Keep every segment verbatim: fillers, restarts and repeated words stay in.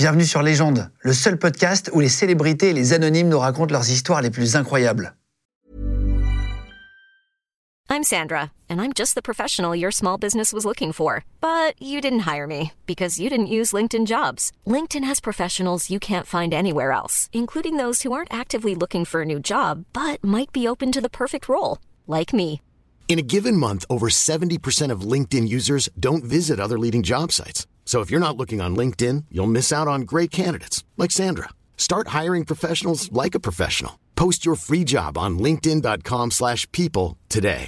Bienvenue sur Légende, le seul podcast où les célébrités et les anonymes nous racontent leurs histoires les plus incroyables. I'm Sandra, and I'm just the professional your small business was looking for. But you didn't hire me because you didn't use LinkedIn Jobs. LinkedIn has professionals you can't find anywhere else, including those who aren't actively looking for a new job, but might be open to the perfect role, like me. In a given month, over seventy percent of LinkedIn users don't visit other leading job sites. So if you're not looking on LinkedIn, you'll miss out on great candidates like Sandra. Start hiring professionals like a professional. Post your free job on linkedin dot com slash people today.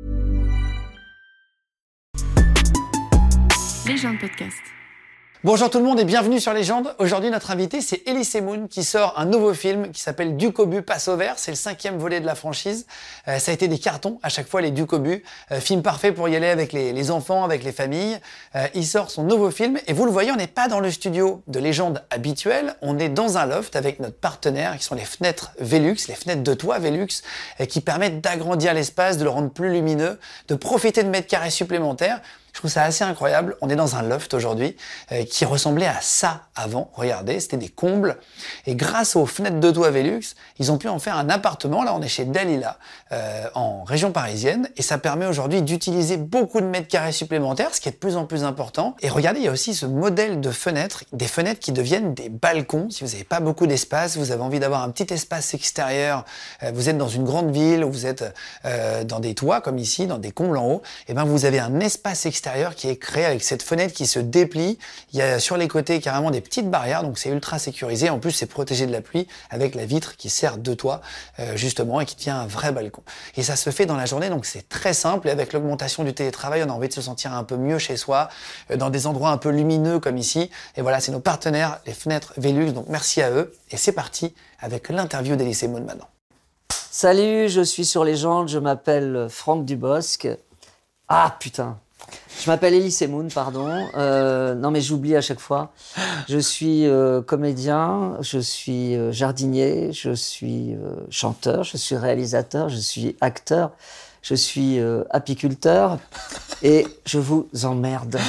Légende Podcast. Bonjour tout le monde et bienvenue sur Légende. Aujourd'hui, notre invité, c'est Elise Moon qui sort un nouveau film qui s'appelle Duc au but passe au vert. C'est le cinquième volet de la franchise. Euh, ça a été des cartons à chaque fois, les Duc au but. Euh, film parfait pour y aller avec les, les enfants, avec les familles. Euh, il sort son nouveau film et vous le voyez, on n'est pas dans le studio de Légende habituel. On est dans un loft avec notre partenaire qui sont les fenêtres Velux, les fenêtres de toit Velux, euh, qui permettent d'agrandir l'espace, de le rendre plus lumineux, de profiter de mètres carrés supplémentaires. Je trouve ça assez incroyable. On est dans un loft aujourd'hui euh, qui ressemblait à ça avant. Regardez, c'était des combles. Et grâce aux fenêtres de toit Velux, ils ont pu en faire un appartement. Là, on est chez Dalila, euh, en région parisienne. Et ça permet aujourd'hui d'utiliser beaucoup de mètres carrés supplémentaires, ce qui est de plus en plus important. Et regardez, il y a aussi ce modèle de fenêtres, des fenêtres qui deviennent des balcons. Si vous n'avez pas beaucoup d'espace, vous avez envie d'avoir un petit espace extérieur, euh, vous êtes dans une grande ville, ou vous êtes euh, dans des toits comme ici, dans des combles en haut, et ben vous avez un espace extérieur qui est créé avec cette fenêtre qui se déplie. Il y a sur les côtés carrément des petites barrières, donc c'est ultra sécurisé. En plus, c'est protégé de la pluie avec la vitre qui sert de toit, euh, justement, et qui tient un vrai balcon. Et ça se fait dans la journée, donc c'est très simple. Et avec l'augmentation du télétravail, on a envie de se sentir un peu mieux chez soi, euh, dans des endroits un peu lumineux comme ici. Et voilà, c'est nos partenaires, les fenêtres Velux, donc merci à eux. Et c'est parti avec l'interview d'Elise Moon maintenant. Salut, je suis sur Légende, je m'appelle Franck Dubosc. Ah putain Je m'appelle Elise Moon, pardon. Euh, non, mais j'oublie à chaque fois. Je suis euh, comédien, je suis euh, jardinier, je suis euh, chanteur, je suis réalisateur, je suis acteur, je suis euh, apiculteur et je vous emmerde.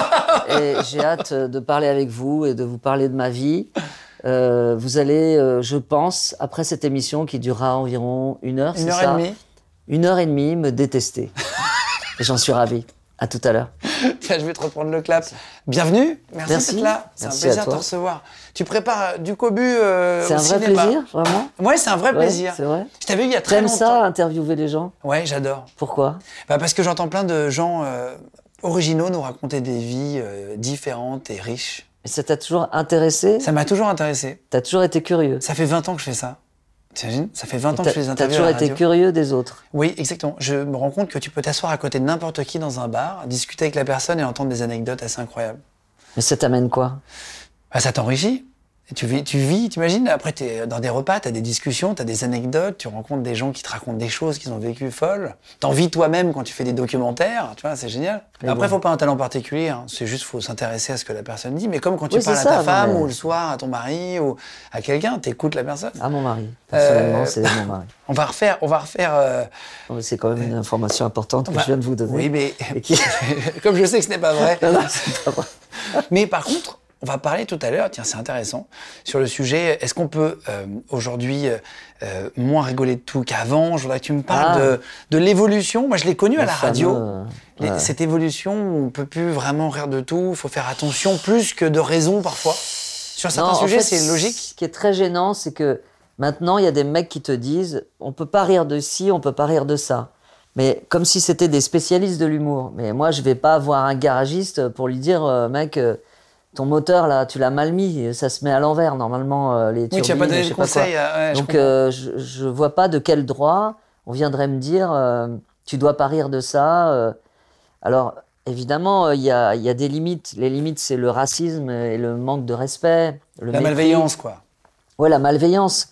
Et j'ai hâte de parler avec vous et de vous parler de ma vie. Euh, vous allez, euh, je pense, après cette émission qui durera environ une heure, une c'est heure ça ? et demie. Une heure et demie, me détester. Et j'en suis ravi. À tout à l'heure. Tiens, je vais te reprendre le clap. Bienvenue, merci, merci d'être là. C'est merci un plaisir à de toi. te recevoir. Tu prépares du cobu euh, C'est au un vrai cinéma. plaisir, vraiment. Ouais, c'est un vrai Ouais, plaisir. c'est vrai. Je t'ai vu il y a très T'aimes longtemps. ça, interviewer les gens ? Ouais, j'adore. Pourquoi ? Bah parce que j'entends plein de gens euh, originaux nous raconter des vies euh, différentes et riches. Et ça t'a toujours intéressé ? Ça m'a toujours intéressé. T'as toujours été curieux ? Ça fait vingt ans que je fais ça. T'imagines ? Ça fait vingt ans que T'as, je fais des t'as interviews toujours à la été radio. curieux des autres ? Oui, exactement. Je me rends compte que tu peux t'asseoir à côté de n'importe qui dans un bar, discuter avec la personne et entendre des anecdotes assez incroyables. Mais ça t'amène quoi ? Bah, ça t'enrichit. Et tu vis, tu vis, t'imagines, après t'es dans des repas, t'as des discussions, t'as des anecdotes, tu rencontres des gens qui te racontent des choses qu'ils ont vécues folles. T'en vis toi-même quand tu fais des documentaires, tu vois, c'est génial. Mais après, bon. faut pas un talent particulier, hein. C'est juste, faut s'intéresser à ce que la personne dit. Mais comme quand tu Oui, parles c'est à ta ça, femme non, mais- ou le soir à ton mari ou à quelqu'un, t'écoutes la personne. Ah, mon mari. Personnellement, Euh, c'est mon mari. On va refaire, on va refaire. euh, Non, mais c'est quand même une information importante que bah, je viens de vous donner. Oui, mais Et qui- comme je sais que ce n'est pas vrai. Non, non, c'est pas vrai. Mais par contre, on va parler tout à l'heure, tiens, c'est intéressant, sur le sujet, est-ce qu'on peut euh, aujourd'hui euh, euh, moins rigoler de tout qu'avant ? Je voudrais que tu me parles Ah. de, de l'évolution. Moi, je l'ai connu à Le la radio. fameux, Les- ouais. Cette évolution où on peut plus vraiment rire de tout, il faut faire attention plus que de raison parfois. Sur certains Non, en sujets, fait, c'est logique. Ce qui est très gênant, c'est que maintenant, il y a des mecs qui te disent on peut pas rire de ci, on peut pas rire de ça. Mais comme si c'était des spécialistes de l'humour. Mais moi, je vais pas voir un garagiste pour lui dire euh, mec, euh, ton moteur là, tu l'as mal mis, ça se met à l'envers normalement euh, les turbines. Oui, tu n'as pas donné je de sais pas quoi. conseils. euh, ouais, je Donc, comprends. euh, je, je vois pas de quel droit on viendrait me dire euh, tu dois pas rire de ça. euh. Alors, évidemment, il y a, y a des limites. Les limites, c'est le racisme et le manque de respect. Le La mépris. malveillance, quoi. Ouais, la malveillance.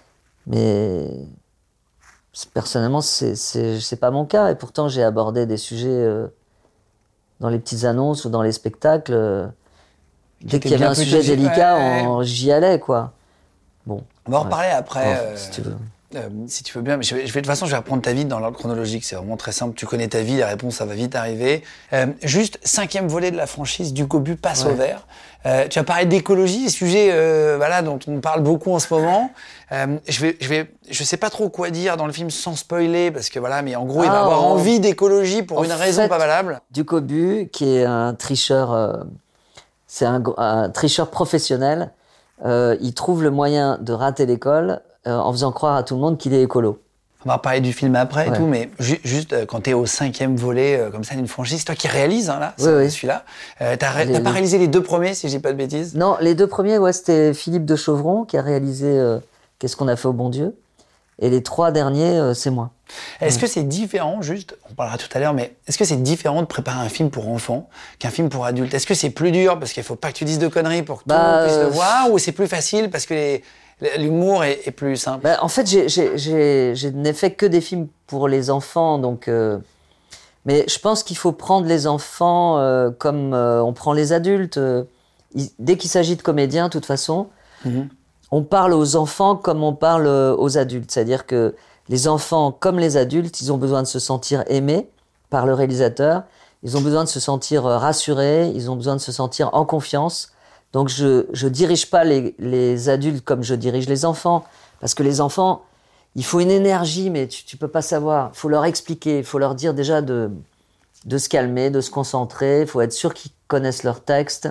Mais c'est- personnellement, c'est, c'est, c'est pas mon cas. Et pourtant, j'ai abordé des sujets euh, dans les petites annonces ou dans les spectacles. euh, dès qu'il y avait bien un plus sujet léger. délicat, Ouais. on- j'y allais, quoi. Bon. On va en Ouais. reparler après. Oh, euh, si tu veux. Euh, si tu veux bien, mais je vais, je vais, de toute façon, je vais reprendre ta vie dans l'ordre chronologique. C'est vraiment très simple. Tu connais ta vie, les réponses, ça va vite arriver. Euh, juste, cinquième volet de la franchise du Cobu passe ouais. au vert. Euh, tu as parlé d'écologie, sujet euh, voilà, dont on parle beaucoup en ce moment. Euh, je vais, je vais, je sais pas trop quoi dire dans le film sans spoiler, parce que voilà, mais en gros, ah, il va avoir on... envie d'écologie pour une raison fait, pas valable. Du Cobu, qui est un tricheur, euh, c'est un, un tricheur professionnel. Euh, il trouve le moyen de rater l'école euh, en faisant croire à tout le monde qu'il est écolo. On va reparler du film après ouais. et tout, mais ju- juste euh, quand tu es au cinquième volet euh, comme ça d'une franchise, c'est toi qui réalises hein, là, oui, oui. celui-là. Euh, t'as, ré- les, t'as pas les... réalisé les deux premiers, si je dis pas de bêtises? Non, les deux premiers, ouais, c'était Philippe de Chauvron qui a réalisé euh, Qu'est-ce qu'on a fait au bon Dieu. Et les trois derniers, euh, c'est moi. Est-ce ouais. que c'est différent, juste, on parlera tout à l'heure, mais est-ce que c'est différent de préparer un film pour enfants qu'un film pour adultes? Est-ce que c'est plus dur parce qu'il faut pas que tu dises de conneries pour que bah, tout le monde puisse euh... le voir, ou c'est plus facile parce que les, l'humour est, est plus simple? Bah, en fait, j'ai, j'ai, j'ai, je n'ai fait que des films pour les enfants, donc. Euh... Mais je pense qu'il faut prendre les enfants euh, comme euh, on prend les adultes. Euh, il, dès qu'il s'agit de comédiens, de toute façon, mm-hmm. on parle aux enfants comme on parle aux adultes. C'est-à-dire que les enfants, comme les adultes, ils ont besoin de se sentir aimés par le réalisateur. Ils ont besoin de se sentir rassurés. Ils ont besoin de se sentir en confiance. Donc, je ne dirige pas les, les adultes comme je dirige les enfants. Parce que les enfants, il faut une énergie, mais tu ne peux pas savoir. Il faut leur expliquer. Il faut leur dire déjà de, de se calmer, de se concentrer. Il faut être sûr qu'ils connaissent leur texte.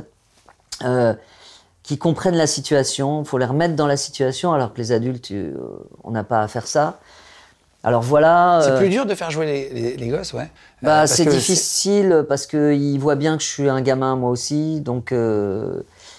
Euh, qu'ils comprennent la situation, il faut les remettre dans la situation, alors que les adultes, euh, on n'a pas à faire ça. Alors voilà... C'est euh, plus dur de faire jouer les, les, les gosses, ouais. Bah, euh, c'est difficile, c'est... parce qu'ils voient bien que je suis un gamin, moi aussi, donc... Euh,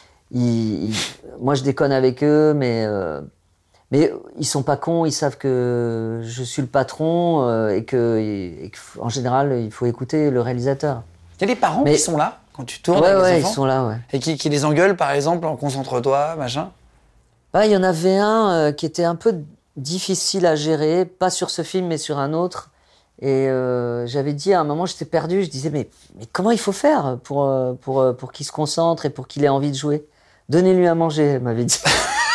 ils, ils, moi, je déconne avec eux, mais... Euh, mais ils sont pas cons, ils savent que je suis le patron, euh, et, que, et qu'en général, il faut écouter le réalisateur. Il y a des parents mais... qui sont là quand tu tournes ouais, avec ouais, les enfants, ils sont là, ouais. Et qui, qui les engueulent, par exemple, en concentre-toi, machin. Bah, il y en avait un euh, qui était un peu difficile à gérer, pas sur ce film, mais sur un autre. Et euh, j'avais dit, à un moment, j'étais perdu, je disais, mais, mais comment il faut faire pour, euh, pour, euh, pour qu'il se concentre et pour qu'il ait envie de jouer? Donnez-lui à manger, elle m'avait dit.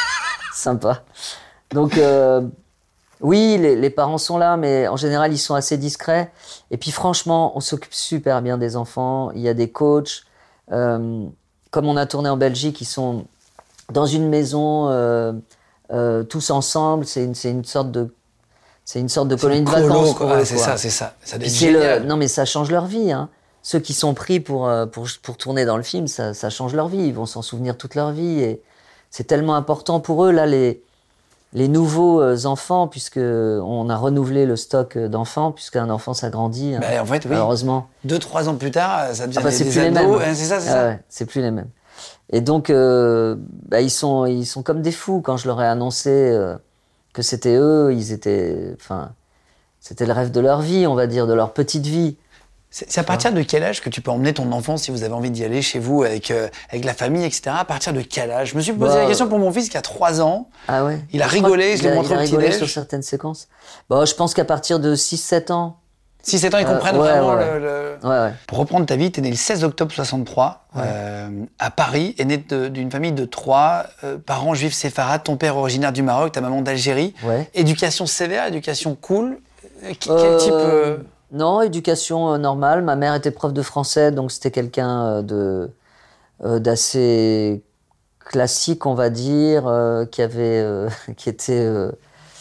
Sympa. Donc, euh, oui, les, les parents sont là, mais en général, ils sont assez discrets. Et puis, franchement, on s'occupe super bien des enfants. Il y a des coachs. Euh, comme on a tourné en Belgique, ils sont dans une maison, euh, euh, tous ensemble. C'est une, c'est une sorte de, c'est une sorte de colonie de vacances. Quoi. Ouais, c'est ça, c'est ça. Ça doit être c'est génial. Le, non, mais ça change leur vie. Hein. Ceux qui sont pris pour, pour, pour tourner dans le film, ça, ça change leur vie. Ils vont s'en souvenir toute leur vie. Et c'est tellement important pour eux, là, les... Les nouveaux enfants, puisqu'on a renouvelé le stock d'enfants, puisqu'un enfant, ça grandit, bah, hein, en fait, oui. Heureusement. Deux, trois ans plus tard, ça devient ah bah, des, c'est des plus ados. Les mêmes. Hein, c'est ça, c'est ah ça. Ouais, c'est plus les mêmes. Et donc, euh, bah, ils, sont, ils sont comme des fous. Quand je leur ai annoncé euh, que c'était eux, ils étaient... Enfin, c'était le rêve de leur vie, on va dire, de leur petite vie. C'est, c'est à partir de quel âge que tu peux emmener ton enfant si vous avez envie d'y aller chez vous avec, euh, avec la famille, et cetera. À partir de quel âge? Je me suis posé bah, la question pour mon fils qui a trois ans. Ah ouais. Il a je rigolé, je l'ai montré au petit-déj. Il a rigolé sur certaines séquences. Bon, je pense qu'à partir de six sept ans. six sept ans, ils comprennent euh, ouais, vraiment ouais, le... le... Ouais, ouais. Pour reprendre ta vie, t'es né le seize octobre soixante-trois, ouais. euh, à Paris, est né de, d'une famille de trois, euh, parents juifs séfarades, ton père originaire du Maroc, ta maman d'Algérie. Ouais. Éducation sévère, éducation cool. Quel euh... type euh... Non, éducation euh, normale. Ma mère était prof de français, donc c'était quelqu'un euh, de, euh, d'assez classique, on va dire, euh, qui avait, euh, qui était. Euh,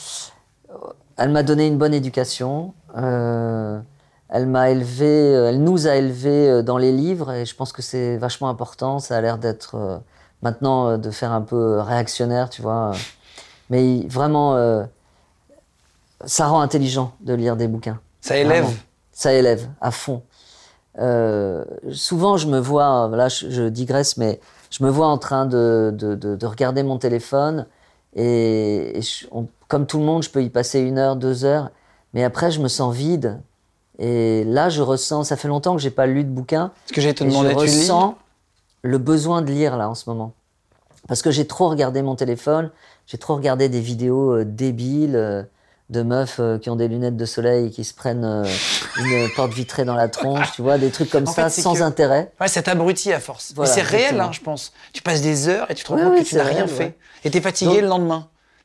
elle m'a donné une bonne éducation. Euh, elle m'a élevé, elle nous a élevés dans les livres, et je pense que c'est vachement important. Ça a l'air d'être euh, maintenant euh, de faire un peu réactionnaire, tu vois. Mais vraiment, euh, ça rend intelligent de lire des bouquins. Ça élève. Vraiment. Ça élève, à fond. Euh, souvent, je me vois, là, je, je digresse, mais je me vois en train de, de, de, de regarder mon téléphone et, et je, on, comme tout le monde, je peux y passer une heure, deux heures, mais après, je me sens vide. Et là, je ressens, ça fait longtemps que j'ai pas lu de bouquin. Ce que j'ai te demandé, je tu lis ? ressens le besoin de lire, là, en ce moment. Parce que j'ai trop regardé mon téléphone, j'ai trop regardé des vidéos euh, débiles, euh, de meufs euh, qui ont des lunettes de soleil et qui se prennent euh, une porte vitrée dans la tronche, tu vois, des trucs comme en ça, fait, sans que... intérêt. Ouais, ça t'abrutit à force. Voilà, mais c'est réel, hein, je pense. Tu passes des heures et tu te rends ouais, compte ouais, que tu n'as rien réel, fait. Ouais. Et t'es fatigué Donc, le lendemain.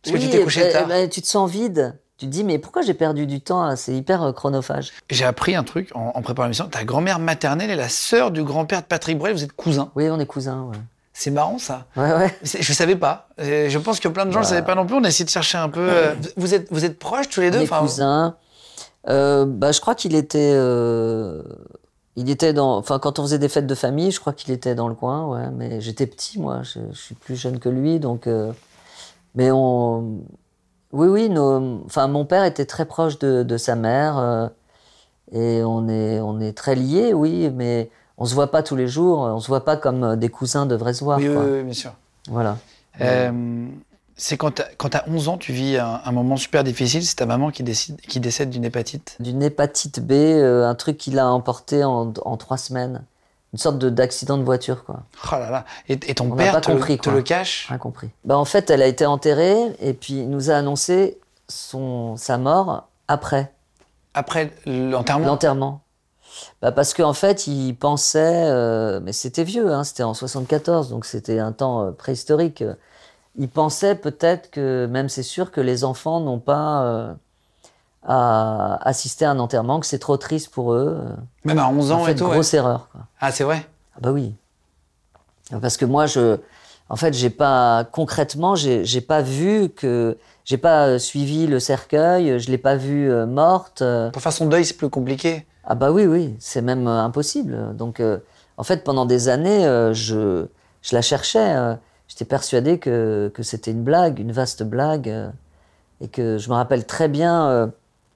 Parce oui, que tu t'es couché bah, tard. bah, tu te sens vide. Tu te dis, mais pourquoi j'ai perdu du temps là? C'est hyper euh, chronophage. J'ai appris un truc en, en préparant l'émission. Ta grand-mère maternelle est la sœur du grand-père de Patrick Bruel. Vous êtes cousins. Oui, on est cousins. Ouais, C'est marrant, ça. ouais. ouais. C'est- Je savais pas. Euh, Je pense que plein de gens ne Bah. le savaient pas non plus. On a essayé de chercher un peu. euh, Vous êtes, vous êtes proches tous les deux? On est Enfin, cousins. Euh, bah, je crois qu'il était, euh, il était dans, enfin, quand on faisait des fêtes de famille, je crois qu'il était dans le coin, ouais. Mais j'étais petit, moi. Je, je suis plus jeune que lui, donc. euh, mais on, oui, oui. Nos, enfin, mon père était très proche de, de sa mère, euh, et on est, on est très liés, oui. Mais on se voit pas tous les jours. On se voit pas comme des cousins devraient se voir, oui, oui, quoi. oui, bien sûr. Voilà. Euh, c'est quand t'as, quand t'as onze ans, tu vis un, un moment super difficile. C'est ta maman qui, décide, qui décède d'une hépatite. D'une hépatite B, euh, un truc qui l'a emporté en, en trois semaines. Une sorte de, d'accident de voiture, quoi. Oh là là. Et, et ton On n'a père pas te, compris, te quoi. le cache? Rien compris. Bah, en fait, elle a été enterrée et puis il nous a annoncé son, sa mort après Après l'enterrement? l'enterrement. Bah, parce qu'en fait, il pensait, euh, mais c'était vieux, hein, c'était en soixante-quatorze, donc c'était un temps euh, préhistorique. Il pensait peut-être que, même c'est sûr, que les enfants n'ont pas euh, à assister à un enterrement, que c'est trop triste pour eux. Même à onze ans En fait, et tout? grosse ouais. erreur, quoi. Ah, c'est vrai? Ah bah oui. Parce que moi, je, en fait, j'ai pas concrètement, j'ai, j'ai pas vu que, j'ai pas euh, suivi le cercueil, je l'ai pas vue euh, morte. euh. Pour faire son deuil, c'est plus compliqué. Ah bah oui, oui, c'est même euh, impossible. Donc, euh, en fait, pendant des années, euh, je, je la cherchais. euh. J'étais persuadé que, que c'était une blague, une vaste blague, euh, et que je me rappelle très bien. Euh,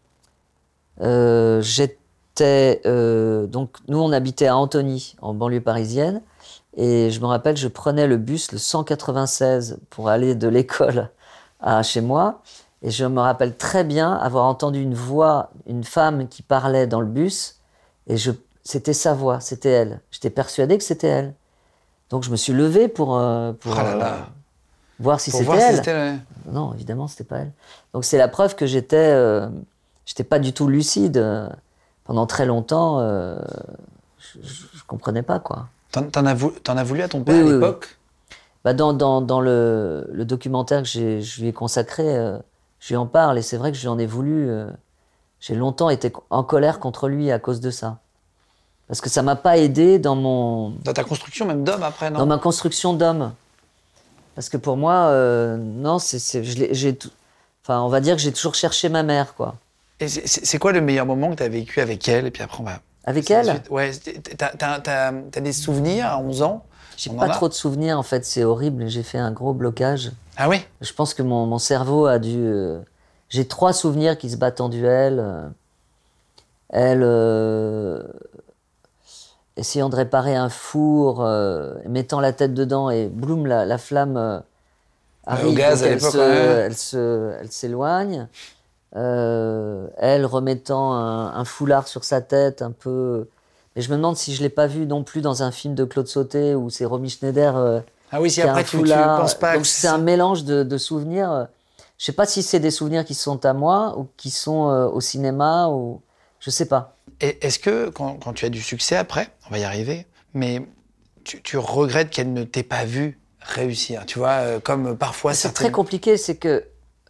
euh, j'étais euh, donc nous, on habitait à Antony, en banlieue parisienne. Et je me rappelle, je prenais le bus, le cent quatre-vingt-seize, pour aller de l'école à chez moi. Et je me rappelle très bien avoir entendu une voix, une femme qui parlait dans le bus. Et je, c'était sa voix, c'était elle. J'étais persuadé que c'était elle. Donc je me suis levé pour, euh, pour Oh là là. euh, voir si Pour c'était voir elle. si c'était... ouais. Non, évidemment, c'était pas elle. Donc c'est la preuve que j'étais, euh, j'étais pas du tout lucide. Euh, Pendant très longtemps, euh, je, je, je comprenais pas, quoi. T'en, t'en as voulu, t'en as voulu à ton père Oui, à oui, l'époque? Bah dans, dans, dans le, le documentaire que j'ai, je lui ai consacré, euh, je lui en parle et c'est vrai que je lui en ai voulu. Euh, j'ai longtemps été en colère contre lui à cause de ça. Parce que ça m'a pas aidé dans mon, Dans ta construction même d'homme après, non? dans ma construction d'homme. Parce que pour moi, euh, non, c'est, c'est, je l'ai- j'ai tout, enfin, on va dire que j'ai toujours cherché ma mère, quoi. Et c'est, c'est- c'est quoi le meilleur moment que t'as vécu avec elle? Et puis après, on va... Avec elle, Ensuite, ouais, t'as, t'as, t'as, t'as des souvenirs à onze ans? j'ai On en pas a trop de souvenirs, en fait, c'est horrible. J'ai fait un gros blocage. Ah oui? Je pense que mon, mon cerveau a dû... euh, j'ai trois souvenirs qui se battent en duel. euh, Elle, euh, essayant de réparer un four, euh, mettant la tête dedans et bloum, la, la flamme euh, arrive. au gaz, donc à elle, l'époque, se, ouais. elle, se, elle s'éloigne. Euh, elle remettant un, un foulard sur sa tête, un peu... Mais je me demande si je l'ai pas vu non plus dans un film de Claude Sautet où c'est Romy Schneider... euh, Ah oui, si qui a après un tu, tu foulard. penses pas Donc que c'est un mélange de, de souvenirs. Je sais pas si c'est des souvenirs qui sont à moi ou qui sont euh, au cinéma ou je sais pas. Et est-ce que quand, quand tu as du succès après, on va y arriver, mais tu, tu regrettes qu'elle ne t'ait pas vu réussir, tu vois, euh, comme parfois C'est certaines... très compliqué, c'est que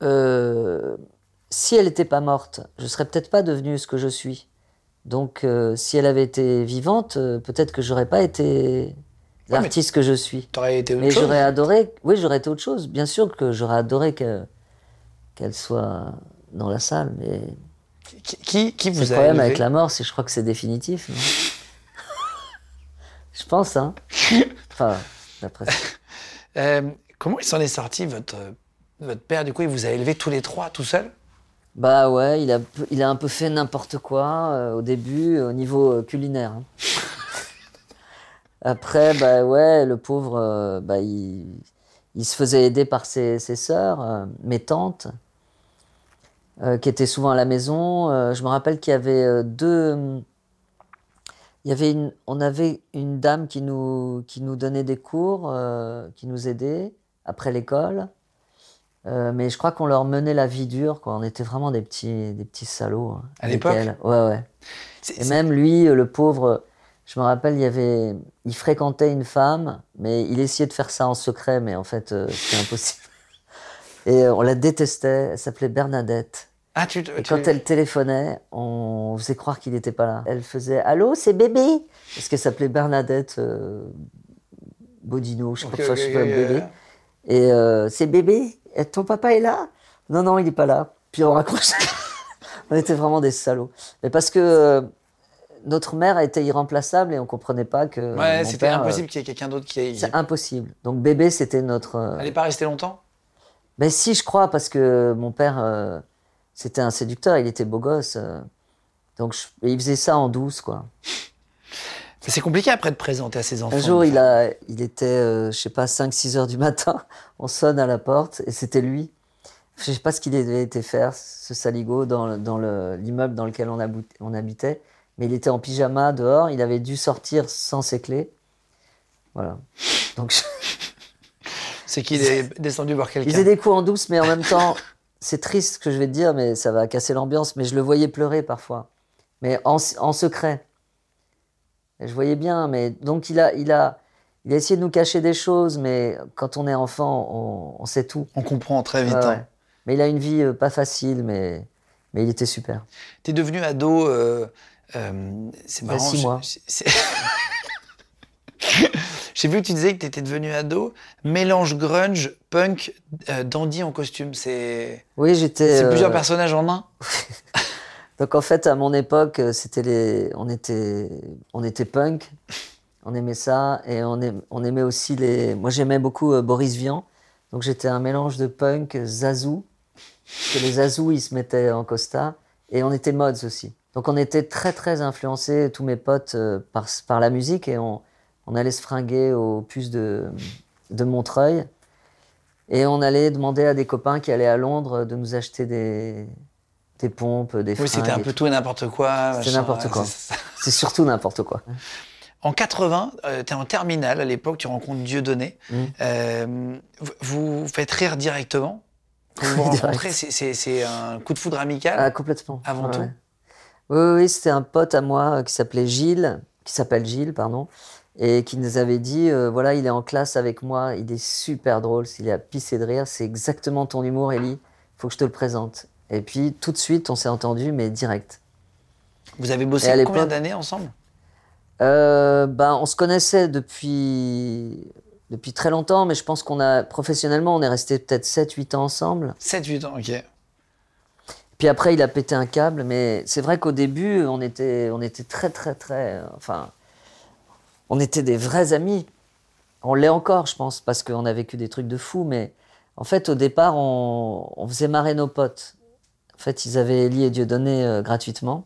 euh, si elle n'était pas morte, je serais peut-être pas devenu ce que je suis. Donc euh, si elle avait été vivante, euh, peut-être que j'aurais pas été Ouais, l'artiste que je suis. T'aurais été autre Mais chose. j'aurais adoré, oui, j'aurais été autre chose. Bien sûr que j'aurais adoré que- qu'elle soit dans la salle, mais Qui, qui, qui c'est vous le a problème élevé? avec la mort, c'est je crois que c'est définitif. Non je pense, hein. Enfin, d'après ça. Euh, comment il s'en est sorti, votre, votre père? Du coup, il vous a élevé tous les trois, tout seul? Bah ouais, il a, il a un peu fait n'importe quoi euh, au début, au niveau euh, culinaire. Hein. Après, bah ouais, le pauvre, euh, bah, il, il se faisait aider par ses, ses sœurs, euh, mes tantes, euh, qui étaient souvent à la maison. Euh, je me rappelle qu'il y avait euh, deux... Il y avait une, on avait une dame qui nous, qui nous donnait des cours, euh, qui nous aidait après l'école. Euh, mais je crois qu'on leur menait la vie dure, quoi. On était vraiment des petits, des petits salauds. Hein, À avec l'époque? elle. Ouais, ouais. C'est- Et c'est- même lui, euh, le pauvre, je me rappelle, il y avait, il fréquentait une femme, mais il essayait de faire ça en secret, mais en fait, euh, c'était impossible. Et on la détestait, elle s'appelait Bernadette. Ah, tu, Et tu... quand elle téléphonait, on faisait croire qu'il n'était pas là. Elle faisait « Allô, c'est bébé ?» Parce qu'elle s'appelait Bernadette euh, Bodino, je sais Ok, pas pourquoi ok, je fais ok, bébé. ok. Et euh, « C'est bébé? Et ton papa est là ?» « Non, non, il n'est pas là. » Puis on raccrochait. On était vraiment des salauds. Mais parce que euh, notre mère était irremplaçable et on ne comprenait pas que Ouais, mon c'était père... impossible euh, qu'il y ait quelqu'un d'autre qui ait... C'est impossible. Donc bébé, c'était notre... euh, Elle n'est pas restée longtemps? Ben si, je crois, parce que mon père, euh, c'était un séducteur, il était beau gosse. euh, donc je- et il faisait ça en douce, quoi. C'est compliqué après de présenter à ses enfants. Un jour, il, enfin. a, il était, euh, je sais pas, cinq six heures du matin, on sonne à la porte, et c'était lui. Je sais pas ce qu'il avait été faire, ce saligo, dans, le- dans le- l'immeuble dans lequel on, abou- on habitait. Mais il était en pyjama dehors, il avait dû sortir sans ses clés. Voilà. Donc je- C'est qu'il est descendu voir il quelqu'un. faisait des coups en douce, mais en même temps, c'est triste ce que je vais te dire, mais ça va casser l'ambiance. Mais je le voyais pleurer parfois, mais en, en secret. Et je voyais bien, mais donc il a, il a, il a essayé de nous cacher des choses, mais quand on est enfant, on, on sait tout. On comprend très vite. Ouais, hein. ouais. Mais il a une vie euh, pas facile, mais, mais il était super. T'es devenu ado, euh, euh, c'est Il y a marrant. six je- mois. c'est- c'est- J'ai vu que tu disais que t'étais devenu ado, mélange grunge, punk, euh, dandy en costume. C'est Oui, j'étais. c'est euh, plusieurs personnages en un. Donc en fait, à mon époque, euh, c'était les, on était, on était punk, on aimait ça, et on, aim- on aimait aussi les. Moi, j'aimais beaucoup euh, Boris Vian, donc j'étais un mélange de punk, zazou, parce que les zazous ils se mettaient en costard, et on était mods aussi. Donc on était très très influencés, tous mes potes, euh, par par la musique, et on, on allait se fringuer aux puces de de Montreuil, et on allait demander à des copains qui allaient à Londres de nous acheter des des pompes, des fringues. Oui, c'était un et peu tout. tout et n'importe quoi. C'était machin, n'importe ouais, quoi. c'est ça. C'est surtout n'importe quoi. En quatre-vingts, euh, t'es en terminale à l'époque, tu rencontres Dieudonné. Mm. Euh, vous, vous faites rire directement. Quand vous vous Direct. rencontrez, c'est- c'est c'est un coup de foudre amical. Ah, complètement. Avant Ouais, tout. ouais. Oui, oui, oui, c'était un pote à moi euh, qui s'appelait Gilles, qui s'appelle Gilles, pardon, et qui nous avait dit, euh, voilà, il est en classe avec moi, il est super drôle, il est à pisser de rire, c'est exactement ton humour, Ellie, faut que je te le présente. Et puis, tout de suite, on s'est entendu, mais direct. Vous avez Et à bossé l'époque- combien d'années ensemble? Euh, ben, on se connaissait depuis, depuis très longtemps, mais je pense qu'on a, professionnellement, on est resté peut-être sept huit ans ensemble. sept huit ans, ok. Puis après, il a pété un câble, mais c'est vrai qu'au début, on était, on était très, très, très... euh, Enfin, on était des vrais amis. On l'est encore, je pense, parce qu'on a vécu des trucs de fou, mais en fait, au départ, on, on faisait marrer nos potes. En fait, ils avaient Ellie et Dieudonné euh, gratuitement.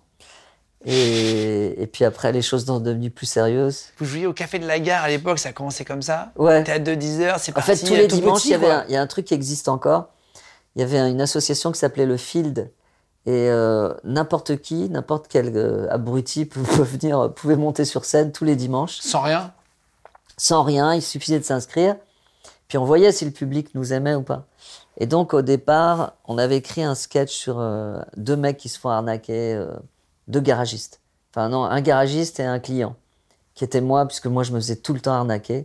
Et, et puis après, les choses sont devenues plus sérieuses. Vous jouiez au Café de la Gare à l'époque, ça a commencé comme ça. Ouais. Théâtre de dix heures, c'est En parti. fait, tous les tout dimanches, petit, il y avait quoi. un, il y a un truc qui existe encore. Il y avait une association qui s'appelait le Field. Et euh, n'importe qui, n'importe quel euh, abruti pouvait venir, pouvait monter sur scène tous les dimanches, Sans rien. sans rien. Il suffisait de s'inscrire. Puis on voyait si le public nous aimait ou pas. Et donc au départ, on avait écrit un sketch sur euh, deux mecs qui se font arnaquer, euh, deux garagistes. Enfin non, un garagiste et un client, qui était moi, puisque moi je me faisais tout le temps arnaquer.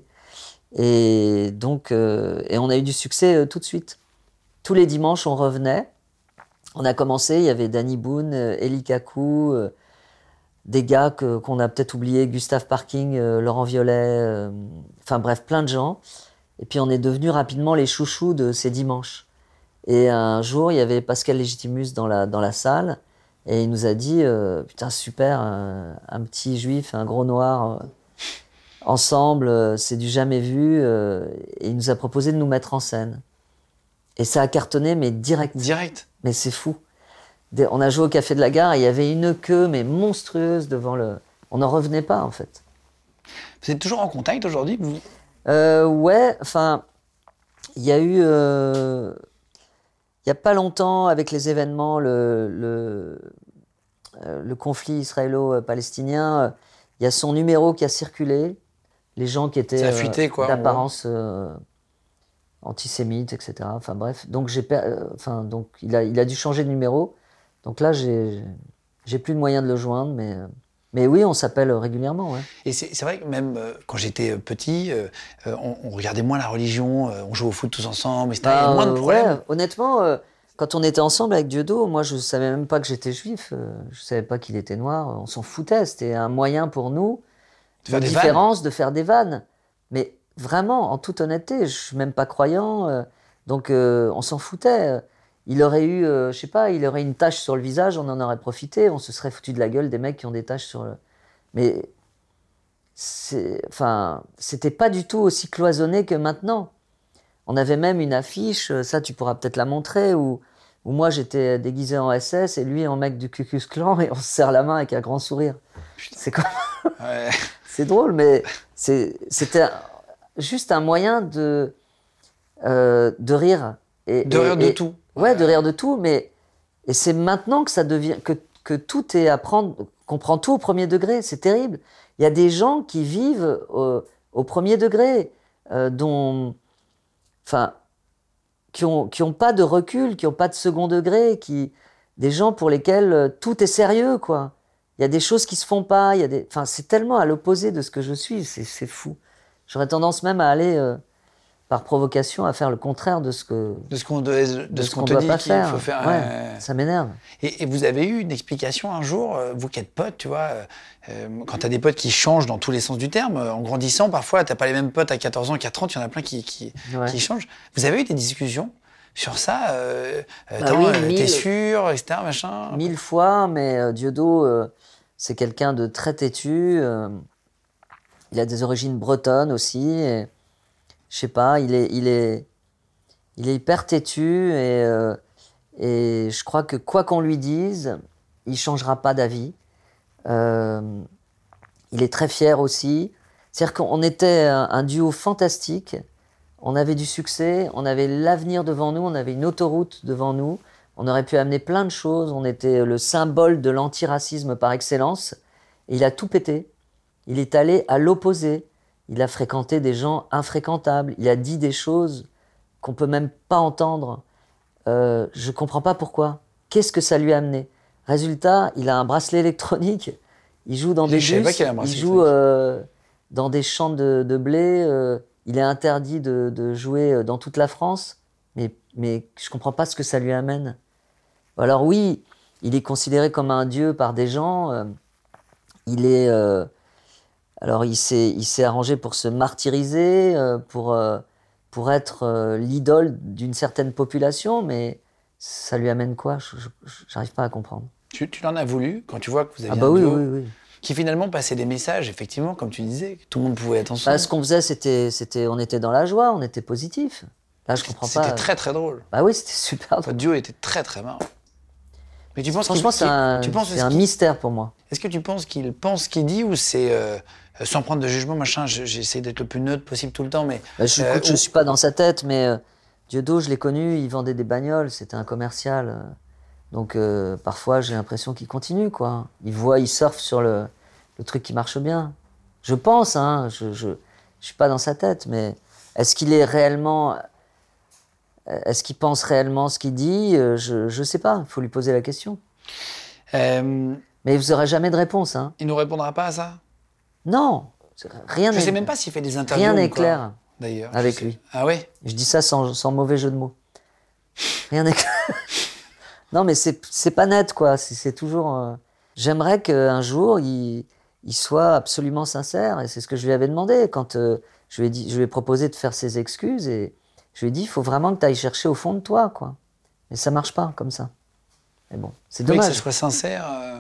Et donc, euh, et on a eu du succès euh, tout de suite. Tous les dimanches, on revenait. On a commencé, il y avait Danny Boone, euh, Eli Kaku, euh, des gars que, qu'on a peut-être oubliés, Gustave Parking, euh, Laurent Violet, euh, enfin bref, plein de gens. Et puis on est devenus rapidement les chouchous de ces dimanches. Et un jour, il y avait Pascal Légitimus dans la, dans la salle, et il nous a dit euh, putain, super, un, un petit juif, un gros noir, euh, ensemble, euh, c'est du jamais vu. euh, et il nous a proposé de nous mettre en scène. Et ça a cartonné, mais direct. Direct. Mais c'est fou. Des- On a joué au Café de la Gare et il y avait une queue, mais monstrueuse devant le... On n'en revenait pas, en fait. Vous êtes toujours en contact aujourd'hui? Vous... Euh, ouais, enfin, il y a eu... euh, Il n'y a pas longtemps, avec les événements, le, le, euh, le conflit israélo-palestinien, euh, il y a son numéro qui a circulé. Les gens qui étaient Ça a fuité, quoi, en d'apparence euh, antisémite, et cetera. Enfin bref, donc j'ai, per- euh, enfin donc il a, il a dû changer de numéro. Donc là, j'ai, j'ai plus de moyens de le joindre, mais, euh, Mais oui, on s'appelle régulièrement. Ouais. Et c'est, c'est vrai que même euh, quand j'étais petit, euh, on, on regardait moins la religion, euh, on jouait au foot tous ensemble, et cetera. Bah, Il y a moins de problèmes. Ouais, honnêtement, euh, quand on était ensemble avec Dieudo, moi je savais même pas que j'étais juif, euh, je savais pas qu'il était noir, on s'en foutait, c'était un moyen pour nous, De faire une des différence, de faire des vannes. Mais vraiment, en toute honnêteté, je suis même pas croyant, euh, donc euh, on s'en foutait. Il aurait eu, euh, je sais pas, il aurait une tache sur le visage, on en aurait profité, on se serait foutu de la gueule des mecs qui ont des taches sur le... Mais c'est, enfin, c'était pas du tout aussi cloisonné que maintenant. On avait même une affiche, ça tu pourras peut-être la montrer, où, où moi j'étais déguisé en S S et lui en mec du Ku Klux Klan et on se serre la main avec un grand sourire. Putain. C'est, comme... Ouais. c'est drôle, mais c'est, c'était juste un moyen de, euh, de rire. Et, de et, rire de et, tout. Ouais, de rire de tout, mais et c'est maintenant que ça devient que, que tout est à prendre, qu'on prend tout au premier degré. C'est terrible. Il y a des gens qui vivent au, au premier degré, euh, dont, enfin, qui ont qui ont pas de recul, qui ont pas de second degré, qui des gens pour lesquels euh, tout est sérieux, quoi. Il y a des choses qui se font pas. Il y a des, enfin, c'est tellement à l'opposé de ce que je suis. C'est c'est fou. J'aurais tendance même à aller euh, par provocation à faire le contraire de ce que de ce qu'on, de, de de ce ce qu'on qu'on te doit dit pas qu'il faire. faut faire. Ouais, euh... ça m'énerve. Et, et vous avez eu une explication un jour, euh, vous qui êtes potes, tu vois, euh, quand t'as des potes qui changent dans tous les sens du terme, euh, en grandissant, parfois, t'as pas les mêmes potes à quatorze ans qu'à trente, il y en a plein qui, qui, Ouais. qui changent. Vous avez eu des discussions sur ça euh, euh, Bah t'as, oui, euh, mille- T'es sûr, et cetera, machin. Mille fois, mais euh, Dieudo, euh, c'est quelqu'un de très têtu. euh, il a des origines bretonnes aussi. Et, je sais pas, il est, il est, il est hyper têtu et, euh, et je crois que quoi qu'on lui dise, il changera pas d'avis. Euh, il est très fier aussi. C'est-à-dire qu'on était un, un duo fantastique. On avait du succès, on avait l'avenir devant nous, on avait une autoroute devant nous. On aurait pu amener plein de choses. On était le symbole de l'antiracisme par excellence. Et il a tout pété. Il est allé à l'opposé. Il a fréquenté des gens infréquentables. Il a dit des choses qu'on peut même pas entendre. Euh, je comprends pas pourquoi. Qu'est-ce que ça lui a amené? Résultat, il a un bracelet électronique. Il joue dans Je des savais pas bus. qu'il avait un Il bracelet joue euh, dans des champs de, de blé. Euh, il est interdit de, de jouer dans toute la France. Mais, mais je comprends pas ce que ça lui amène. Alors oui, il est considéré comme un dieu par des gens. Euh, il est, euh, alors il s'est, il s'est arrangé pour se martyriser, euh, pour, euh, pour être euh, l'idole d'une certaine population, mais ça lui amène quoi? je, je, J'arrive pas à comprendre. Tu, tu l'en as voulu quand tu vois que vous aviez Ah bah un oui, duo oui, oui. qui finalement passait des messages, effectivement, comme tu disais, que tout le monde pouvait être ensemble. Bah, ce qu'on faisait, c'était, c'était, on était dans la joie, on était positif. Là, je comprends C'était pas. très très drôle. Bah oui, c'était super drôle. Votre duo était très très marrant. Mais tu penses Franchement, qu'il, c'est un, tu penses c'est un qu'il- mystère pour moi. Est-ce que tu penses qu'il pense ce qu'il dit ou c'est euh, sans prendre de jugement, machin, je- j'essaie d'être le plus neutre possible tout le temps, mais Bah, je, euh, écoute, je ou- suis pas dans sa tête, mais euh, Dieudo, je l'ai connu, il vendait des bagnoles, c'était un commercial. euh, donc euh, parfois, j'ai l'impression qu'il continue, quoi. Il voit, il surfe sur le, le truc qui marche bien. Je pense, hein, je, je, je suis pas dans sa tête, mais est-ce qu'il est réellement, est-ce qu'il pense réellement ce qu'il dit? Euh, Je, je sais pas. Il faut lui poser la question. euh, Mais vous aurez jamais de réponse, hein. il ne répondra pas à ça. Non, rien Je n'est. sais même pas s'il fait des interviews Rien ou n'est pas, clair d'ailleurs. avec Je sais- lui. Ah ouais. Je dis ça sans, sans mauvais jeu de mots. Rien n'est clair. Non, mais c'est, c'est pas net, quoi. C'est, c'est toujours. euh, J'aimerais qu'un jour, il, il soit absolument sincère. Et c'est ce que je lui avais demandé quand euh, je, lui ai dit, je lui ai proposé de faire ses excuses. Et je lui ai dit il faut vraiment que tu ailles chercher au fond de toi, quoi. Mais ça marche pas comme ça. Mais bon, c'est Oui, que dommage. ce soit sincère. euh,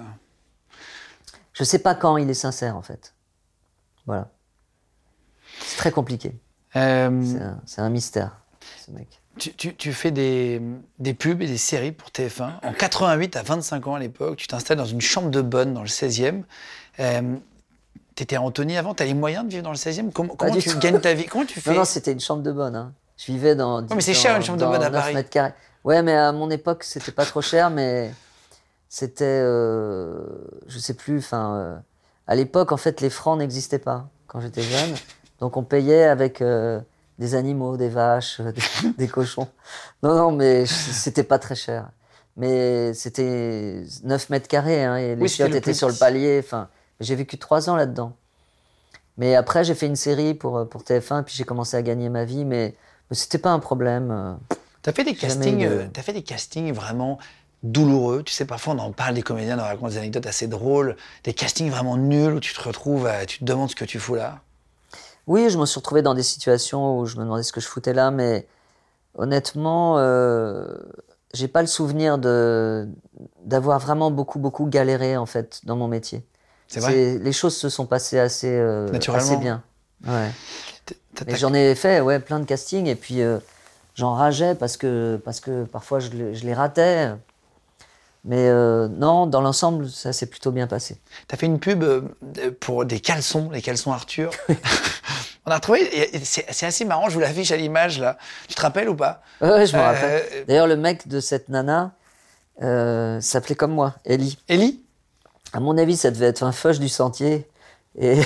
Je sais pas quand il est sincère, en fait. Voilà. C'est très compliqué. euh, C'est un, c'est un mystère, ce mec. tu, tu- tu fais des, des pubs et des séries pour T F un. En quatre-vingt-huit, à vingt-cinq ans à l'époque, tu t'installes dans une chambre de bonne dans le seizième. Euh, T'étais à Antony avant, t'as les moyens de vivre dans le seizième? Comment, comment du tu tout. gagnes ta vie? Comment tu fais? Non, non, c'était une chambre de bonne. Hein. Je vivais dans. mais c'est dans- cher, une chambre de dans bonne à neuf Paris. mètres carrés. Ouais, mais à mon époque, c'était pas trop cher, mais c'était. Euh, je sais plus, enfin. Euh, à l'époque, en fait, les francs n'existaient pas quand j'étais jeune. Donc on payait avec euh, des animaux, des vaches, euh, des, des cochons. Non, non, mais c'était pas très cher. Mais c'était neuf mètres carrés, hein, et les Oui, c'était chiottes le étaient plus sur le petit. palier. Enfin, J'ai vécu trois ans là-dedans. Mais après, j'ai fait une série pour, pour T F un, puis j'ai commencé à gagner ma vie, mais, mais c'était pas un problème. T'as fait des castings, de... t'as fait des castings vraiment douloureux. Tu sais, parfois on en parle des comédiens, on raconte des anecdotes assez drôles, des castings vraiment nuls où tu te retrouves, à, tu te demandes ce que tu fous là. Oui, je me suis retrouvé dans des situations où je me demandais ce que je foutais là, mais honnêtement, euh, j'ai pas le souvenir de, d'avoir vraiment beaucoup, beaucoup galéré en fait dans mon métier. C'est vrai. C'est, les choses se sont passées assez, euh, assez bien. Ouais. Et j'en ai fait ouais, plein de castings et puis euh, j'en rageais parce que, parce que parfois je, je les ratais. Mais euh, non, dans l'ensemble, ça s'est plutôt bien passé. Tu as fait une pub pour des caleçons, les caleçons Arthur. On a retrouvé, c'est, c'est assez marrant, je vous l'affiche à l'image là. Tu te rappelles ou pas? Oui, je me euh, rappelle. D'ailleurs, le mec de cette nana euh, s'appelait comme moi, Ellie. Ellie? À mon avis, ça devait être un feuche du sentier. Et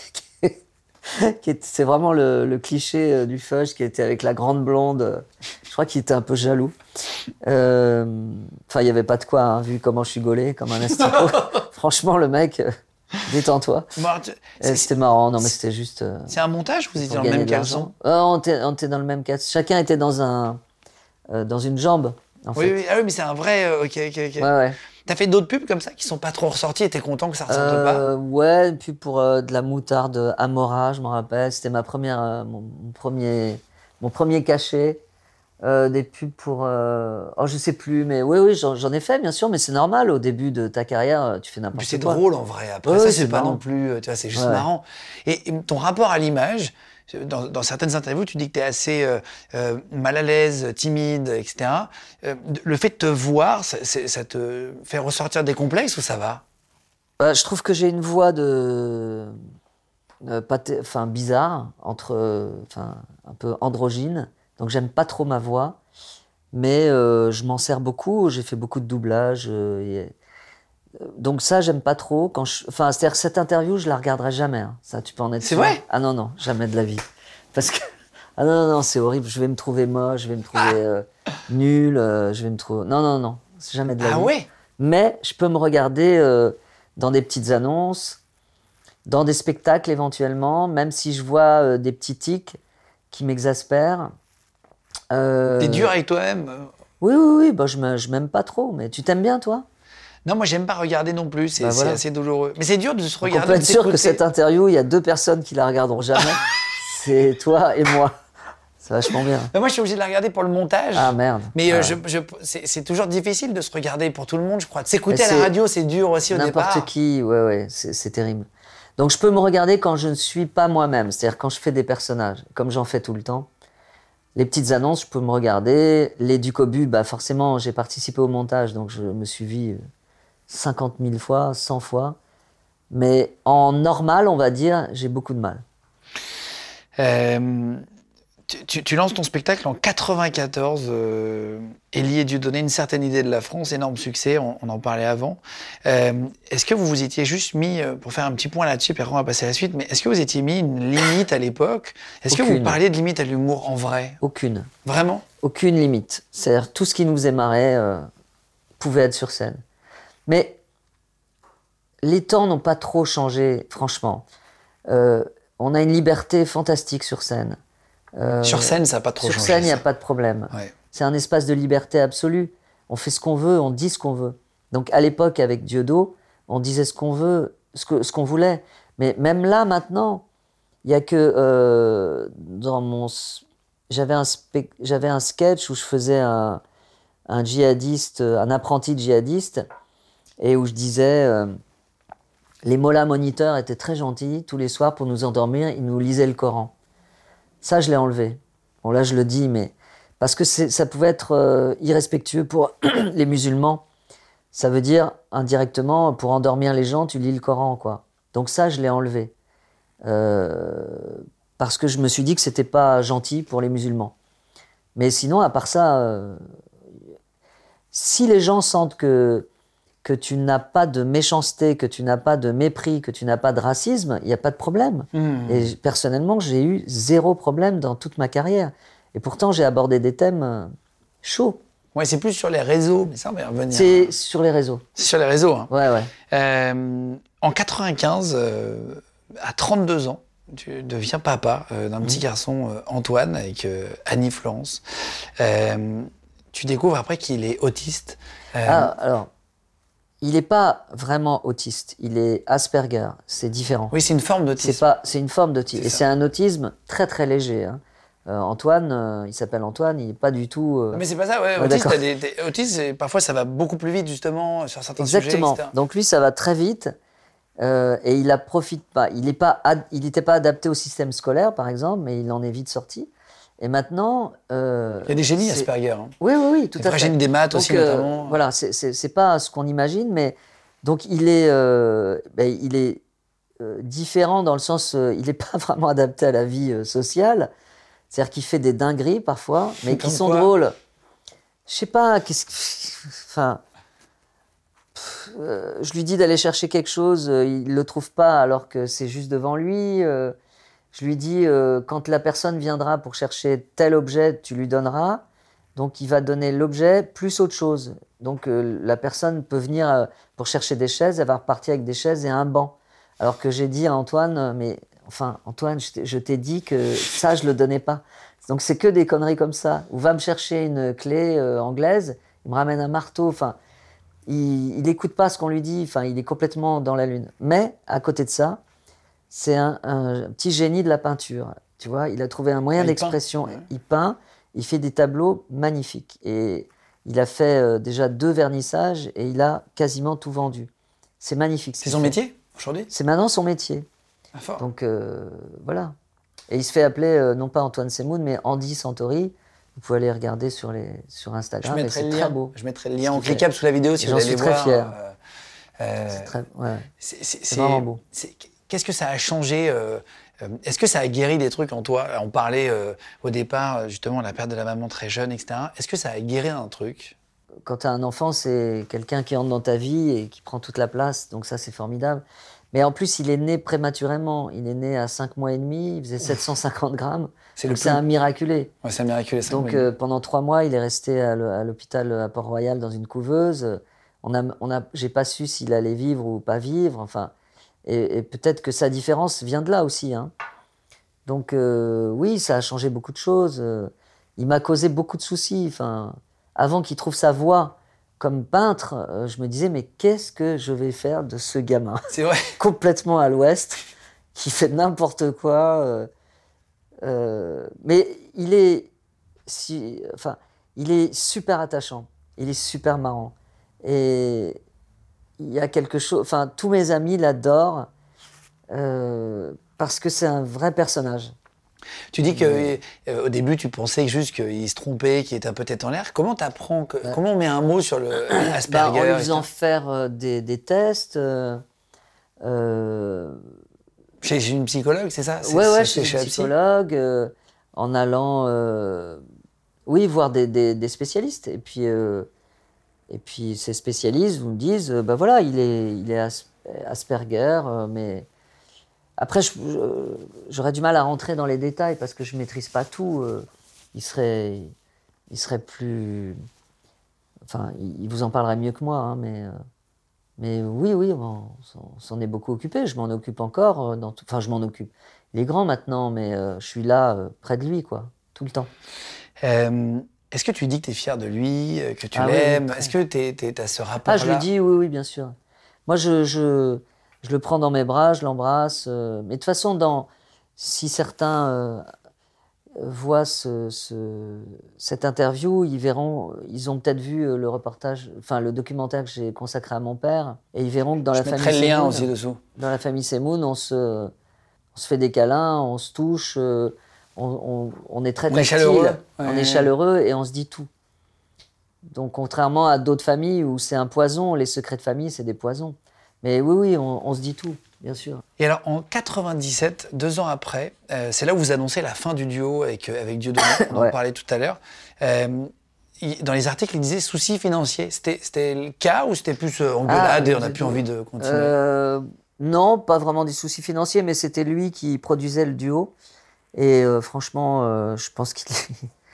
c'est vraiment le, le cliché du feuche qui était avec la grande blonde. Je crois qu'il était un peu jaloux. Euh, enfin, il n'y avait pas de quoi, hein, vu comment je suis gaulé, comme un asticot. Franchement, le mec, euh, détends-toi. Bon, tu, c'était marrant, non mais c'était juste... Euh, c'est un montage ou vous étiez dans le même caleçon? euh, on, était, on était dans le même caleçon. Chacun était dans, un, euh, dans une jambe, en oui, fait. Oui, ah oui, mais c'est un vrai... Euh, ok, ok, ok. Ouais, ouais. T'as fait d'autres pubs comme ça qui sont pas trop ressortis et t'es content que ça ressorte euh, pas? Ouais, une pub pour euh, de la moutarde Amora, je m'en rappelle. C'était ma première, euh, mon, mon, premier, mon premier cachet. Euh, des pubs pour... Euh... Oh, je sais plus, mais oui, oui, j'en, j'en ai fait, bien sûr, mais c'est normal. Au début de ta carrière, tu fais n'importe quoi. C'est quoi. drôle, en vrai. Après, ouais, ça, c'est, c'est pas non plus... Tu vois, c'est juste ouais. marrant. Et, et ton rapport à l'image, dans, dans certaines interviews, tu dis que t'es assez euh, euh, mal à l'aise, timide, et cetera. Euh, le fait de te voir, ça, ça te fait ressortir des complexes ou ça va? Bah, je trouve que j'ai une voix de... Euh, pathé... enfin, bizarre, entre... Enfin, un peu androgyne. Donc j'aime pas trop ma voix, mais euh, je m'en sers beaucoup. J'ai fait beaucoup de doublage. Euh, et... Donc ça, j'aime pas trop. Quand je... Enfin, c'est-à-dire que cette interview, je la regarderai jamais. Hein. Ça, tu peux en être C'est sûr. vrai? Ah non, non, jamais de la vie. Parce que... Ah non, non, non, c'est horrible. Je vais me trouver moche, je vais me trouver euh, nul, euh, je vais me trouver... Non, non, non, c'est jamais de la ah vie. Ah ouais? Mais je peux me regarder euh, dans des petites annonces, dans des spectacles éventuellement, même si je vois euh, des petits tics qui m'exaspèrent. Euh... T'es dur avec toi-même? Oui, oui, oui. Bah, je, me, je m'aime pas trop. Mais tu t'aimes bien, toi? Non, moi, j'aime pas regarder non plus. C'est, bah, voilà. c'est assez douloureux. Mais c'est dur de se regarder. Donc, on peut être sûr que cette interview, il y a deux personnes qui la regarderont jamais. C'est toi et moi. C'est vachement bien. Mais moi, je suis obligé de la regarder pour le montage. Ah, merde. Mais ah. euh, je, je, c'est, c'est toujours difficile de se regarder pour tout le monde, je crois. De s'écouter à la radio, c'est dur aussi au départ. N'importe qui, ouais, ouais. C'est, c'est terrible. Donc, je peux me regarder quand je ne suis pas moi-même. C'est-à-dire quand je fais des personnages, comme j'en fais tout le temps. Les petites annonces, je peux me regarder. Les Ducobu, bah forcément, j'ai participé au montage, donc je me suis vu cinquante mille fois, cent fois. Mais en normal, on va dire, j'ai beaucoup de mal. Euh, tu, tu, tu lances ton spectacle en quatre-vingt-quatorze. Euh, Élie et Dieudonné, une certaine idée de la France, énorme succès, on, on en parlait avant. Euh, est-ce que vous vous étiez juste mis, pour faire un petit point là-dessus, puis après on va passer à la suite, mais est-ce que vous étiez mis une limite à l'époque? Est-ce Aucune. que vous parliez de limite à l'humour en vrai? Aucune. Vraiment? Aucune limite. C'est-à-dire tout ce qui nous émarrait euh, pouvait être sur scène. Mais les temps n'ont pas trop changé, franchement. Euh, on a une liberté fantastique sur scène. Euh, sur scène, ça n'a pas trop sur changé. Sur scène, il n'y a pas de problème. Ouais. C'est un espace de liberté absolue. On fait ce qu'on veut, on dit ce qu'on veut. Donc à l'époque, avec Dieudo, on disait ce qu'on veut, ce, que, ce qu'on voulait. Mais même là, maintenant, il n'y a que euh, dans mon... J'avais un, spe... J'avais un sketch où je faisais un, un djihadiste, un apprenti djihadiste, et où je disais... Euh, les mollahs moniteurs étaient très gentils. Tous les soirs, pour nous endormir, ils nous lisaient le Coran. Ça, je l'ai enlevé. Bon, là, je le dis, mais... Parce que c'est, ça pouvait être euh, irrespectueux pour les musulmans. Ça veut dire, indirectement, pour endormir les gens, tu lis le Coran, quoi. Donc ça, je l'ai enlevé. Euh, parce que je me suis dit que c'était pas gentil pour les musulmans. Mais sinon, à part ça, euh, si les gens sentent que, que tu n'as pas de méchanceté, que tu n'as pas de mépris, que tu n'as pas de racisme, il n'y a pas de problème. Mmh. Et personnellement, j'ai eu zéro problème dans toute ma carrière. Et pourtant, j'ai abordé des thèmes chauds. Ouais, c'est plus sur les réseaux, mais ça, on va y revenir. C'est sur les réseaux. C'est sur les réseaux. Hein. Ouais, ouais. Euh, en quatre-vingt-quinze, euh, à trente-deux ans, tu deviens papa euh, d'un petit garçon, euh, Antoine, avec euh, Annie Florence. Euh, tu découvres après qu'il est autiste. Euh, Ah, alors, il n'est pas vraiment autiste. Il est Asperger. C'est différent. oui, c'est une forme d'autisme. C'est pas, c'est une forme d'autisme. C'est Et ça. c'est un autisme très très léger. Hein. Euh, Antoine, euh, il s'appelle Antoine. Il n'est pas du tout. euh, Mais c'est pas ça, ouais. Ouais, autiste, d'accord. t'as des, des- autiste, c'est- parfois ça va beaucoup plus vite, justement, sur certains Exactement. sujets, et cetera. Donc lui, ça va très vite. Euh, et il en profite pas. Il n'était pas, ad- il était pas adapté au système scolaire, par exemple, mais il en est vite sorti. Et maintenant. euh, Il y a des génies c'est- Asperger. Hein. Oui, oui, oui, tout Des à vrais fait. génies des maths Donc, aussi, euh, notamment. Voilà, c'est, c'est, c'est pas ce qu'on imagine, mais donc il est, euh, ben, il est euh, différent dans le sens, euh, il n'est pas vraiment adapté à la vie euh, sociale. C'est-à-dire qu'il fait des dingueries parfois, mais qui Comme sont quoi drôles. Je sais pas, qu'est-ce que. Enfin. pff, euh, je lui dis d'aller chercher quelque chose, euh, il le trouve pas alors que c'est juste devant lui. euh, je lui dis, euh, quand la personne viendra pour chercher tel objet, tu lui donneras. Donc, il va donner l'objet plus autre chose. Donc, euh, la personne peut venir euh, pour chercher des chaises, elle va repartir avec des chaises et un banc. Alors que j'ai dit à Antoine, euh, mais enfin, Antoine, je t'ai, je t'ai dit que ça, je le donnais pas. Donc, c'est que des conneries comme ça. Ou va me chercher une clé euh, anglaise, il me ramène un marteau. Enfin, il n'écoute pas ce qu'on lui dit. Enfin, il est complètement dans la lune. Mais, à côté de ça, c'est un, un petit génie de la peinture. Tu vois, il a trouvé un moyen Ah, il d'expression. peint, ouais. Il peint, il fait des tableaux magnifiques. Et il a fait euh, déjà deux vernissages et il a quasiment tout vendu. C'est magnifique. ce C'est qu'il son fait. métier, aujourd'hui? C'est maintenant son métier. Ah, fort. Donc euh, voilà. Et il se fait appeler euh, non pas Antoine Semoun, mais Andy Santori. Vous pouvez aller regarder sur, les, sur Je Instagram. Et mettrai, c'est le très lien, beau. je mettrai le Ce lien en qu'il fait. cliquable sous la vidéo si Et vous j'en allez suis très voir. fier. euh, euh, C'est très, ouais. c'est, c'est- C'est vraiment beau. c'est- Qu'est-ce que ça a changé euh, euh, Est-ce que ça a guéri des trucs en toi? On parlait euh, au départ, justement, de la perte de la maman très jeune, et cetera. Est-ce que ça a guéri un truc? Quand tu as un enfant, c'est quelqu'un qui entre dans ta vie et qui prend toute la place. Donc ça, c'est formidable. Mais en plus, il est né prématurément. Il est né à cinq mois et demi. Il faisait sept cent cinquante grammes. C'est Donc le c'est plus- un miraculé. Ouais, c'est un miraculé, ça. Donc oui. euh, pendant trois mois, il est resté à l'h- à l'hôpital à Port-Royal dans une couveuse. On a, on a, j'ai pas su s'il allait vivre ou pas vivre. Enfin, et, et peut-être que sa différence vient de là aussi. Hein. Donc euh, oui, ça a changé beaucoup de choses. Euh, Il m'a causé beaucoup de soucis. Enfin, avant qu'il trouve sa voie comme peintre, euh, je me disais mais qu'est-ce que je vais faire de ce gamin C'est vrai. complètement à l'ouest qui fait n'importe quoi. euh, euh, mais il est, si, enfin, il est super attachant. Il est super marrant. Et il y a quelque chose. Enfin, tous mes amis l'adorent euh, parce que c'est un vrai personnage. Tu dis que euh, au début, tu pensais juste qu'il se trompait, qu'il était un peu tête en l'air. Comment t'apprends que, Comment on met un mot sur le Bah, Asperger en lui et faisant tout faire euh, des, des tests. euh, euh, Chez, chez une psychologue, c'est ça? C'est- ouais, ouais, c'est chez la un psy psychologue, euh, en allant, euh, oui, voir des, des, des spécialistes. Et puis, euh, et puis ces spécialistes vous me disent, euh, bah voilà, il est, il est As- Asperger, euh, mais après, je- je- j'aurais du mal à rentrer dans les détails parce que je maîtrise pas tout. euh, il serait, il serait plus, enfin, il, il vous en parlerait mieux que moi, hein, mais. euh, Mais oui, oui, on s'en- on s'en est beaucoup occupé. Je m'en occupe encore. euh, dans tout- Enfin, je m'en occupe. Il est grand maintenant, mais euh, je suis là, euh, près de lui, quoi, tout le temps. Euh, Est-ce que tu dis que tu es fier de lui, euh, que tu Ah oui, l'aimes? oui, très. Est-ce que tu as ce rapport-là? Ah, je lui dis, oui, oui, bien sûr. Moi, je, je, je le prends dans mes bras, je l'embrasse. euh, mais de toute façon, dans, si certains euh, voient ce, ce- cette interview, ils verront, ils ont peut-être vu euh, le reportage, enfin le documentaire que j'ai consacré à mon père, et ils verront que dans Je la famille mettrai le lien Semoun, aussi dessous. dans la famille Semoun, on se, on se fait des câlins, on se touche, euh, on, on- on est très On est tactile, chaleureux. on Ouais. est chaleureux et on se dit tout. Donc contrairement à d'autres familles où c'est un poison, les secrets de famille c'est des poisons. Mais oui, oui, on, on se dit tout, bien sûr. Et alors, en quatre-vingt-dix-sept, deux ans après, euh, c'est là où vous annoncez la fin du duo avec, euh, avec Dieudonné, on en Ouais. parlait tout à l'heure. Euh, il- dans les articles, il disait soucis financiers. C'était, c'était le cas ou c'était plus euh, engueulade Ah, et on vous n'a êtes plus bon. envie de continuer? Euh, non, pas vraiment des soucis financiers, mais c'était lui qui produisait le duo. Et euh, franchement, euh, je pense qu'il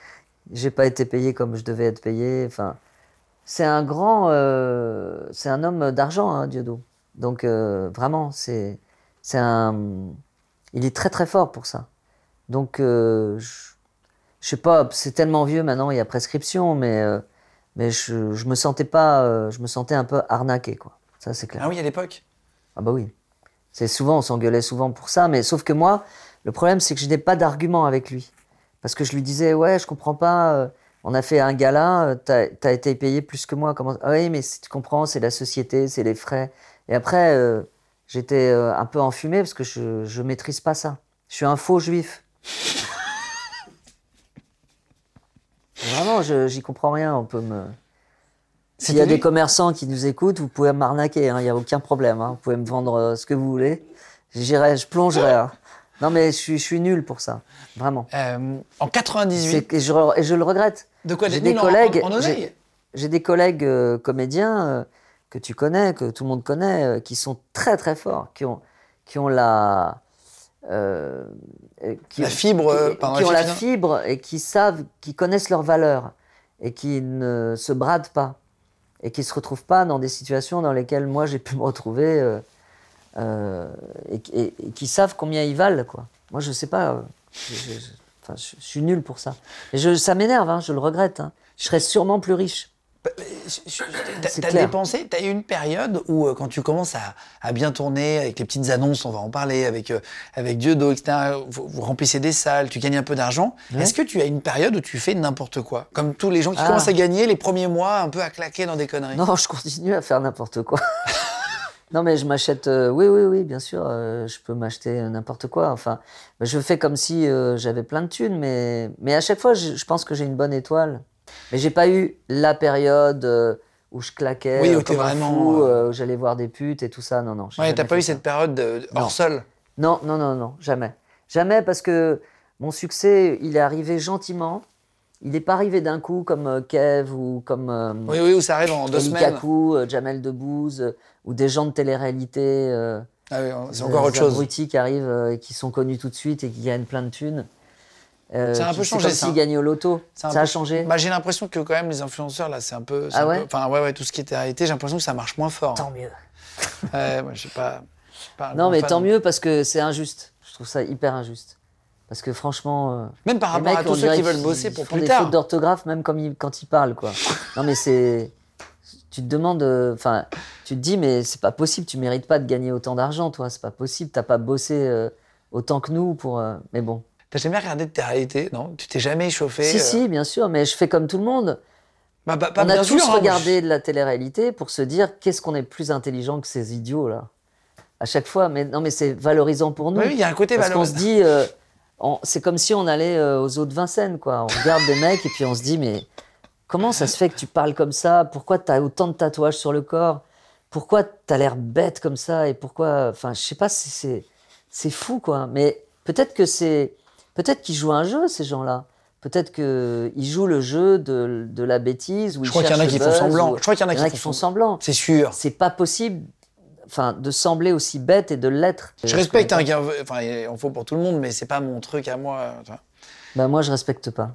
J'ai pas été payé comme je devais être payé. Enfin, c'est un grand, euh, c'est un homme d'argent, hein, Dieudo. Donc euh, vraiment, c'est, c'est un, il est très très fort pour ça. Donc euh, je, je sais pas, c'est tellement vieux maintenant, il y a prescription, mais euh, mais je, je me sentais pas, euh, je me sentais un peu arnaqué, quoi. Ça c'est clair. Ah oui, à l'époque. Ah bah oui. C'est souvent, on s'engueulait souvent pour ça, mais sauf que moi, le problème, c'est que je n'ai pas d'argument avec lui. Parce que je lui disais, ouais, je comprends pas, euh, on a fait un gala, euh, t'as, t'as été payé plus que moi. Comment... Ah oui, mais si tu comprends, c'est la société, c'est les frais. Et après, euh, j'étais euh, un peu enfumé parce que je, je maîtrise pas ça. Je suis un faux juif. Vraiment, je, j'y comprends rien, on peut me... S'il y a des commerçants qui nous écoutent, vous pouvez m'arnaquer, il hein, n'y a aucun problème. Hein, vous pouvez me vendre euh, ce que vous voulez. J'irai, je plongerai. Hein. Non, mais je suis, je suis nul pour ça, vraiment. Euh, en quatre-vingt-dix-huit. Et je, et je le regrette. De quoi j'ai des collègues en, en j'ai, j'ai des collègues euh, comédiens euh, que tu connais, que tout le monde connaît, euh, qui sont très très forts, qui ont, qui ont la... Euh, qui, la fibre, qui, pardon, qui ont la fibre et qui savent, qui connaissent leurs valeurs et qui ne se bradent pas. Et qui ne se retrouvent pas dans des situations dans lesquelles moi j'ai pu me retrouver euh, euh, et, et, et qui savent combien ils valent, quoi. Moi je ne sais pas, euh, je, je, je, enfin, je, je suis nul pour ça. Et je, ça m'énerve, hein, je le regrette. Hein. Je serais sûrement plus riche. T'as dépensé, t'as eu une période où euh, quand tu commences à, à bien tourner avec les petites annonces, on va en parler, avec, euh, avec Dieudo, et cetera, vous, vous remplissez des salles, tu gagnes un peu d'argent. Ouais. Est-ce que tu as une période où tu fais n'importe quoi? Comme tous les gens qui ah. commencent à gagner les premiers mois, un peu à claquer dans des conneries. Non, je continue à faire n'importe quoi. Non, mais je m'achète... Euh, oui, oui, oui, bien sûr, euh, je peux m'acheter n'importe quoi. Enfin, je fais comme si euh, j'avais plein de thunes, mais, mais à chaque fois, je, je pense que j'ai une bonne étoile. Mais j'ai pas eu la période euh, où je claquais oui, euh, comme un vraiment, fou, euh... euh, où j'allais voir des putes et tout ça. Non, non. Ouais, t'as pas eu ça. Cette période de hors sol? Non, non, non, non, jamais. Jamais, parce que mon succès, il est arrivé gentiment. Il n'est pas arrivé d'un coup comme euh, Kev ou comme... Euh, oui, oui, où ça arrive en deux Eli semaines. Kakou, euh, Jamel Debbouze, euh, ou des gens de télé-réalité. Euh, ah oui, c'est encore autre chose. Des abrutis qui arrivent euh, et qui sont connus tout de suite et qui gagnent plein de thunes. Euh, ça a un peu changé, c'est comme s'ils gagnaient au loto. Ça peu... a changé. Bah, j'ai l'impression que quand même les influenceurs là, c'est un peu. Ah ouais. Enfin ouais, ouais, tout ce qui était arrêté, j'ai l'impression que ça marche moins fort. Tant mieux. Ouais, moi, je sais pas. pas non, mais fan. Tant mieux parce que c'est injuste. Je trouve ça hyper injuste. Parce que franchement. Euh, même par rapport mecs, à tous ceux qui veulent bosser pour plus tard. Ils font des fautes d'orthographe même comme ils, quand ils parlent, quoi. Non, mais c'est. Tu te demandes. Enfin, euh, tu te dis, mais c'est pas possible. Tu mérites pas de gagner autant d'argent, toi. C'est pas possible. T'as pas bossé euh, autant que nous pour. Euh, mais bon. T'as jamais regardé de télé-réalité, non? Tu t'es jamais échauffé? Si, euh... si, bien sûr, mais je fais comme tout le monde. Bah, bah, bah, on a bien tous sûr, regardé hein, de la télé-réalité pour se dire qu'est-ce qu'on est plus intelligent que ces idiots-là. À chaque fois, mais non, mais c'est valorisant pour nous. Oui, il y a un côté parce valorisant. Parce qu'on se dit, euh, on, c'est comme si on allait euh, aux eaux de Vincennes, quoi. On regarde des mecs et puis on se dit, mais comment ça se fait que tu parles comme ça? Pourquoi tu as autant de tatouages sur le corps? Pourquoi tu as l'air bête comme ça? Et pourquoi... Enfin, je sais pas, c'est, c'est, c'est fou, quoi. Mais peut-être que c'est... Peut-être qu'ils jouent un jeu, ces gens-là. Peut-être qu'ils jouent le jeu de, de la bêtise. Où je ils crois qu'il y en a qui font semblant. Ou... Je crois qu'il y en a, il y en a qui, qui font semblant. C'est sûr. C'est pas possible enfin, de sembler aussi bête et de l'être. Je respecte, hein, enfin, il en faut pour tout le monde, mais c'est pas mon truc à moi. Enfin. Ben, moi, je respecte pas.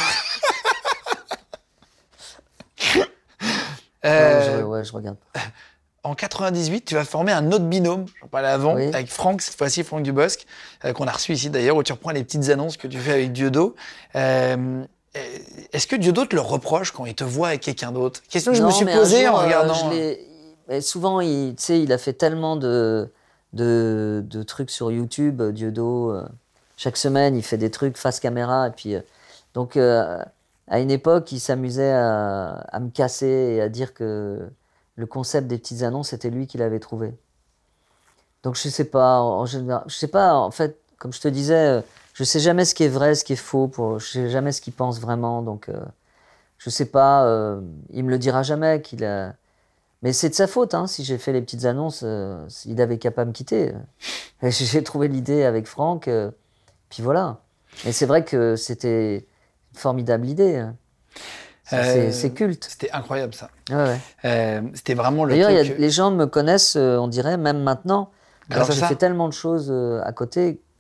euh... non, je, ouais, je regarde pas. En quatre-vingt-dix-huit, tu vas former un autre binôme, j'en parlais avant, oui. avec Franck, cette fois-ci Franck Dubosc, euh, qu'on a reçu ici d'ailleurs, où tu reprends les petites annonces que tu fais avec Dieudo. Euh, est-ce que Dieudo te le reproche quand il te voit avec quelqu'un d'autre? Question que je non, me suis mais posée jour, en regardant. Euh, je l'ai... Mais souvent, il, tu sais, il a fait tellement de, de, de trucs sur YouTube, Dieudo. Euh, chaque semaine, il fait des trucs face caméra. Et puis, euh, donc, euh, à une époque, il s'amusait à, à me casser et à dire que le concept des petites annonces, c'était lui qui l'avait trouvé. Donc, je sais pas, en général, je sais pas, en fait, comme je te disais, je sais jamais ce qui est vrai, ce qui est faux, pour, je sais jamais ce qu'il pense vraiment, donc, euh, je sais pas, euh, il me le dira jamais qu'il a... Mais c'est de sa faute, hein, si j'ai fait les petites annonces, euh, il avait qu'à pas me quitter. Et j'ai trouvé l'idée avec Franck, euh, puis voilà. Mais c'est vrai que c'était une formidable idée, hein. C'est, euh, c'est, c'est culte. C'était incroyable, ça. Ouais, ouais. Euh, c'était vraiment le D'ailleurs, truc... les gens me connaissent, euh, on dirait, même maintenant. Grâce Alors j'ai fait tellement de choses euh, à côté,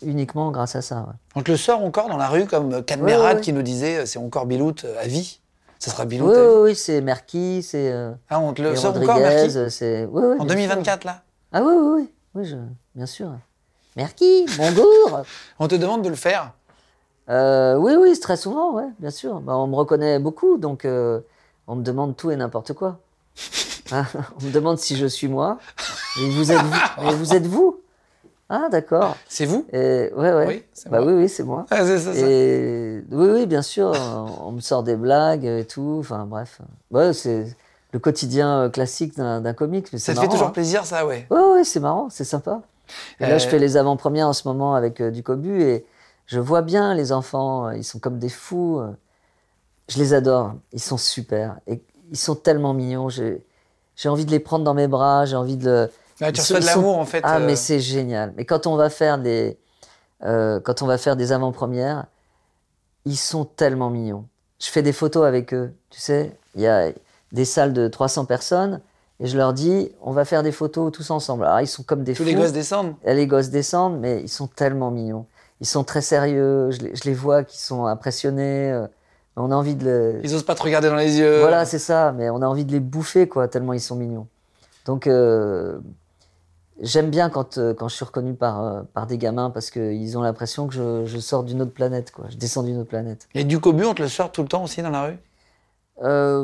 uniquement grâce à ça. Ouais. On te le sort encore dans la rue comme Cadmerade ouais, ouais. qui nous disait euh, c'est encore Bilout euh, à vie. Ça sera Bilout Oui, à vie. oui, oui, c'est Merki, c'est. Euh, Ah, on te le et sort Rodriguez, encore, Merki c'est. Oui, oui, En bien deux mille vingt-quatre, sûr. là Ah oui, oui, oui, oui je... bien sûr. Merki, bonjour. On te demande de le faire. euh, Oui, oui, très souvent, ouais, bien sûr. Bah, on me reconnaît beaucoup, donc euh, on me demande tout et n'importe quoi. Hein, on me demande si je suis moi. Et vous êtes vous, mais vous êtes vous Ah, d'accord. C'est vous Et, ouais, ouais. Oui, c'est bah, moi. Oui, oui, c'est moi. Ah, c'est ça, ça. Et oui, oui, bien sûr, on, on me sort des blagues et tout. Enfin, bref. Ouais, c'est le quotidien classique d'un, d'un comique. Mais Ça c'est te marrant, fait toujours hein. plaisir, ça, ouais. Ouais, ouais, c'est marrant, c'est sympa. Et là, Euh, je fais les avant-premières en ce moment avec euh, du Cobu et je vois bien les enfants, euh, ils sont comme des fous. euh. Je les adore, ils sont super. Et ils sont tellement mignons. J'ai, j'ai envie de les prendre dans mes bras, j'ai envie de le. Ouais, tu Ils reçois sont- de ils sont- l'amour, en fait. Ah, euh, mais c'est génial. Mais quand on va faire des, euh, quand on va faire des avant-premières, ils sont tellement mignons. Je fais des photos avec eux. Tu sais, il y a des salles de trois cents personnes et je leur dis, on va faire des photos tous ensemble. Alors, ils sont comme des Tous fous. les gosses descendent. Et les gosses descendent, mais ils sont tellement mignons. Ils sont très sérieux. Je les, je les vois qui sont impressionnés. euh, On a envie de les... Ils osent pas te regarder dans les yeux. Voilà, c'est ça. Mais on a envie de les bouffer, quoi, tellement ils sont mignons. Donc, euh, j'aime bien quand, euh, quand je suis reconnu par, euh, par des gamins parce qu'ils ont l'impression que je, je sors d'une autre planète, quoi. Je descends d'une autre planète. Et du Cobu, on te le sort tout le temps aussi dans la rue Euh,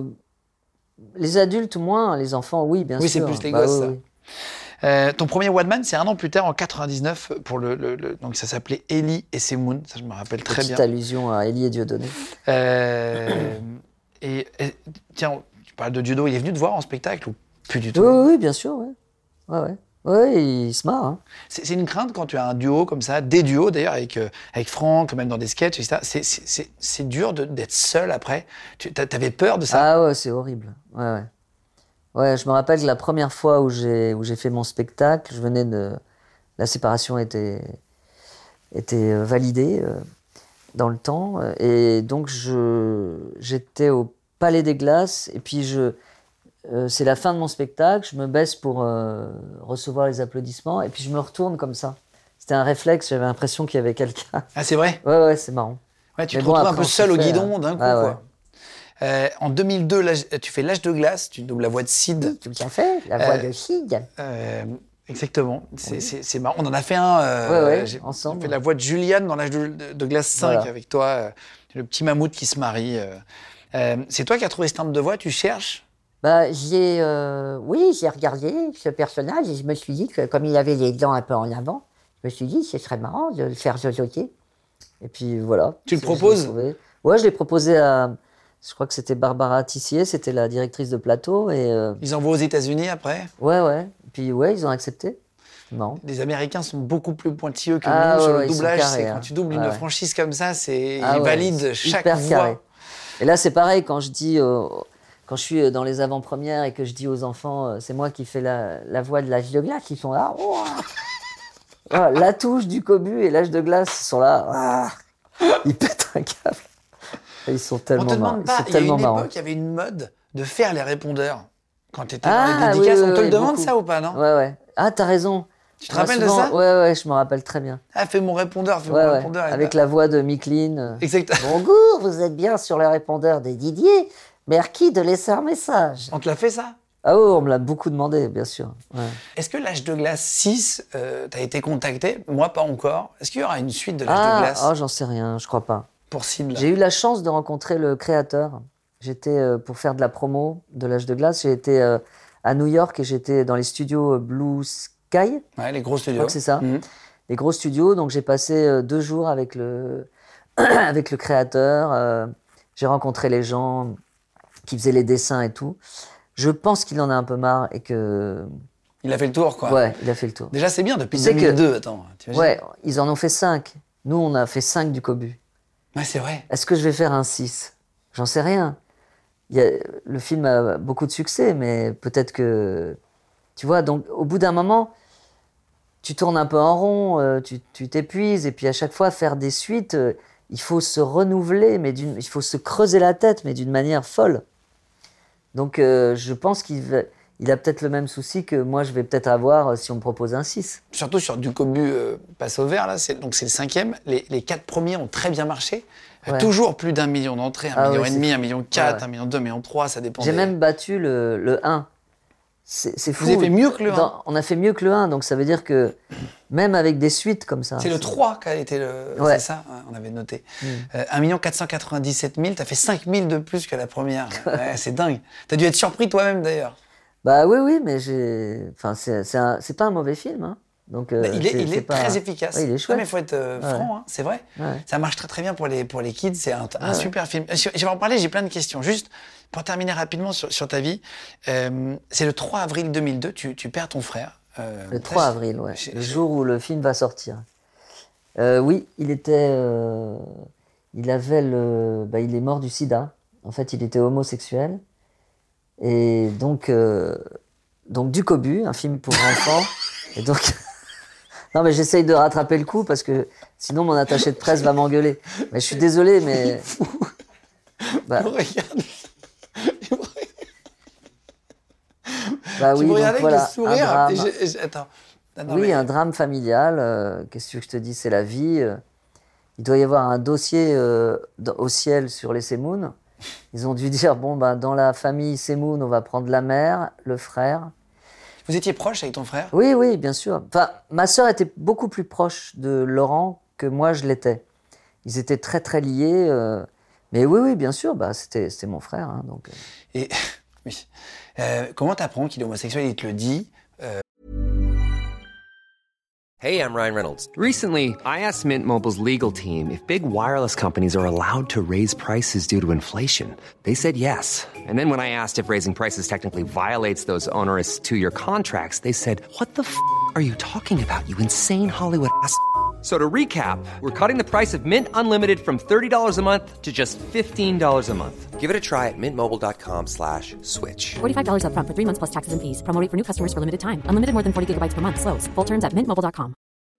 les adultes, moins. Les enfants, oui, bien Oui, sûr. c'est plus les Bah, gosses, oui, ça. oui. Euh, ton premier One Man, c'est un an plus tard, en quatre-vingt-dix-neuf, pour le, le- le- donc ça s'appelait Elie et ses Moons, ça je me rappelle très Petite bien. allusion à Élie et Dieudonné. Euh, et, et- tiens, tu parles de Diodo, il est venu te voir en spectacle ou plus du tout? Oui, oui, oui, bien sûr, ouais. Ouais, ouais. Ouais, il se marre, hein. C'est c'est une crainte quand tu as un duo comme ça, des duos d'ailleurs, avec, euh, avec Franck, même dans des sketchs, et cetera. C'est- C'est c'est- c'est dur de- d'être seul après. Tu t'a- t'avais peur de ça? Ah ouais, c'est horrible. Ouais, ouais. Ouais, je me rappelle que la première fois où j'ai où j'ai fait mon spectacle, je venais de la séparation était était euh, validée euh, dans le temps euh, et donc je j'étais au Palais des Glaces et puis je euh, c'est la fin de mon spectacle, je me baisse pour euh, recevoir les applaudissements et puis je me retourne comme ça. C'était un réflexe, j'avais l'impression qu'il y avait quelqu'un. Ah, c'est vrai? Ouais, ouais, c'est marrant. Ouais, tu Mais te bon, retrouves un après, peu on seul s'y au fait, guidon hein. d'un coup, Ah ouais. quoi. Euh, en deux mille deux, l'âge- tu fais L'âge de glace, tu doubles la voix de Sid. Tout à fait, la voix Euh, de Sid. Euh, exactement, c'est c'est- c'est marrant. On en a fait un. euh, Ouais, ouais, j'ai ensemble. fait la voix de Juliane dans L'âge de, de- de glace cinq Voilà. avec toi, euh, le petit mammouth qui se marie. euh. Euh, c'est toi qui as trouvé ce timbre de voix, tu cherches? Bah, j'ai, euh, oui, j'ai regardé ce personnage et je me suis dit que comme il avait les dents un peu en avant, je me suis dit ce serait marrant de le faire zozoter. Et puis voilà. Tu le C'est- je l'ai proposes? trouvé. Ouais, je l'ai proposé à. Je crois que c'était Barbara Tissier, c'était la directrice de plateau. Et euh, Ils envoient aux États-Unis après. ouais, ouais. Et puis ouais, ils ont accepté. Non. Les Américains sont beaucoup plus pointilleux que Ah nous ouais, sur le ouais, ils sont doublage. carrés, C'est hein. quand tu doubles Ouais, une ouais. franchise comme ça, c'est Ah ils ouais, valident c'est chaque hyper voix. carré. Et là, c'est pareil quand je dis, euh, quand je suis dans les avant-premières et que je dis aux enfants, euh, c'est moi qui fais la, la voix de L'âge de glace, ils sont là. Ouah. Ah, la touche du Cobu et L'âge de glace, ils sont là. Ah. Ils pètent un câble. Et ils sont On tellement te marrants. demande Ils pas. sont Il y a tellement une marrants. époque, il y avait une mode de faire les répondeurs. Quand tu étais dans Ah, les oui, dédicaces, oui, on te oui, le demande beaucoup. ça ou pas, non? Ouais, ouais. Ah, t'as raison. Tu te Moi, rappelles de souvent- ça? Ouais, ouais, je me rappelle très bien. Ah, fais mon répondeur, fais Ouais, mon ouais. répondeur. et Avec bah- la voix de Micheline. euh. Exactement. Bonjour, vous êtes bien sur le répondeur de Didier. Merci de laisser un message. On te l'a fait ça? Ah oui, on me l'a beaucoup demandé, bien sûr. Ouais. Est-ce que L'âge de glace six, euh, t'as été contacté? Moi, pas encore. Est-ce qu'il y aura une suite de L'âge de Ah, glace oh, j'en sais rien, je crois pas. pour Sid là? J'ai eu la chance de rencontrer le créateur. J'étais, euh, pour faire de la promo de L'âge de glace, j'ai été euh, à New York et j'étais dans les studios euh, Blue Sky, Ouais, les gros je studios. crois que c'est ça, Mhm. les gros studios. Donc j'ai passé euh, deux jours avec le, avec le créateur. euh, j'ai rencontré les gens qui faisaient les dessins et tout. Je pense qu'il en a un peu marre et que... Il a fait le tour, quoi. Ouais, il a fait le tour. Déjà, c'est bien depuis Tu sais deux mille deux. Attends, t'imagines? Ouais, ils en ont fait cinq. Nous, on a fait cinq du Cobu. Ouais, c'est vrai. Est-ce que je vais faire un six? J'en sais rien. Il y a, le film a beaucoup de succès, mais peut-être que... Tu vois, donc au bout d'un moment, tu tournes un peu en rond, euh, tu tu t'épuises, et puis à chaque fois, faire des suites, euh, il faut se renouveler, mais d'une, il faut se creuser la tête, mais d'une manière folle. Donc euh, je pense qu'il va, il a peut-être le même souci que moi, je vais peut-être avoir euh, si on me propose un six. Surtout sur Du Cobu euh, passe au vert, là, c'est, donc c'est le cinquième. Les, les quatre premiers ont très bien marché. Euh, Ouais. Toujours plus d'un million d'entrées, un Ah million oui, et c'est demi, fou. un million quatre, Ouais, ouais. un million deux, un million trois, ça dépend. J'ai des- même battu le, le un. C'est, c'est fou. Vous avez fait mieux que le un. Dans- On a fait mieux que le un, donc ça veut dire que même avec des suites comme ça. C'est le trois qui a été le. Ouais. C'est ça, ouais, on avait noté. Mm. Euh, un million quatre cent quatre-vingt-dix-sept mille, t'as fait cinq mille de plus que la première. Ouais, c'est dingue. T'as dû être surpris toi-même d'ailleurs. Bah oui, oui, mais j'ai. Enfin, c'est, c'est, un- c'est pas un mauvais film. Hein. Donc, euh, Bah, il est, c'est- il c'est est pas- très efficace. Ouais, il est Non, chouette. mais il faut être euh, Ouais. franc, hein, c'est vrai. Ouais. Ça marche très très bien pour les, pour les kids, c'est un, un Ouais. super film. Je, je vais en parler, j'ai plein de questions. Juste pour terminer rapidement sur, sur ta vie, euh, c'est le trois avril deux mille deux, tu, tu perds ton frère. Euh, Le trois ça, avril, ouais. j'ai- Le j'ai- jour où le film va sortir. Euh, oui, il était. euh, il avait le. Bah, il est mort du sida. En fait, il était homosexuel. Et donc. euh, donc, Du Cobu, un film pour enfants. Et donc. Non, mais j'essaye de rattraper le coup parce que sinon mon attaché de presse va m'engueuler. Mais je suis désolé, mais. Bah, Il me regarde. Il me regarde. bah Tu oui, me donc regardes avec voilà. le sourire. un et drame. je- je- attends. Non, non, Oui, mais- un drame familial. euh, qu'est-ce que je te dis, c'est la vie. euh. Il doit y avoir un dossier euh, dans- au ciel sur les Semoun. Ils ont dû dire bon, ben, dans la famille Semoun, on va prendre la mère, le frère. Vous étiez proche avec ton frère? Oui, oui, bien sûr. Enfin, ma sœur était beaucoup plus proche de Laurent que moi je l'étais. Ils étaient très, très liés. euh, Mais oui, oui, bien sûr, bah, c'était, c'était mon frère. Hein, donc, euh. Et oui. Euh, comment t'apprends qu'il est homosexuel? Il te le dit. Hey, I'm Ryan Reynolds. Recently, I asked Mint Mobile's legal team if big wireless companies are allowed to raise prices due to inflation. They said yes. And then when I asked if raising prices technically violates those onerous two-year contracts, they said, "What the f*** are you talking about, you insane Hollywood ass?" So to recap, we're cutting the price of Mint Unlimited from thirty dollars a month to just fifteen dollars a month. Give it a try at mintmobile.com slash switch. forty-five dollars up front for three months plus taxes and fees. Promo rate for new customers for limited time. Unlimited more than forty gigabytes per month. Slows full terms at mint mobile dot com.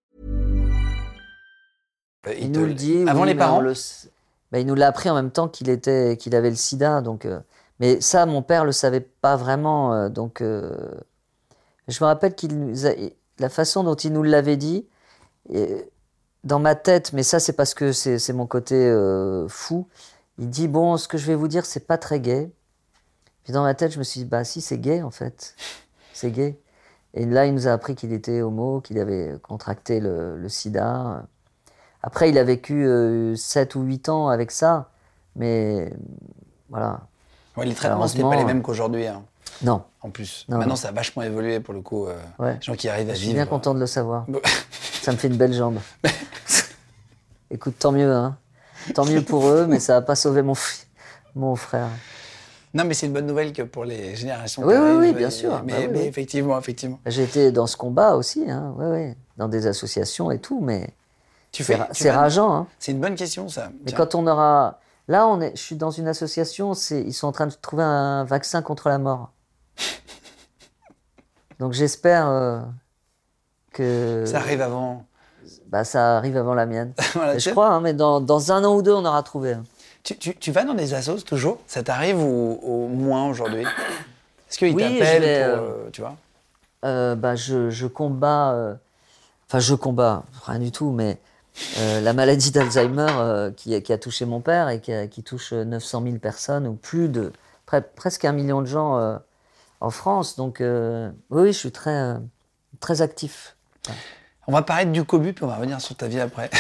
Euh, Il te nous le dit. Avant oui, les mais parents? on le s- bah, il nous l'a appris en même temps qu'il était, qu'il avait le sida. Donc, euh, mais ça, mon père le savait pas vraiment. euh, donc, euh, je me rappelle qu'il nous a- la façon dont il nous l'avait dit, et dans ma tête, mais ça, c'est parce que c'est, c'est mon côté euh, fou. Il dit bon, ce que je vais vous dire, c'est pas très gay. Puis dans ma tête, je me suis dit bah si, c'est gay en fait, c'est gay. Et là, il nous a appris qu'il était homo, qu'il avait contracté le, le sida. Après, il a vécu euh, sept ou huit ans avec ça, mais voilà. Ouais, les traitements, c'était Malheureusement, pas les mêmes qu'aujourd'hui. Hein, Non, en plus. Non, Maintenant, non. ça a vachement évolué pour le coup. Euh, Ouais. Les gens qui arrivent à je suis vivre. bien content de le savoir. Bon. Ça me fait une belle jambe. Écoute, tant mieux, hein. Tant mieux pour eux, mais ça va pas sauver mon, fi- mon frère. Non, mais c'est une bonne nouvelle que pour les générations Oui, qui oui, arrivent. oui, bien Et- sûr. Mais, Bah oui, mais oui. effectivement, effectivement. J'ai été dans ce combat aussi, hein. Ouais, ouais. Dans des associations et tout, mais Tu c'est, fais. ra- tu c'est vas- rageant, hein. C'est une bonne question, ça. Mais Tiens. quand on aura... Là, on est... je suis dans une association, c'est... ils sont en train de trouver un vaccin contre la mort. Donc j'espère euh, que Ça arrive avant. bah, ça arrive avant la mienne. Voilà, Et je tiens. crois, hein, mais dans, dans un an ou deux, on aura trouvé. hein. Tu, tu, tu vas dans des assos toujours? Ça t'arrive ou, ou moins aujourd'hui? Est-ce qu'ils Oui, t'appellent je vais, pour. euh, euh, tu vois? Euh, bah, je, je combats... euh, Enfin, je combats, rien du tout, mais euh, la maladie d'Alzheimer euh, qui, qui a touché mon père et qui, a- qui touche neuf cent mille personnes, ou plus de... pre- presque un million de gens euh, en France. Donc, euh, oui, oui, je suis très, euh, très actif. On va parler du Cobu, puis on va revenir sur ta vie après.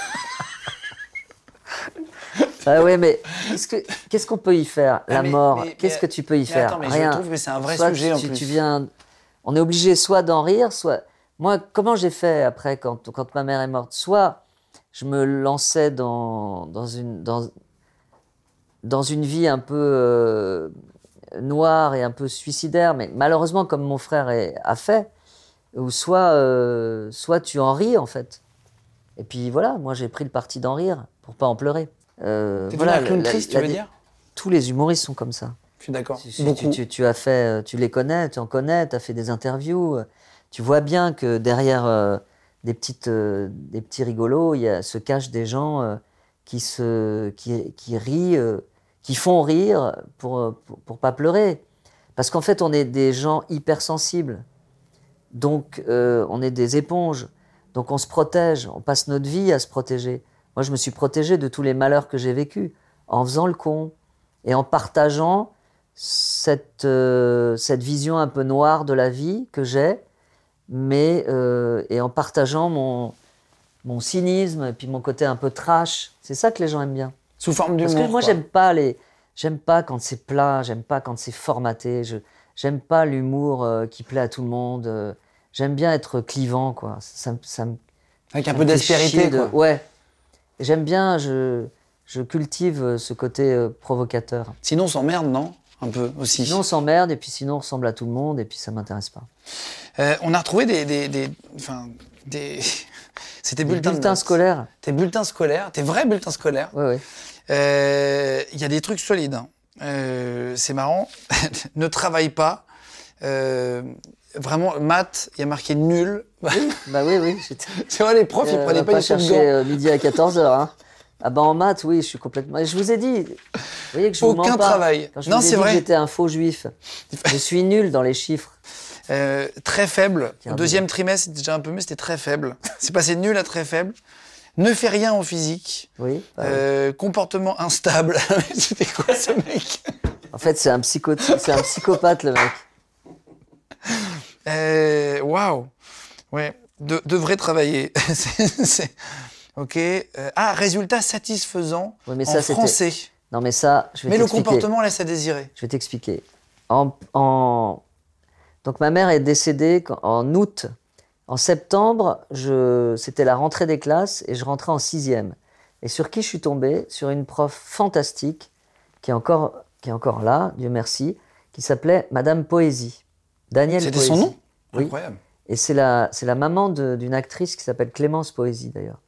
Ah ouais, mais qu'est-ce, que, qu'est-ce qu'on peut y faire? La Ah, mais- mort, mais- qu'est-ce mais- que tu peux y mais faire? attends, mais je Rien. trouve que c'est un vrai Soit sujet, tu, en tu- plus. tu viens... On est obligé soit d'en rire, soit... Moi, comment j'ai fait après, quand, quand ma mère est morte? Soit je me lançais dans, dans, une, dans, dans une vie un peu euh, noire et un peu suicidaire, mais malheureusement, comme mon frère est- a fait, ou soit, euh, soit tu en ris, en fait. Et puis voilà, moi j'ai pris le parti d'en rire, pour pas en pleurer. Euh, T'es voilà, devenu un clown la- triste, tu la- veux dire? Tous les humoristes sont comme ça. Je suis d'accord. Tu, tu- Beaucoup. tu- tu as fait, tu les connais, tu en connais, tu as fait des interviews. Tu vois bien que derrière euh, des, petites, euh, des petits rigolos, il y a, se cachent des gens euh, qui, se, qui, qui rient, euh, qui font rire pour, euh, pour, pour pas pleurer. Parce qu'en fait, on est des gens hypersensibles. Donc, euh, on est des éponges. Donc, on se protège. On passe notre vie à se protéger. Moi, je me suis protégé de tous les malheurs que j'ai vécus en faisant le con et en partageant cette, euh, cette vision un peu noire de la vie que j'ai, mais euh, et en partageant mon, mon cynisme et puis mon côté un peu trash. C'est ça que les gens aiment bien. Sous forme d'humour. Parce que moi, quoi. j'aime pas les, j'aime pas quand c'est plat, j'aime pas quand c'est formaté. Je, j'aime pas l'humour euh, qui plaît à tout le monde. euh, j'aime bien être clivant, quoi. Ça, me- ça me Avec ça un me peu fait d'aspérité, chier de- quoi. Ouais. Et j'aime bien, je, je cultive ce côté euh, provocateur. Sinon, on s'emmerde, non? Un peu aussi. Sinon, on s'emmerde, et puis sinon, on ressemble à tout le monde, et puis ça m'intéresse pas. Euh, on a retrouvé des... des, des enfin, des... C'était Des bulletins, de bulletins notes. scolaires. Tes bulletins scolaires, tes vrais bulletins scolaires. Ouais, ouais. Euh, Il y a des trucs solides. hein. Euh, c'est marrant. Ne travaille pas. Euh, vraiment, maths, il y a marqué nul. Bah oui, oui. j'étais- Tu vois, les profs, ils Euh, prenaient on pas va les sous de chercher gants. euh, midi à quatorze heures. Hein. Ah bah en maths, oui, je suis complètement... Et je vous ai dit, vous voyez que je vous Aucun mens pas. travail. Quand je Non, vous ai c'est dit vrai. que j'étais un faux juif. Je suis nul dans les chiffres. Euh, très faible. Au Regardez. deuxième trimestre, c'était déjà un peu mieux, c'était très faible. C'est passé de nul à très faible. Ne fais rien en physique. Oui. bah oui. Euh, comportement instable. C'était quoi ce mec? En fait, c'est un, psycho... c'est un psychopathe, le mec. Euh, Waouh. Ouais. De, devrait travailler. C'est- c'est- Ok. Euh, ah, résultat satisfaisant Oui, mais en ça, c'était- français. Non, mais ça, je vais Mais le t'expliquer. comportement laisse à désirer. Je vais t'expliquer. En, en- Donc, ma mère est décédée quand- en août. En septembre, je... c'était la rentrée des classes et je rentrais en sixième. Et sur qui je suis tombé? Sur une prof fantastique qui est encore, qui est encore là, Dieu merci, qui s'appelait Madame Poésie. Danielle C'était Poésie. son nom? Oui. Incroyable. Et c'est la, c'est la maman de- d'une actrice qui s'appelle Clémence Poésie, d'ailleurs.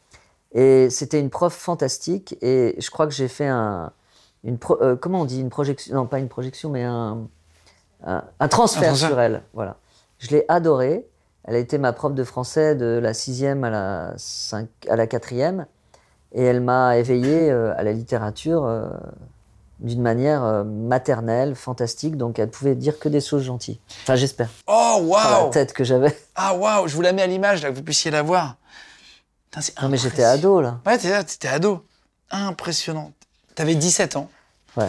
Et c'était une prof fantastique. Et je crois que j'ai fait un... Une pro- euh, comment on dit? Une projection? Non, pas une projection, mais un, un, un transfert Un transfert. sur elle. Voilà. Je l'ai adorée. Elle a été ma prof de français de la sixième à la, cinq, à la quatrième. Et elle m'a éveillé euh, à la littérature euh, d'une manière euh, maternelle, fantastique. Donc elle pouvait dire que des choses gentilles. Enfin, j'espère. Oh, Par la waouh! tête que j'avais. Ah, waouh! Je vous la mets à l'image, là, que vous puissiez la voir. Putain, c'est Non, mais j'étais impressionnant. ado, là. Ouais, t'étais t'étais ado. Impressionnant. T'avais dix-sept ans. Ouais.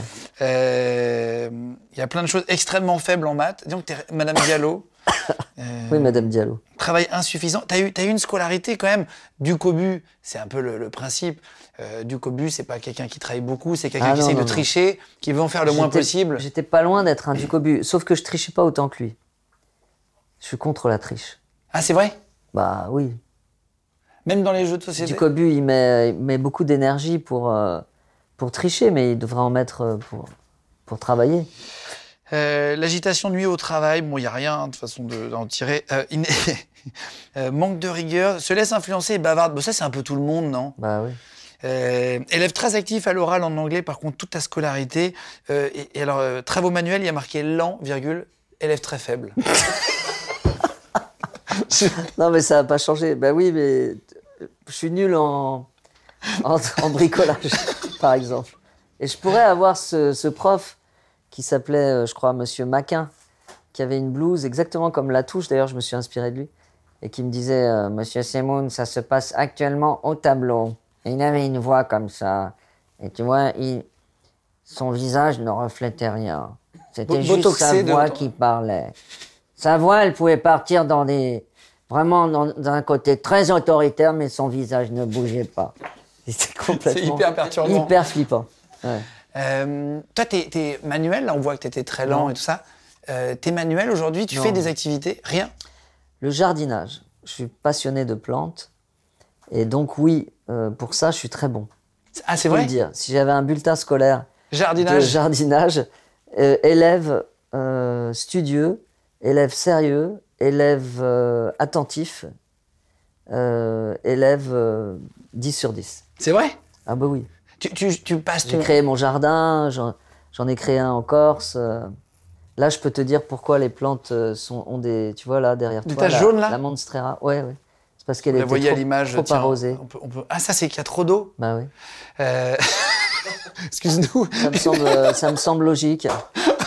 Euh, Il y a plein de choses extrêmement faibles en maths. Donc, t'es Madame Diallo. Euh, Oui, Madame Diallo. Travail insuffisant. T'as eu, t'as eu une scolarité quand même. Du cobu, c'est un peu le, le principe. Euh, du cobu, c'est pas quelqu'un qui travaille beaucoup, c'est quelqu'un Ah qui non, essaye non, de non. tricher, qui veut en faire le moins J'étais- possible. J'étais pas loin d'être un ducobu, sauf que je trichais pas autant que lui. Je suis contre la triche. Ah, c'est vrai? Bah oui. Même dans les jeux de société? Ducobu, il met, il met beaucoup d'énergie pour, euh, pour tricher, mais il devrait en mettre euh, pour, pour travailler. Euh, L'agitation nuit au travail, bon, il n'y a rien hein, de façon de- d'en tirer. Euh, il n'est- euh, manque de rigueur, se laisse influencer et bavarde. Bon, ça, c'est un peu tout le monde, non? Bah oui. Euh, élève très actif à l'oral en anglais, par contre, toute ta scolarité. Euh, et, et alors, euh, travaux manuels, il y a marqué lent, virgule, élève très faible. Non, mais ça n'a pas changé. Bah oui, mais je suis nul en, en, en bricolage, par exemple. Et je pourrais avoir ce, ce prof qui s'appelait, euh, je crois, Monsieur Maquin, qui avait une blouse exactement comme la touche. D'ailleurs, je me suis inspiré de lui. Et qui me disait, euh, Monsieur Semoun, ça se passe actuellement au tableau. Et il avait une voix comme ça. Et tu vois, il... son visage ne reflétait rien. C'était Bo- juste botoxé sa de- voix qui parlait. Sa voix, elle pouvait partir dans des... Vraiment dans, dans un côté très autoritaire, mais son visage ne bougeait pas. C'était complètement... C'est hyper perturbant. Hyper flippant. Ouais. Euh, toi, t'es, t'es manuel, là, on voit que t'étais très lent Non. et tout ça. Euh, t'es manuel aujourd'hui, tu Non. fais des activités? Rien? Le jardinage. Je suis passionné de plantes. Et donc, oui, euh, pour ça, je suis très bon. Ah, c'est Je peux vrai? le dire. Si j'avais un bulletin scolaire de Jardinage? jardinage, euh, élève euh, studieux, élève sérieux, élève euh, attentif, euh, élève euh, dix sur dix. C'est vrai? Ah bah oui. Tu, tu, tu passes J'ai ton... créé mon jardin, j'en, j'en ai créé un en Corse. euh. Là, je peux te dire pourquoi les plantes euh, sont, ont des... Tu vois, là, derrière Des toi, taches la, jaunes, là la monstera. Ouais, ouais. C'est parce qu'elle Vous la était voyez trop, à l'image, trop tiens, arrosée. on peut- on peut- Ah, ça, c'est qu'il y a trop d'eau? Bah oui. Euh, Excuse-nous. Ça me semble, ça me semble logique.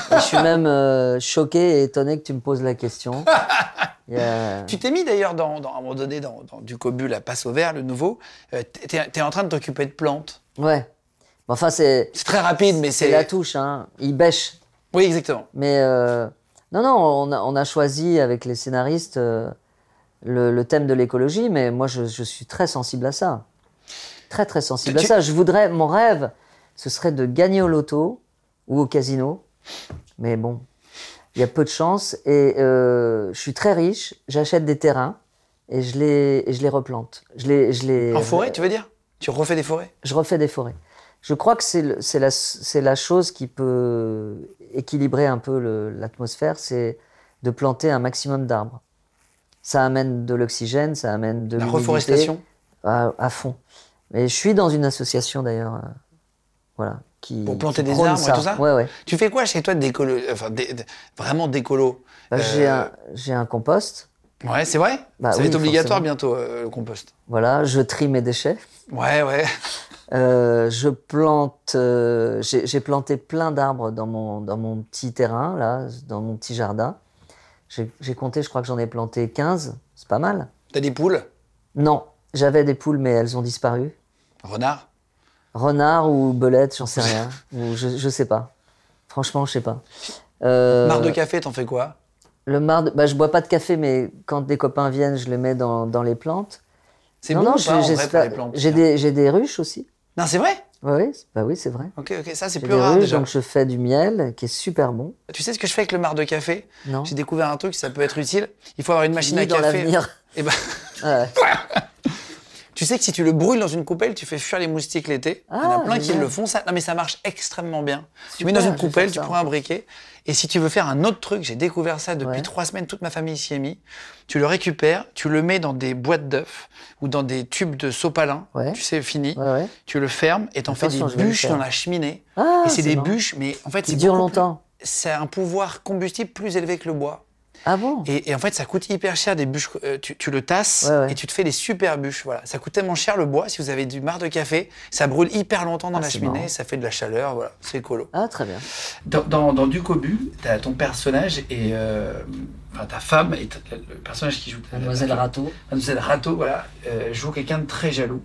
Et je suis même euh, choqué et étonné que tu me poses la question. Il y a- Tu t'es mis d'ailleurs, dans, dans- à un moment donné, dans, dans Du Cobu, la passe au vert, le nouveau. Euh, t'es, t'es en train de t'occuper de plantes. Ouais. Bon, enfin, c'est, C'est très rapide, mais c'est c'est... la touche, hein. Il bêche. Oui, exactement. Mais euh, non, non, on a, on a choisi avec les scénaristes euh, le, le thème de l'écologie, mais moi, je, je suis très sensible à ça. Très, très sensible Tu- à ça. Je voudrais, mon rêve, ce serait de gagner au loto ou au casino. Mais bon, il y a peu de chance. Et euh, je suis très riche, j'achète des terrains et je les, et je les replante. Je les, je les, En forêt, tu veux dire? Tu refais des forêts? Je refais des forêts. Je crois que c'est, le- c'est, la, c'est la chose qui peut équilibrer un peu le- l'atmosphère, c'est de planter un maximum d'arbres. Ça amène de l'oxygène, ça amène de La l'humidité. reforestation? à, à fond. Mais je suis dans une association d'ailleurs, euh, voilà, qui Pour planter qui des prône arbres et tout ça? Ouais, ouais. Tu fais quoi chez toi d'écolo, enfin, d'é- de- vraiment d'écolo? Bah, Euh, j'ai, un, j'ai un compost. Ouais, c'est vrai? Bah Ça va oui, être obligatoire forcément. bientôt, euh, le compost. Voilà, je trie mes déchets. Ouais, ouais. Euh, je plante, euh, j'ai, j'ai planté plein d'arbres dans mon, dans mon petit terrain, là, dans mon petit jardin. J'ai, j'ai compté, je crois que j'en ai planté quinze, c'est pas mal. T'as des poules? Non, j'avais des poules, mais elles ont disparu. Renard? Renard ou belette, j'en sais rien. Ou je, je sais pas. Franchement, je sais pas. Euh, Marre de café, t'en fais quoi? Le marc de, bah, je bois pas de café, mais quand des copains viennent, je le mets dans, dans les plantes. C'est non, bon non, ou pas, en j'ai, vrai, j'ai, pour les plantes? j'ai des, j'ai des ruches aussi. Non, c'est vrai? Oui, oui, bah oui, c'est vrai. Ok, ok, ça c'est J'ai plus des rare ruches, déjà. donc je fais du miel, qui est super bon. Tu sais ce que je fais avec le marc de café? Non. J'ai découvert un truc, ça peut être utile. Il faut avoir une machine Ni à dans café. l'avenir. Et ben, Ouais. tu sais que si tu le brûles dans une coupelle, tu fais fuir les moustiques l'été. Il y en a Ah, plein qui génial. le font. Ça, non mais ça marche extrêmement bien. tu Super, mets dans une je vais coupelle, faire tu ça. prends un briquet. Et si tu veux faire un autre truc, j'ai découvert ça depuis Ouais. trois semaines, toute ma famille s'y est mis. Tu le récupères, tu le mets dans des boîtes d'œufs ou dans des tubes de sopalin. Ouais. Tu sais, fini. Ouais, ouais. Tu le fermes et t'en fais des Attention, je vais le bûches faire. dans la cheminée. Ah, et c'est c'est des marrant. bûches, mais en fait, Qui c'est durent beaucoup plus- longtemps. C'est un pouvoir combustible plus élevé que le bois. Ah bon? Et, et en fait, ça coûte hyper cher des bûches. euh, tu, tu le tasses Ouais, ouais. et tu te fais des super bûches. Voilà. Ça coûte tellement cher le bois. Si vous avez du marc de café, ça brûle hyper longtemps dans Ah, la c'est cheminée. marrant. Ça fait de la chaleur. Voilà, c'est écolo. Ah, très bien. Dans, dans, dans Du Cobu, t'as ton personnage et euh, enfin ta femme et t- le personnage qui joue Mademoiselle Rateau. Mademoiselle Rateau, voilà, euh, joue quelqu'un de très jaloux.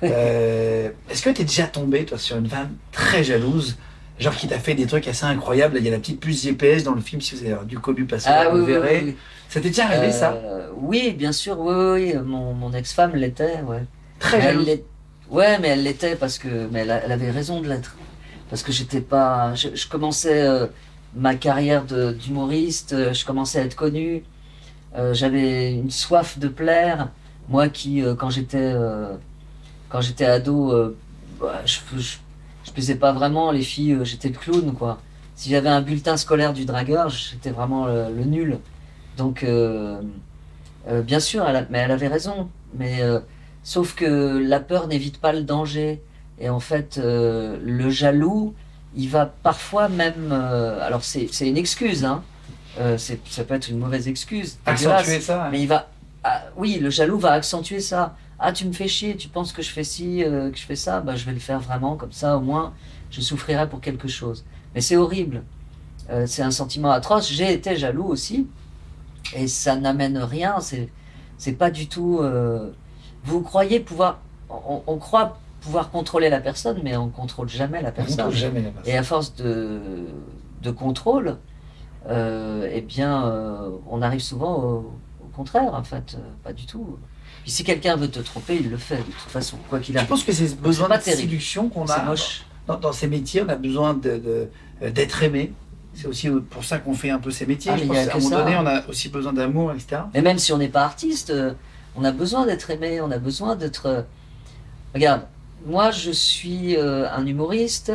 Euh, Est-ce que t'es déjà tombé toi sur une femme très jalouse? Genre qui t'a fait des trucs assez incroyables. Il y a la petite puce G P S dans le film, si vous avez Du Cobu passé, Ah vous oui, oui, verrez. oui, oui. Ça t'est déjà arrivé ça? Euh, Oui, bien sûr, oui, oui, oui. Mon, mon ex-femme l'était, ouais. Très Mais elle jalouse. l'est- Ouais, mais elle l'était parce que, mais elle, a- elle avait raison de l'être, parce que j'étais pas, je, je commençais euh, ma carrière de- d'humoriste, euh, je commençais à être connu, euh, j'avais une soif de plaire, moi qui, euh, quand j'étais, euh, quand j'étais ado, euh, bah, je, je, je plaisais pas vraiment les filles, euh, j'étais le clown quoi. Si j'avais un bulletin scolaire du dragueur, j'étais vraiment le, le nul. Donc, euh, euh, bien sûr, elle a- mais elle avait raison. Mais euh, sauf que la peur n'évite pas le danger. Et en fait, euh, le jaloux, il va parfois même. euh, alors, c'est c'est une excuse, hein. Euh, c'est- ça peut être une mauvaise excuse. Accentuer dégueulasse. ça. Mais il va. Ah, oui, le jaloux va accentuer ça. Ah, tu me fais chier, tu penses que je fais ci, euh, que je fais ça, bah, je vais le faire vraiment, comme ça, au moins, je souffrirai pour quelque chose. Mais c'est horrible. Euh, c'est un sentiment atroce. J'ai été jaloux aussi. Et ça n'amène rien. C'est, c'est pas du tout. euh, Vous croyez pouvoir. On, on croit pouvoir contrôler la personne, mais on contrôle jamais la On personne. contrôle jamais la personne. Et à force de, de contrôle, euh, eh bien, euh, on arrive souvent au, au contraire, en fait. Euh, pas du tout. Puis si quelqu'un veut te tromper, il le fait, de toute façon, quoi qu'il Je arrive. pense que c'est ce besoin pas de terrible. séduction qu'on C'est a. moche. Dans, dans ces métiers, on a besoin de, de- euh, d'être aimé. C'est aussi pour ça qu'on fait un peu ces métiers. Ah, Je mais pense il y a qu'à un que moment ça, donné, hein. on a aussi besoin d'amour, et cetera. Mais même si on n'est pas artiste, euh, on a besoin d'être aimé, on a besoin d'être... euh, Regarde, moi je suis euh, un humoriste,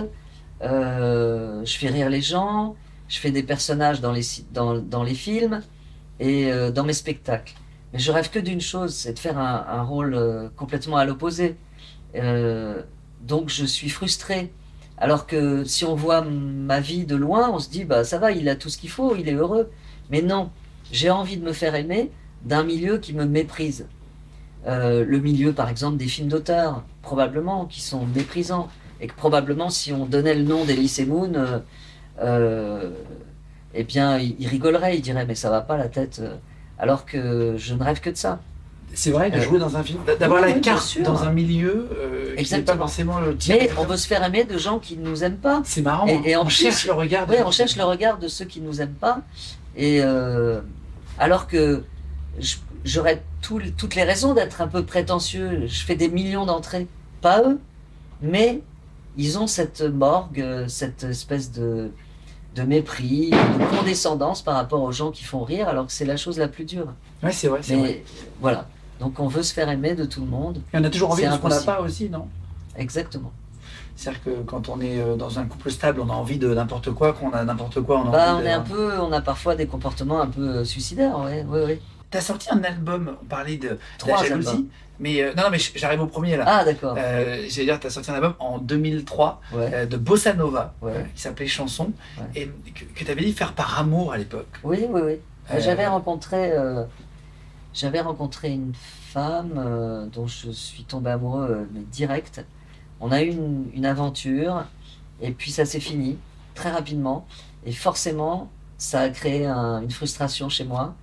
euh, je fais rire les gens, je fais des personnages dans les, ci- dans, dans les films et euh, dans mes spectacles. Mais je rêve que d'une chose, c'est de faire un, un rôle euh, complètement à l'opposé. Euh, donc je suis frustré. Alors que si on voit ma vie de loin, on se dit, bah ça va, il a tout ce qu'il faut, il est heureux. Mais non, j'ai envie de me faire aimer d'un milieu qui me méprise. Euh, le milieu, par exemple, des films d'auteur, probablement, qui sont méprisants. Et que probablement, si on donnait le nom d'Elysée Moon, euh, euh, eh bien, il, il rigolerait, il dirait, mais ça va pas la tête, euh, alors que je ne rêve que de ça. C'est vrai de Euh, jouer dans un film, d'avoir oui, la oui, bien carte sûr. dans un milieu euh, qui n'est pas Exactement. forcément le tien. Mais on veut se faire aimer de gens qui ne nous aiment pas. C'est marrant, Et- hein. et en on plus- cherche le regard. de- Oui, on cherche le regard de ceux qui ne nous aiment pas. Et euh, alors que je- j'aurais tout- toutes les raisons d'être un peu prétentieux. Je fais des millions d'entrées. Pas eux, mais ils ont cette morgue, cette espèce de, de mépris, de condescendance par rapport aux gens qui font rire, alors que c'est la chose la plus dure. Ouais, c'est vrai, c'est Mais vrai. voilà. Donc on veut se faire aimer de tout le monde. Et on a toujours envie c'est de ce qu'on n'a impossible. pas aussi, non? Exactement. C'est-à-dire que quand on est euh, dans un couple stable, on a envie de n'importe quoi, qu'on a n'importe quoi, on a Bah, envie on de... est un peu, on a parfois des comportements un peu suicidaires, ouais, ouais, ouais. T'as sorti un album, on parlait de, de Trois la jalousie, albums. mais euh, non, non, mais j'arrive au premier là. Ah, d'accord. Euh, J'allais dire, t'as sorti un album en deux mille trois Ouais. euh, de Bossa Nova, Ouais. euh, qui s'appelait Chanson, Ouais. et que, que t'avais dit faire par amour à l'époque. Oui, oui, oui. Euh, J'avais rencontré, euh, j'avais rencontré une femme euh, dont je suis tombé amoureux, euh, mais direct. On a eu une, une aventure, et puis ça s'est fini très rapidement. Et forcément, ça a créé un- une frustration chez moi.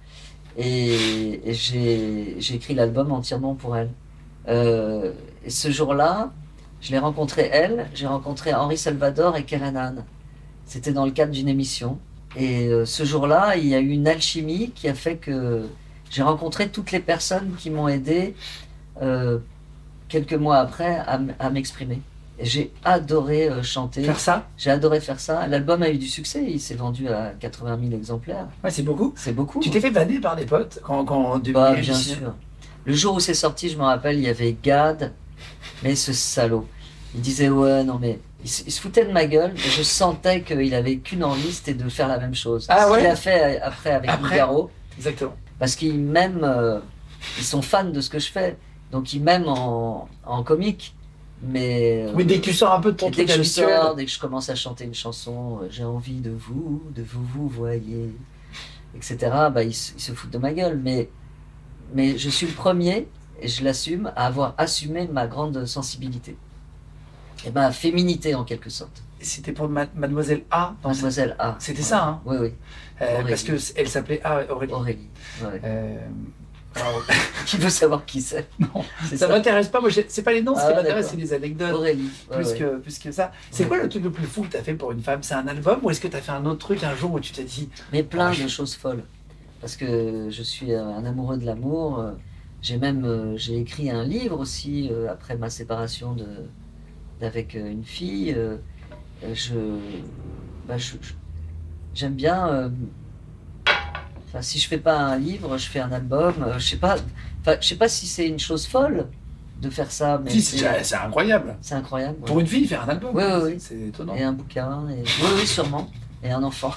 Et, et j'ai j'ai écrit l'album entièrement pour elle. Euh, et ce jour-là, je l'ai rencontrée elle, j'ai rencontré Henri Salvador et Keren Anne. C'était dans le cadre d'une émission. Et euh, ce jour-là, il y a eu une alchimie qui a fait que j'ai rencontré toutes les personnes qui m'ont aidé euh, quelques mois après à, m- à m'exprimer. Et j'ai adoré euh, chanter, Faire ça, j'ai adoré faire ça. L'album a eu du succès, il s'est vendu à quatre-vingt mille exemplaires. ouais, c'est beaucoup. C'est beaucoup. Tu t'es fait vanner par des potes quand, quand tu Bah, venais bien du cinéma. sûr. Le jour où c'est sorti, je me rappelle, il y avait Gad, mais ce salaud. Il disait, ouais, non, mais il, se- il se foutait de ma gueule, mais je sentais qu'il avait qu'une envie, c'était de faire la même chose. Ah Ce ouais qu'il a fait après avec Après Figaro, Exactement. parce qu'ils m'aiment, euh, ils sont fans de ce que je fais, donc ils m'aiment en, en comique. Mais, euh, Mais dès que tu sors un peu de ton et dès truc que je habituel, sors, dès que je commence à chanter une chanson, euh, j'ai envie de vous, de vous vous voyez, et cetera, bah, ils, se- ils se foutent de ma gueule. Mais, mais je suis le premier, et je l'assume, à avoir assumé ma grande sensibilité. Et ma féminité, en quelque sorte. c'était pour Ma- Mademoiselle A. dans cette- Mademoiselle A. C'était Ouais. ça, hein. Oui, oui. Euh, Aurélie. parce qu'elle s'appelait A, Aurélie. Aurélie. Ouais. Euh, alors, Qui veut savoir qui c'est? non, C'est ça ça. m'intéresse pas. Moi, j'ai- c'est pas les noms, ce Ah, qui m'intéresse, d'accord. c'est les anecdotes. Aurélie. Ouais, Plus, ouais. que, plus que ça. C'est Ouais. quoi le truc le plus fou que tu as fait pour une femme? C'est un album ou est-ce que tu as fait un autre truc un jour où tu t'es dit Mais plein Ah, de je- choses folles. Parce que je suis euh, un amoureux de l'amour. euh, J'ai même euh, j'ai écrit un livre aussi euh, après ma séparation de, d'avec euh, une fille. euh, euh, je, bah, je- je- j'aime bien. euh, Enfin, si je fais pas un livre, je fais un album. euh, je sais pas. Enfin, je sais pas si c'est une chose folle de faire ça, mais Si, c'est, c'est c'est incroyable. c'est incroyable. ouais. Pour une fille, faire un album, Oui, oui, oui. c'est étonnant. Et un bouquin, et... oui, oui, sûrement. Et un enfant.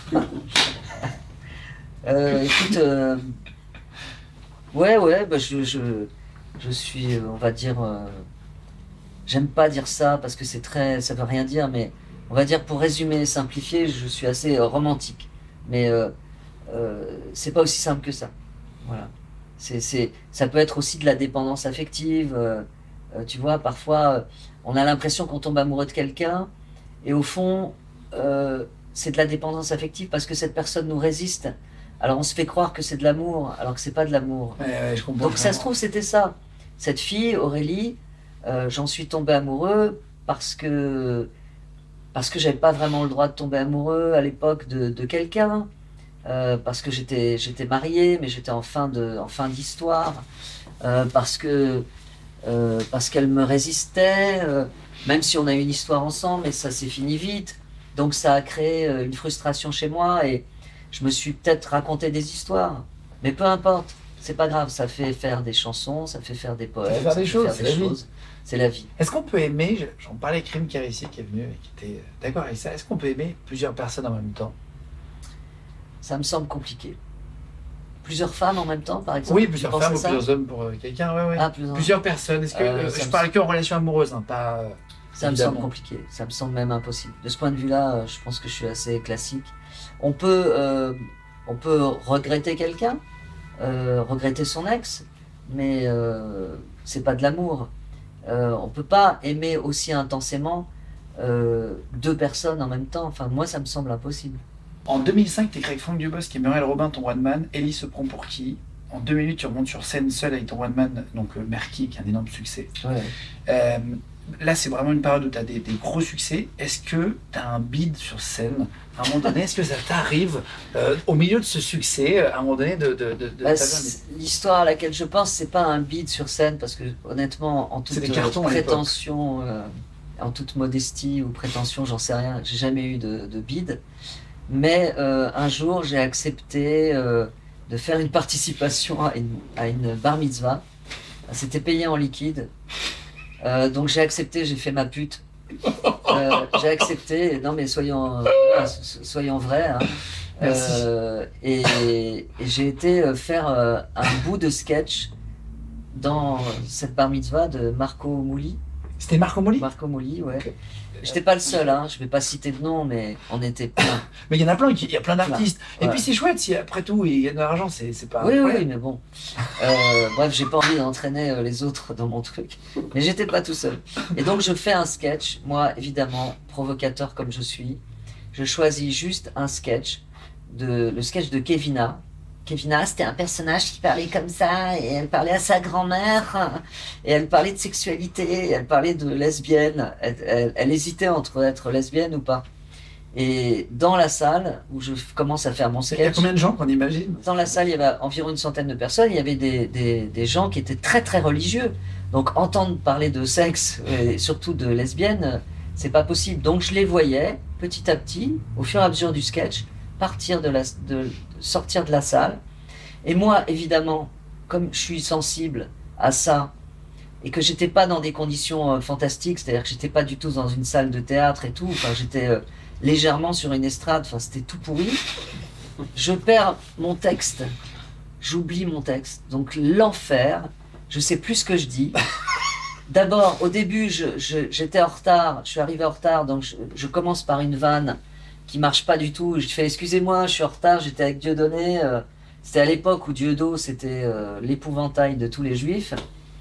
Euh, écoute, euh, ouais, ouais, bah, je, je, je suis, euh, on va dire, euh, j'aime pas dire ça parce que c'est très, ça veut rien dire, mais on va dire pour résumer et simplifier, je suis assez euh, romantique. Mais euh, euh, c'est pas aussi simple que ça. Voilà. C'est, c'est, ça peut être aussi de la dépendance affective. euh, euh, tu vois, parfois, euh, on a l'impression qu'on tombe amoureux de quelqu'un, et au fond, euh, c'est de la dépendance affective parce que cette personne nous résiste. Alors on se fait croire que c'est de l'amour, alors que c'est pas de l'amour. Ouais, ouais, je comprends. Donc ça se trouve, c'était ça. Cette fille, Aurélie, euh, j'en suis tombé amoureux parce que parce que j'avais pas vraiment le droit de tomber amoureux à l'époque de, de quelqu'un, euh, parce que j'étais j'étais marié, mais j'étais en fin de en fin d'histoire, euh, parce que euh, parce qu'elle me résistait, euh, même si on a eu une histoire ensemble, mais ça s'est fini vite. Donc ça a créé euh, une frustration chez moi et je me suis peut-être raconté des histoires, mais peu importe, c'est pas grave, ça fait faire des chansons, ça fait faire des poèmes, fait faire des choses, c'est la vie. choses. C'est la vie. Est-ce qu'on peut aimer, je- j'en parlais avec Rim Kérissi qui est venu et qui était d'accord avec ça, est-ce qu'on peut aimer plusieurs personnes en même temps? Ça me semble compliqué. Plusieurs femmes en même temps, par exemple? Oui, tu plusieurs penses femmes à ou ça? plusieurs hommes pour euh, quelqu'un, ouais, ouais. Ah, plusieurs. Plusieurs personnes, est-ce que, Euh, euh, ça je me parle semble- que en relation amoureuse, hein, pas... euh, Ça me évidemment. semble compliqué, ça me semble même impossible. De ce point de vue-là, euh, je pense que je suis assez classique. On peut, euh, on peut regretter quelqu'un, euh, regretter son ex, mais euh, c'est pas de l'amour. Euh, on peut pas aimer aussi intensément euh, deux personnes en même temps. Enfin, moi, ça me semble impossible. En deux mille cinq, tu écris avec Franck Dubosc et Muriel Robin ton one-man. Ellie se prend pour qui? En deux minutes, tu remontes sur scène seul avec ton one-man, donc euh, Merki, qui est un énorme succès. Ouais. Euh, là, c'est vraiment une période où tu as des, des gros succès. Est-ce que tu as un bide sur scène à un moment donné? Est-ce que ça t'arrive, euh, au milieu de ce succès, à un moment donné, de... de, de, de Bah, des... L'histoire à laquelle je pense, c'est pas un bide sur scène, parce que honnêtement, en toute des cartons, prétention, euh, en toute modestie ou prétention, j'en sais rien, j'ai jamais eu de, de bide. Mais euh, un jour, j'ai accepté euh, de faire une participation à une, à une bar mitzvah. C'était payé en liquide. Euh, donc j'ai accepté, j'ai fait ma pute. Euh, j'ai accepté, non mais soyons, euh, soyons vrais. Hein. Euh, et, et j'ai été faire euh, un bout de sketch dans cette bar mitzvah de Marco Mouli. C'était Marco Mouli? Marco Mouli, ouais. J'étais pas le seul, hein. Je vais pas citer de nom, mais on était plein. Mais il y en a plein, il y a plein d'artistes. Plein. Et Ouais. puis c'est chouette, si après tout il y a de l'argent, c'est, c'est pas... Oui, ouais. oui, mais bon. Euh, bref, j'ai pas envie d'entraîner euh, les autres dans mon truc. Mais j'étais pas tout seul. Et donc je fais un sketch, moi évidemment, provocateur comme je suis. Je choisis juste un sketch, de, le sketch de Kevina. Kevina, c'était un personnage qui parlait comme ça, et elle parlait à sa grand-mère, et elle parlait de sexualité, et elle parlait de lesbienne. Elle, elle, elle hésitait entre être lesbienne ou pas. Et dans la salle, où je commence à faire mon sketch... Il y a combien de gens qu'on imagine? Dans la salle, il y avait environ une centaine de personnes. Il y avait des, des, des gens qui étaient très très religieux. Donc entendre parler de sexe, et surtout de lesbienne, c'est pas possible. Donc je les voyais, petit à petit, au fur et à mesure du sketch, partir de la, de, sortir de la salle. Et moi, évidemment, comme je suis sensible à ça, et que j'étais pas dans des conditions euh, fantastiques, c'est-à-dire que j'étais pas du tout dans une salle de théâtre et tout, enfin j'étais euh, légèrement sur une estrade, enfin c'était tout pourri, je perds mon texte, j'oublie mon texte, donc l'enfer, je sais plus ce que je dis. D'abord, au début, je, je, j'étais en retard, je suis arrivé en retard, donc je, je commence par une vanne qui marche pas du tout. Je fais excusez-moi, je suis en retard, j'étais avec Dieudonné. Euh, c'était à l'époque où Dieudo, c'était euh, l'épouvantail de tous les juifs.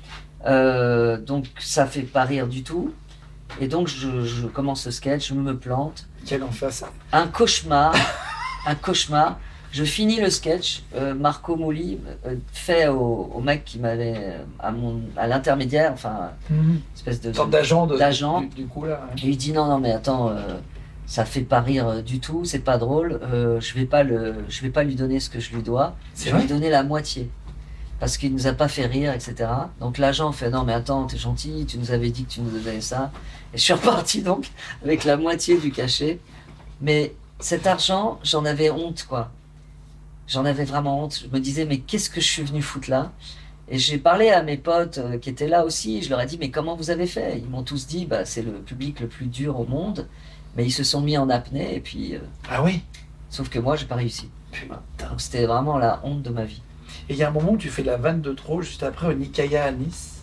Euh, donc ça fait pas rire du tout. Et donc je, je commence ce sketch, je me plante. Quel enfer ça. Un cauchemar, un cauchemar. Je finis le sketch. Euh, Marco Mouli euh, fait au, au mec qui m'avait à mon à l'intermédiaire, enfin Mmh. espèce de Une sorte d'agent, de, d'agent. Du, du coup là. Ouais. Et il dit non non mais attends, euh, ça fait pas rire du tout, c'est pas drôle. Euh, je vais pas le, je vais pas lui donner ce que je lui dois. C'est je vais vrai lui donner la moitié parce qu'il nous a pas fait rire, et cetera. Donc l'agent fait non mais attends, t'es gentil, tu nous avais dit que tu nous donnais ça. Et je suis reparti donc avec la moitié du cachet. Mais cet argent, j'en avais honte quoi. J'en avais vraiment honte. Je me disais mais qu'est-ce que je suis venu foutre là? Et j'ai parlé à mes potes euh, qui étaient là aussi. Je leur ai dit mais comment vous avez fait? Ils m'ont tous dit bah c'est le public le plus dur au monde. Mais ils se sont mis en apnée et puis. Euh, Ah oui. sauf que moi j'ai pas réussi. Putain. Donc c'était vraiment la honte de ma vie. Et il y a un moment où tu fais de la vanne de trop, juste après au Nikaya à Nice.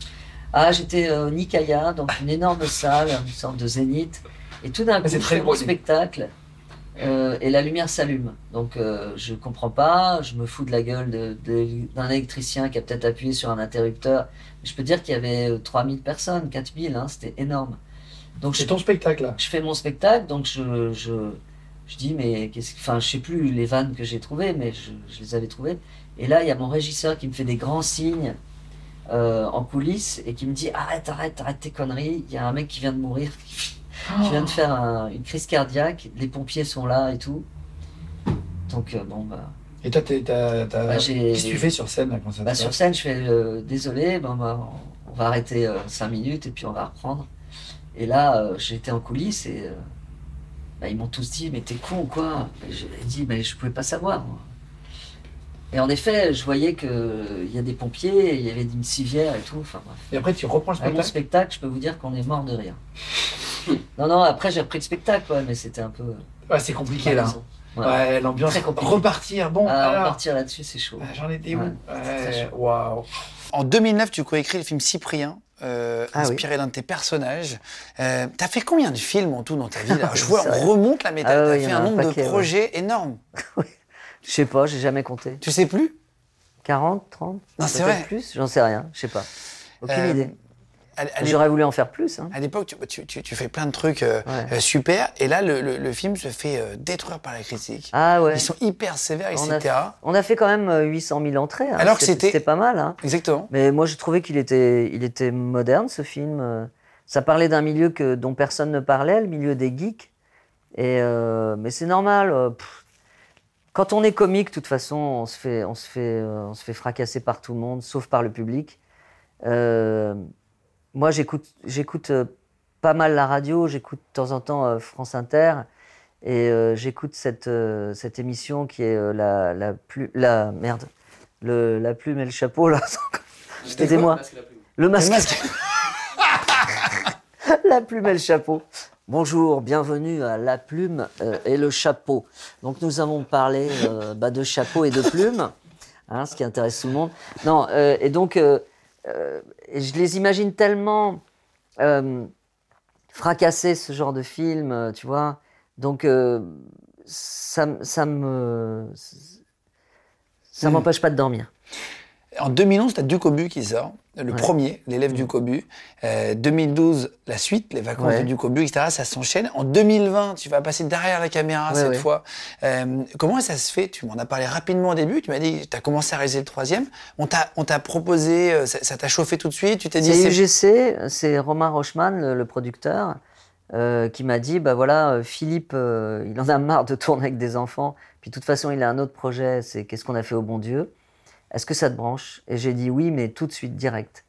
Ah j'étais au Nikaya, donc une énorme salle, une sorte de zénith. Et tout d'un coup c'est je très fais mon gros, spectacle. Euh, et la lumière s'allume. Donc euh, je comprends pas, je me fous de la gueule de, de, d'un électricien qui a peut-être appuyé sur un interrupteur. Je peux dire qu'il y avait trois mille personnes, quatre mille, hein, c'était énorme. Donc C'est je, ton spectacle là. je fais mon spectacle, donc je, je, je dis mais qu'est-ce que... Enfin je sais plus les vannes que j'ai trouvées, mais je, je les avais trouvées. Et là il y a mon régisseur qui me fait des grands signes euh, en coulisses et qui me dit arrête, arrête, arrête tes conneries, il y a un mec qui vient de mourir. Je viens de faire un, une crise cardiaque, les pompiers sont là et tout. Donc euh, bon bah... Et toi, t'es, t'as, t'as... Bah, j'ai- qu'est-ce que tu fais sur scène là, quand ça bah se sur passe scène je fais euh, désolé, ben, bah, on va arrêter euh, cinq minutes et puis on va reprendre. Et là euh, j'étais en coulisses et euh, bah, ils m'ont tous dit mais t'es con ou quoi? Et j'ai dit mais je pouvais pas savoir moi. Et en effet je voyais qu'il y a des pompiers, il y avait une civière et tout, enfin bref. Et après, tu reprends le À mon spectacle. spectacle je peux vous dire qu'on est mort de rire. Non non après j'ai repris le spectacle ouais, mais c'était un peu... Ouais, c'est compliqué là. Ouais. Ouais, l'ambiance. Très compliqué. Repartir, bon. Ah, alors. repartir là-dessus, c'est chaud. Ah, j'en étais où? Ouais, c'est très Ouais, chaud. waouh. En deux mille neuf, tu coécris le film Cyprien, euh, Ah oui. inspiré d'un de tes personnages. Euh, t'as fait combien de films en tout dans ta vie là? Je vois, C'est on vrai. remonte la méthode. Ah t'as oui, il y fait en a un un nombre paquet, de projets énormes. Je sais pas, j'ai jamais compté. Tu sais plus? quarante, trente? Non, c'est peut-être vrai. plus? J'en sais rien, je sais pas. Aucune Euh, idée. à, à J'aurais voulu en faire plus. Hein. À l'époque, tu, tu, tu, tu fais plein de trucs euh, Ouais. euh, super, et là, le, le, le film se fait euh, détruire par la critique. Ah ouais. Ils sont hyper sévères, On a, et cetera. on a fait quand même euh, huit cent mille entrées. Hein. Alors que c'était- C'était pas mal. Hein. Exactement. Mais moi, j'ai trouvé qu'il était, il était moderne, ce film. Euh, Ça parlait d'un milieu que, dont personne ne parlait, le milieu des geeks. Et, euh, mais c'est normal. euh, pff. Quand on est comique, de toute façon, on se fait, on se fait, euh, on se fait fracasser par tout le monde, sauf par le public. Euh, moi, j'écoute, j'écoute euh, pas mal la radio, j'écoute de temps en temps euh, France Inter, et euh, j'écoute cette, euh, cette émission qui est euh, la, la plus, la merde, le, la plume et le chapeau là. Aidez-moi. Le masque. Le masque. La plume et le chapeau. Bonjour, bienvenue à La Plume euh, et le Chapeau. Donc nous avons parlé euh, bah, de chapeau et de plume, hein, ce qui intéresse tout le monde. Non, euh, et donc euh, euh, je les imagine tellement euh, fracasser ce genre de film, euh, tu vois. Donc euh, ça, m- ça me ça Mm. m'empêche pas de dormir. En deux mille onze, tu as Ducobu qui sort, le Ouais. premier, l'élève du Cobu. Euh, deux mille douze, la suite, les vacances Ouais. de Ducobu, et cetera. Ça s'enchaîne. En deux mille vingt, tu vas passer derrière la caméra Ouais, cette ouais. fois. Euh, comment ça se fait? Tu m'en as parlé rapidement au début. Tu m'as dit que tu as commencé à réaliser le troisième. On t'a, on t'a proposé, euh, ça, ça t'a chauffé tout de suite. Tu t'es dit, C'est U G C, c'est Romain Rochman, le, le producteur, euh, qui m'a dit, bah voilà, euh, Philippe, euh, il en a marre de tourner avec des enfants. Puis de toute façon, il a un autre projet, c'est Qu'est-ce qu'on a fait au bon Dieu? Est-ce que ça te branche? Et j'ai dit oui, mais tout de suite, direct.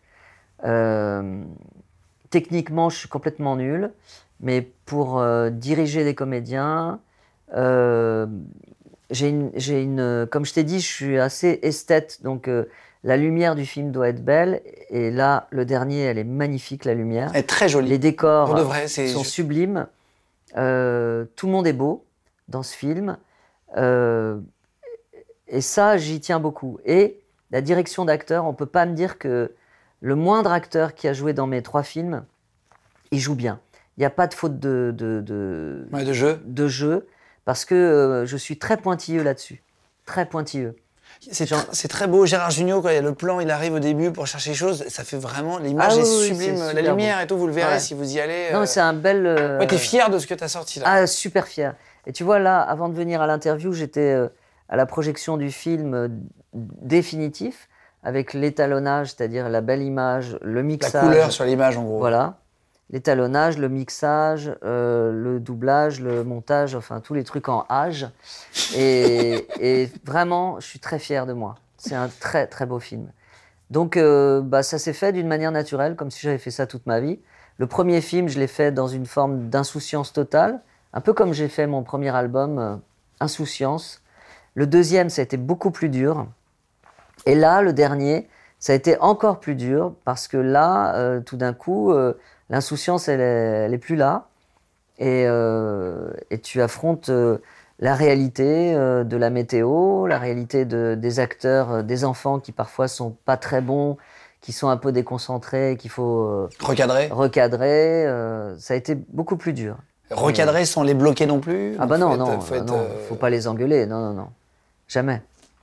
Euh, techniquement, je suis complètement nul, mais pour euh, diriger des comédiens, euh, j'ai une, j'ai une, comme je t'ai dit, je suis assez esthète, donc euh, la lumière du film doit être belle. Et là, le dernier, elle est magnifique, la lumière. elle est très jolie. Les décors Pour de vrai, c'est- sont je- sublimes. Euh, tout le monde est beau dans ce film. Euh, et ça, j'y tiens beaucoup. Et la direction d'acteur, on ne peut pas me dire que le moindre acteur qui a joué dans mes trois films, il joue bien. Il n'y a pas de faute de, de, de, Ouais, de jeu. de jeu, parce que euh, je suis très pointilleux là-dessus. Très pointilleux. C'est, Genre- tr- c'est très beau. Gérard Jugnot, quand il y a le plan, il arrive au début pour chercher les choses. Ça fait vraiment. L'image Ah est oui, oui, sublime. c'est La super lumière beau. et tout, vous le verrez Ouais. si vous y allez. Non, euh, mais c'est un bel... euh, Ouais, t'es fier de ce que t'as sorti là. Ah, super fier. Et tu vois, là, avant de venir à l'interview, j'étais euh, à la projection du film euh, définitif, avec l'étalonnage, c'est-à-dire la belle image, le La mixage. couleur sur l'image, en gros. Voilà. L'étalonnage, le mixage, euh, le doublage, le montage, enfin, tous les trucs en âge. Et, et vraiment, je suis très fier de moi. C'est un très, très beau film. Donc, euh, bah, ça s'est fait d'une manière naturelle, comme si j'avais fait ça toute ma vie. Le premier film, je l'ai fait dans une forme d'insouciance totale, un peu comme j'ai fait mon premier album, euh, Insouciance. Le deuxième, ça a été beaucoup plus dur. Et là, le dernier, ça a été encore plus dur, parce que là, euh, tout d'un coup, euh, l'insouciance, elle est, elle est plus là. Et, euh, et tu affrontes euh, la réalité euh, de la météo, la réalité de, des acteurs, euh, des enfants qui parfois sont pas très bons, qui sont un peu déconcentrés, qu'il faut euh, Recadrer. recadrer. euh, ça a été beaucoup plus dur. Recadrer sans les bloquer non plus. Ah bah non, Faut être- non, faut euh, être, non, euh, faut pas les engueuler, non, non, non, jamais.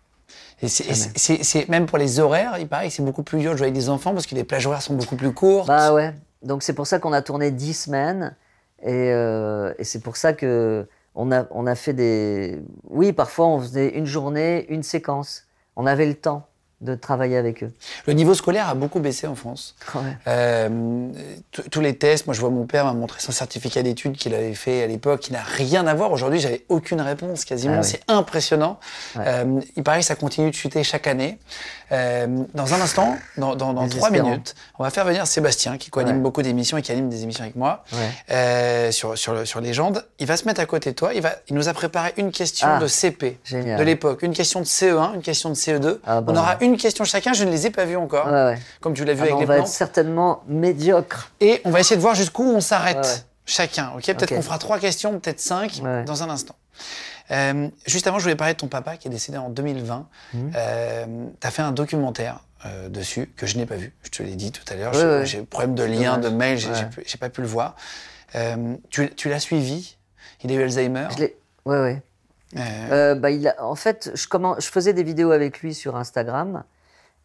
Et c'est, et c'est- c'est- c'est- même pour les horaires, il paraît que c'est beaucoup plus dur de jouer avec des enfants parce que les plages horaires sont beaucoup plus courtes. Bah ouais, donc c'est pour ça qu'on a tourné dix semaines, et, euh, et c'est pour ça que on a, on a fait des... Oui, parfois on faisait une journée, une séquence. On avait le temps de travailler avec eux. Le niveau scolaire a beaucoup baissé en France. Ouais. Euh, t- tous les tests, moi je vois mon père m'a montré son certificat d'études qu'il avait fait à l'époque, qui n'a rien à voir. Aujourd'hui, j'avais aucune réponse quasiment. Ah oui. C'est impressionnant. Ouais. Euh, il paraît que ça continue de chuter chaque année. Euh, dans un instant, dans, dans, dans trois Désespérant. minutes, on va faire venir Sébastien, qui co-anime Ouais. beaucoup d'émissions et qui anime des émissions avec moi Ouais. euh, sur, sur, le, sur Légende. Il va se mettre à côté de toi. Il, va, il nous a préparé une question Ah, de C P génial. de l'époque, une question de C E un, une question de C E deux. Ah bah on aura ouais. une question chacun. Je ne les ai pas vus encore, Ouais, ouais. comme tu l'as vu Ah, avec mais les on va plans. être certainement médiocre. Et on va essayer de voir jusqu'où on s'arrête Ouais, ouais. chacun. Ok, peut-être Ok. qu'on fera trois questions, peut-être cinq, Ouais, ouais. dans un instant. Euh, juste avant, je voulais parler de ton papa qui est décédé en deux mille vingt. Mhm. Euh, tu as fait un documentaire euh, dessus que je n'ai pas vu. Je te l'ai dit tout à l'heure. Ouais, J'ai ouais. j'ai problème de C'est lien, dommage. de mail, j'ai Ouais. j'ai pu- j'ai pas pu le voir. Euh, tu tu l'as suivi. Il a eu Alzheimer. Je l'ai... Ouais, ouais. Euh, Euh, bah, il a... En fait, je, commen- je faisais des vidéos avec lui sur Instagram.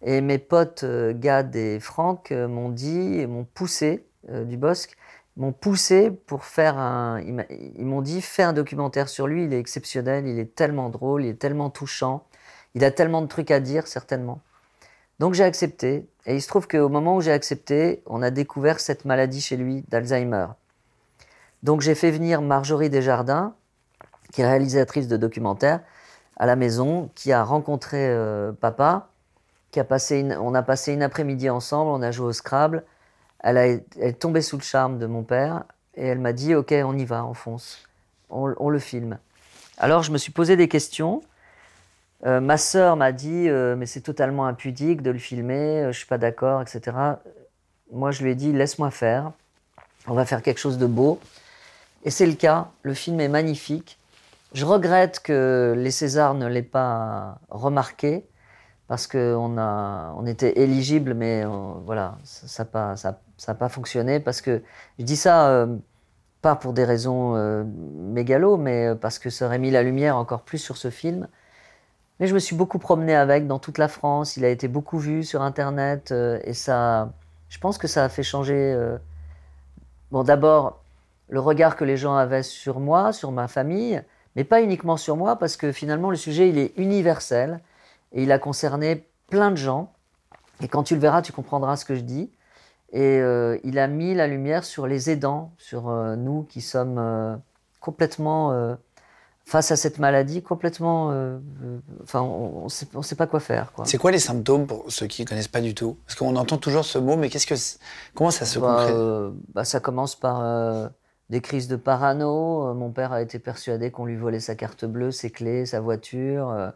Et mes potes euh, Gad et Franck euh, m'ont dit, et m'ont poussé, euh, Dubosc, m'ont poussé pour faire un... Ils, m'a- ils m'ont dit, fais un documentaire sur lui, il est exceptionnel, il est tellement drôle, il est tellement touchant, il a tellement de trucs à dire, certainement. Donc j'ai accepté, et il se trouve qu'au moment où j'ai accepté, on a découvert cette maladie chez lui, d'Alzheimer. Donc j'ai fait venir Marjorie Desjardins, qui est réalisatrice de documentaires, à la maison, qui a rencontré euh, papa, qui a passé une, on a passé une après-midi ensemble, on a joué au Scrabble. Elle, a, elle est tombée sous le charme de mon père et elle m'a dit « Ok, on y va, on fonce, on, on le filme ». Alors je me suis posé des questions. Euh, ma sœur m'a dit euh, « Mais c'est totalement impudique de le filmer, euh, je ne suis pas d'accord, et cetera » Moi je lui ai dit « Laisse-moi faire, on va faire quelque chose de beau ». Et c'est le cas, le film est magnifique. Je regrette que les Césars ne l'aient pas remarqué, parce qu'on on était éligible, mais on, voilà, ça n'a pas, ça, ça pas fonctionné. Parce que je dis ça, euh, pas pour des raisons euh, mégalo, mais parce que ça aurait mis la lumière encore plus sur ce film. Mais je me suis beaucoup promené avec dans toute la France. Il a été beaucoup vu sur Internet. Euh, et ça, je pense que ça a fait changer... Euh, bon, d'abord, le regard que les gens avaient sur moi, sur ma famille, mais pas uniquement sur moi, parce que finalement, le sujet, il est universel. Et il a concerné plein de gens. Et quand tu le verras, tu comprendras ce que je dis. Et euh, il a mis la lumière sur les aidants, sur euh, nous qui sommes euh, complètement, euh, face à cette maladie, complètement... Euh, euh, enfin, on ne sait, on sait pas quoi faire, quoi. C'est quoi les symptômes pour ceux qui ne connaissent pas du tout? Parce qu'on entend toujours ce mot, mais qu'est-ce que c'est... comment ça se bah, concrétise? euh, bah, Ça commence par euh, des crises de parano. Euh, mon père a été persuadé qu'on lui volait sa carte bleue, ses clés, sa voiture... Euh,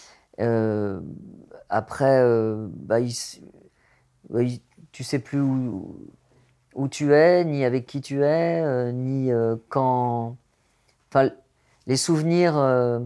Euh, après, euh, bah, il, bah, il, tu sais plus où, où tu es, ni avec qui tu es, euh, ni euh, quand... Enfin, les souvenirs euh,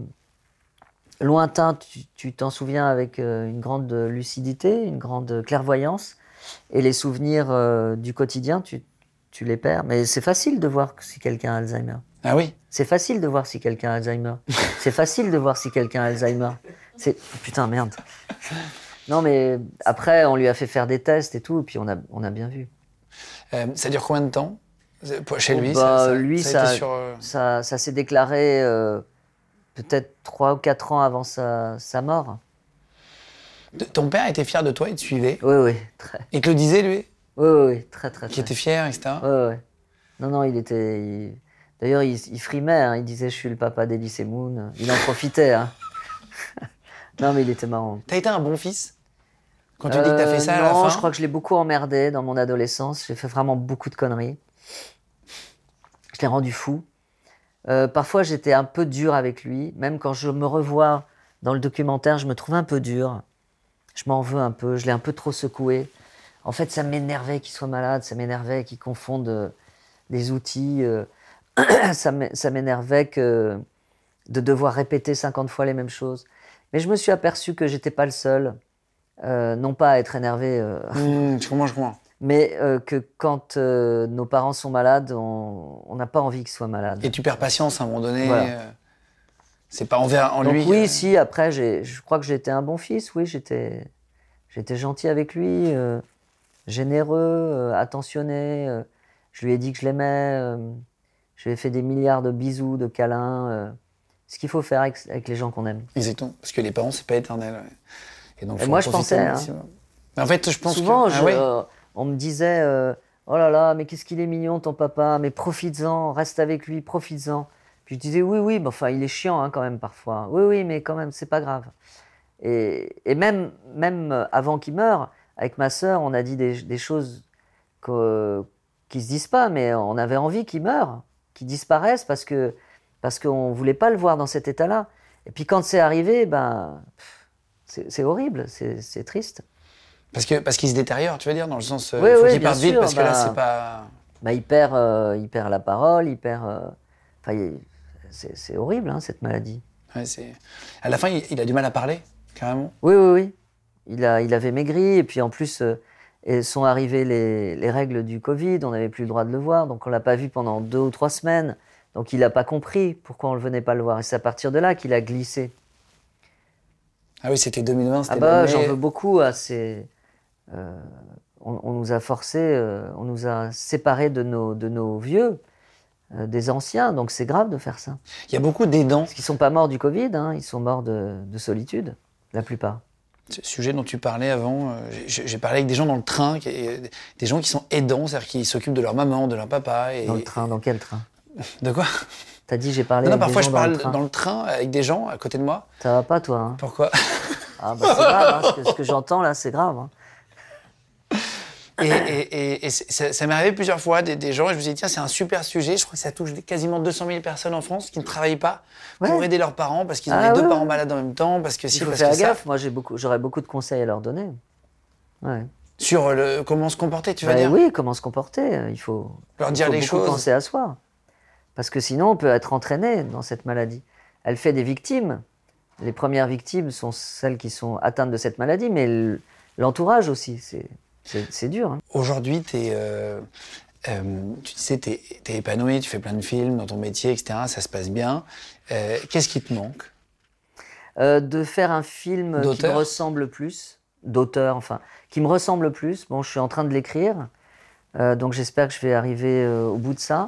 lointains, tu, tu t'en souviens avec euh, une grande lucidité, une grande clairvoyance, et les souvenirs euh, du quotidien, tu, tu les perds. Mais c'est facile de voir si quelqu'un a Alzheimer. Ah oui? C'est facile de voir si quelqu'un a Alzheimer. C'est facile de voir si quelqu'un a Alzheimer. C'est... Putain, merde. Non, mais après, on lui a fait faire des tests et tout, et puis on a, on a bien vu. Euh, ça dure combien de temps chez lui? Bah, ça, ça, lui, ça, ça, a été sur, euh... ça, ça s'est déclaré euh, peut-être trois ou quatre ans avant sa, sa mort. De, ton père était fier de toi, il te suivait? Oui, oui, très. Il te le disait, lui? Oui, oui, oui, très, très, très. Qui était fier, et cetera. Oui, oui. Non, non, il était... Il... D'ailleurs, il, il frimait, hein, il disait « Je suis le papa d'Elysée Moon ». Il en profitait, hein. Non, mais il était marrant. T'as été un bon fils? Quand tu euh, dis que t'as fait ça à la fin? Non, je crois que je l'ai beaucoup emmerdé dans mon adolescence. J'ai fait vraiment beaucoup de conneries. Je l'ai rendu fou. Euh, parfois, j'étais un peu dur avec lui. Même quand je me revois dans le documentaire, je me trouve un peu dur. Je m'en veux un peu. Je l'ai un peu trop secoué. En fait, ça m'énervait qu'il soit malade. Ça m'énervait qu'il confonde euh, des outils. Euh, ça m'énervait que de devoir répéter cinquante fois les mêmes choses. Mais je me suis aperçu que j'étais pas le seul, euh, non pas à être énervé, euh, mmh, je comprends, je comprends. mais euh, que quand euh, nos parents sont malades, on n'a pas envie qu'ils soient malades. Et tu perds patience à un moment donné. Voilà. Euh, c'est pas envers en Donc lui. oui, euh... si après, je crois que j'étais un bon fils. Oui, j'étais, j'étais gentil avec lui, euh, généreux, euh, attentionné. Euh, je lui ai dit que je l'aimais. Euh, je lui ai fait des milliards de bisous, de câlins. Euh, ce qu'il faut faire avec, avec les gens qu'on aime. Exactement, parce que les parents, c'est pas éternel. Ouais. Et, donc, et moi, je pensais... Hein. Mais en fait, je pense Souvent, que... je, ah, ouais. euh, on me disait euh, « Oh là là, mais qu'est-ce qu'il est mignon, ton papa, mais profites-en, reste avec lui, profites-en. » Puis je disais « Oui, oui, mais enfin, il est chiant hein, quand même parfois. Oui, oui, mais quand même, c'est pas grave. » Et, et même, même avant qu'il meure, avec ma sœur, on a dit des, des choses que, qui se disent pas, mais on avait envie qu'il meure, qu'il disparaisse, parce que parce qu'on ne voulait pas le voir dans cet état-là. Et puis quand c'est arrivé, ben, c'est horrible, c'est triste. Parce que parce qu'il se détériore, tu veux dire, dans le sens, oui, il faut oui, qu'il parte vite, parce bah, que là, c'est pas... Bah, il, perd, euh, il perd la parole, il perd... Euh, enfin, c'est horrible, hein, cette maladie. Ouais, à la fin, il, il a du mal à parler, carrément. Oui, oui, oui. Il, a, il avait maigri, et puis en plus, euh, et sont arrivées les, les règles du Covid, on n'avait plus le droit de le voir, donc on ne l'a pas vu pendant deux ou trois semaines. Donc il n'a pas compris pourquoi on ne venait pas le voir. Et c'est à partir de là qu'il a glissé. Ah oui, c'était deux mille vingt, c'était Ah bah, le j'en mai. veux beaucoup à ces... euh, on, on nous a forcés, euh, on nous a séparés de nos, de nos vieux, euh, des anciens, donc c'est grave de faire ça. Il y a beaucoup d'aidants. Parce qu'ils ne sont pas morts du Covid, hein, ils sont morts de, de solitude, la plupart. Ce sujet dont tu parlais avant, euh, j'ai j'ai parlé avec des gens dans le train, qui- et des gens qui sont aidants, c'est-à-dire qui s'occupent de leur maman, de leur papa. Et... Dans le train, dans quel train? De quoi? T'as dit j'ai parlé Non, non, avec parfois des je gens dans parle le train. dans le train avec des gens à côté de moi. Ça va pas toi, hein? Pourquoi? Ah bah c'est grave, hein, ce que, ce que j'entends là, c'est grave. Hein. Et, et, et, et c'est- ça, ça m'est arrivé plusieurs fois, des, des gens, et je me suis dit, tiens, c'est un super sujet. Je crois que ça touche quasiment deux cent mille personnes en France qui ne travaillent pas pour Ouais. aider leurs parents, parce qu'ils ont Ah les deux ouais, parents ouais. malades en même temps, parce que si, Il faut parce faire que ça. gaffe, moi j'ai beaucoup, j'aurais beaucoup de conseils à leur donner. Ouais. Sur le, comment se comporter, tu vas Bah dire? oui, comment se comporter, euh, il faut, Leur il dire faut les beaucoup choses. penser à soi. Parce que sinon on peut être entraîné dans cette maladie. Elle fait des victimes. Les premières victimes sont celles qui sont atteintes de cette maladie, mais l- l'entourage aussi, c'est, c'est, c'est dur. Hein. Aujourd'hui, t'es, euh, euh, tu disais, t'es es épanoui, tu fais plein de films dans ton métier, et cetera. Ça se passe bien. Euh, Qu'est-ce qui te manque? Euh, de faire un film qui me D'auteur ressemble plus, d'auteur, enfin, qui me ressemble plus. Bon, je suis en train de l'écrire, euh, donc j'espère que je vais arriver euh, au bout de ça.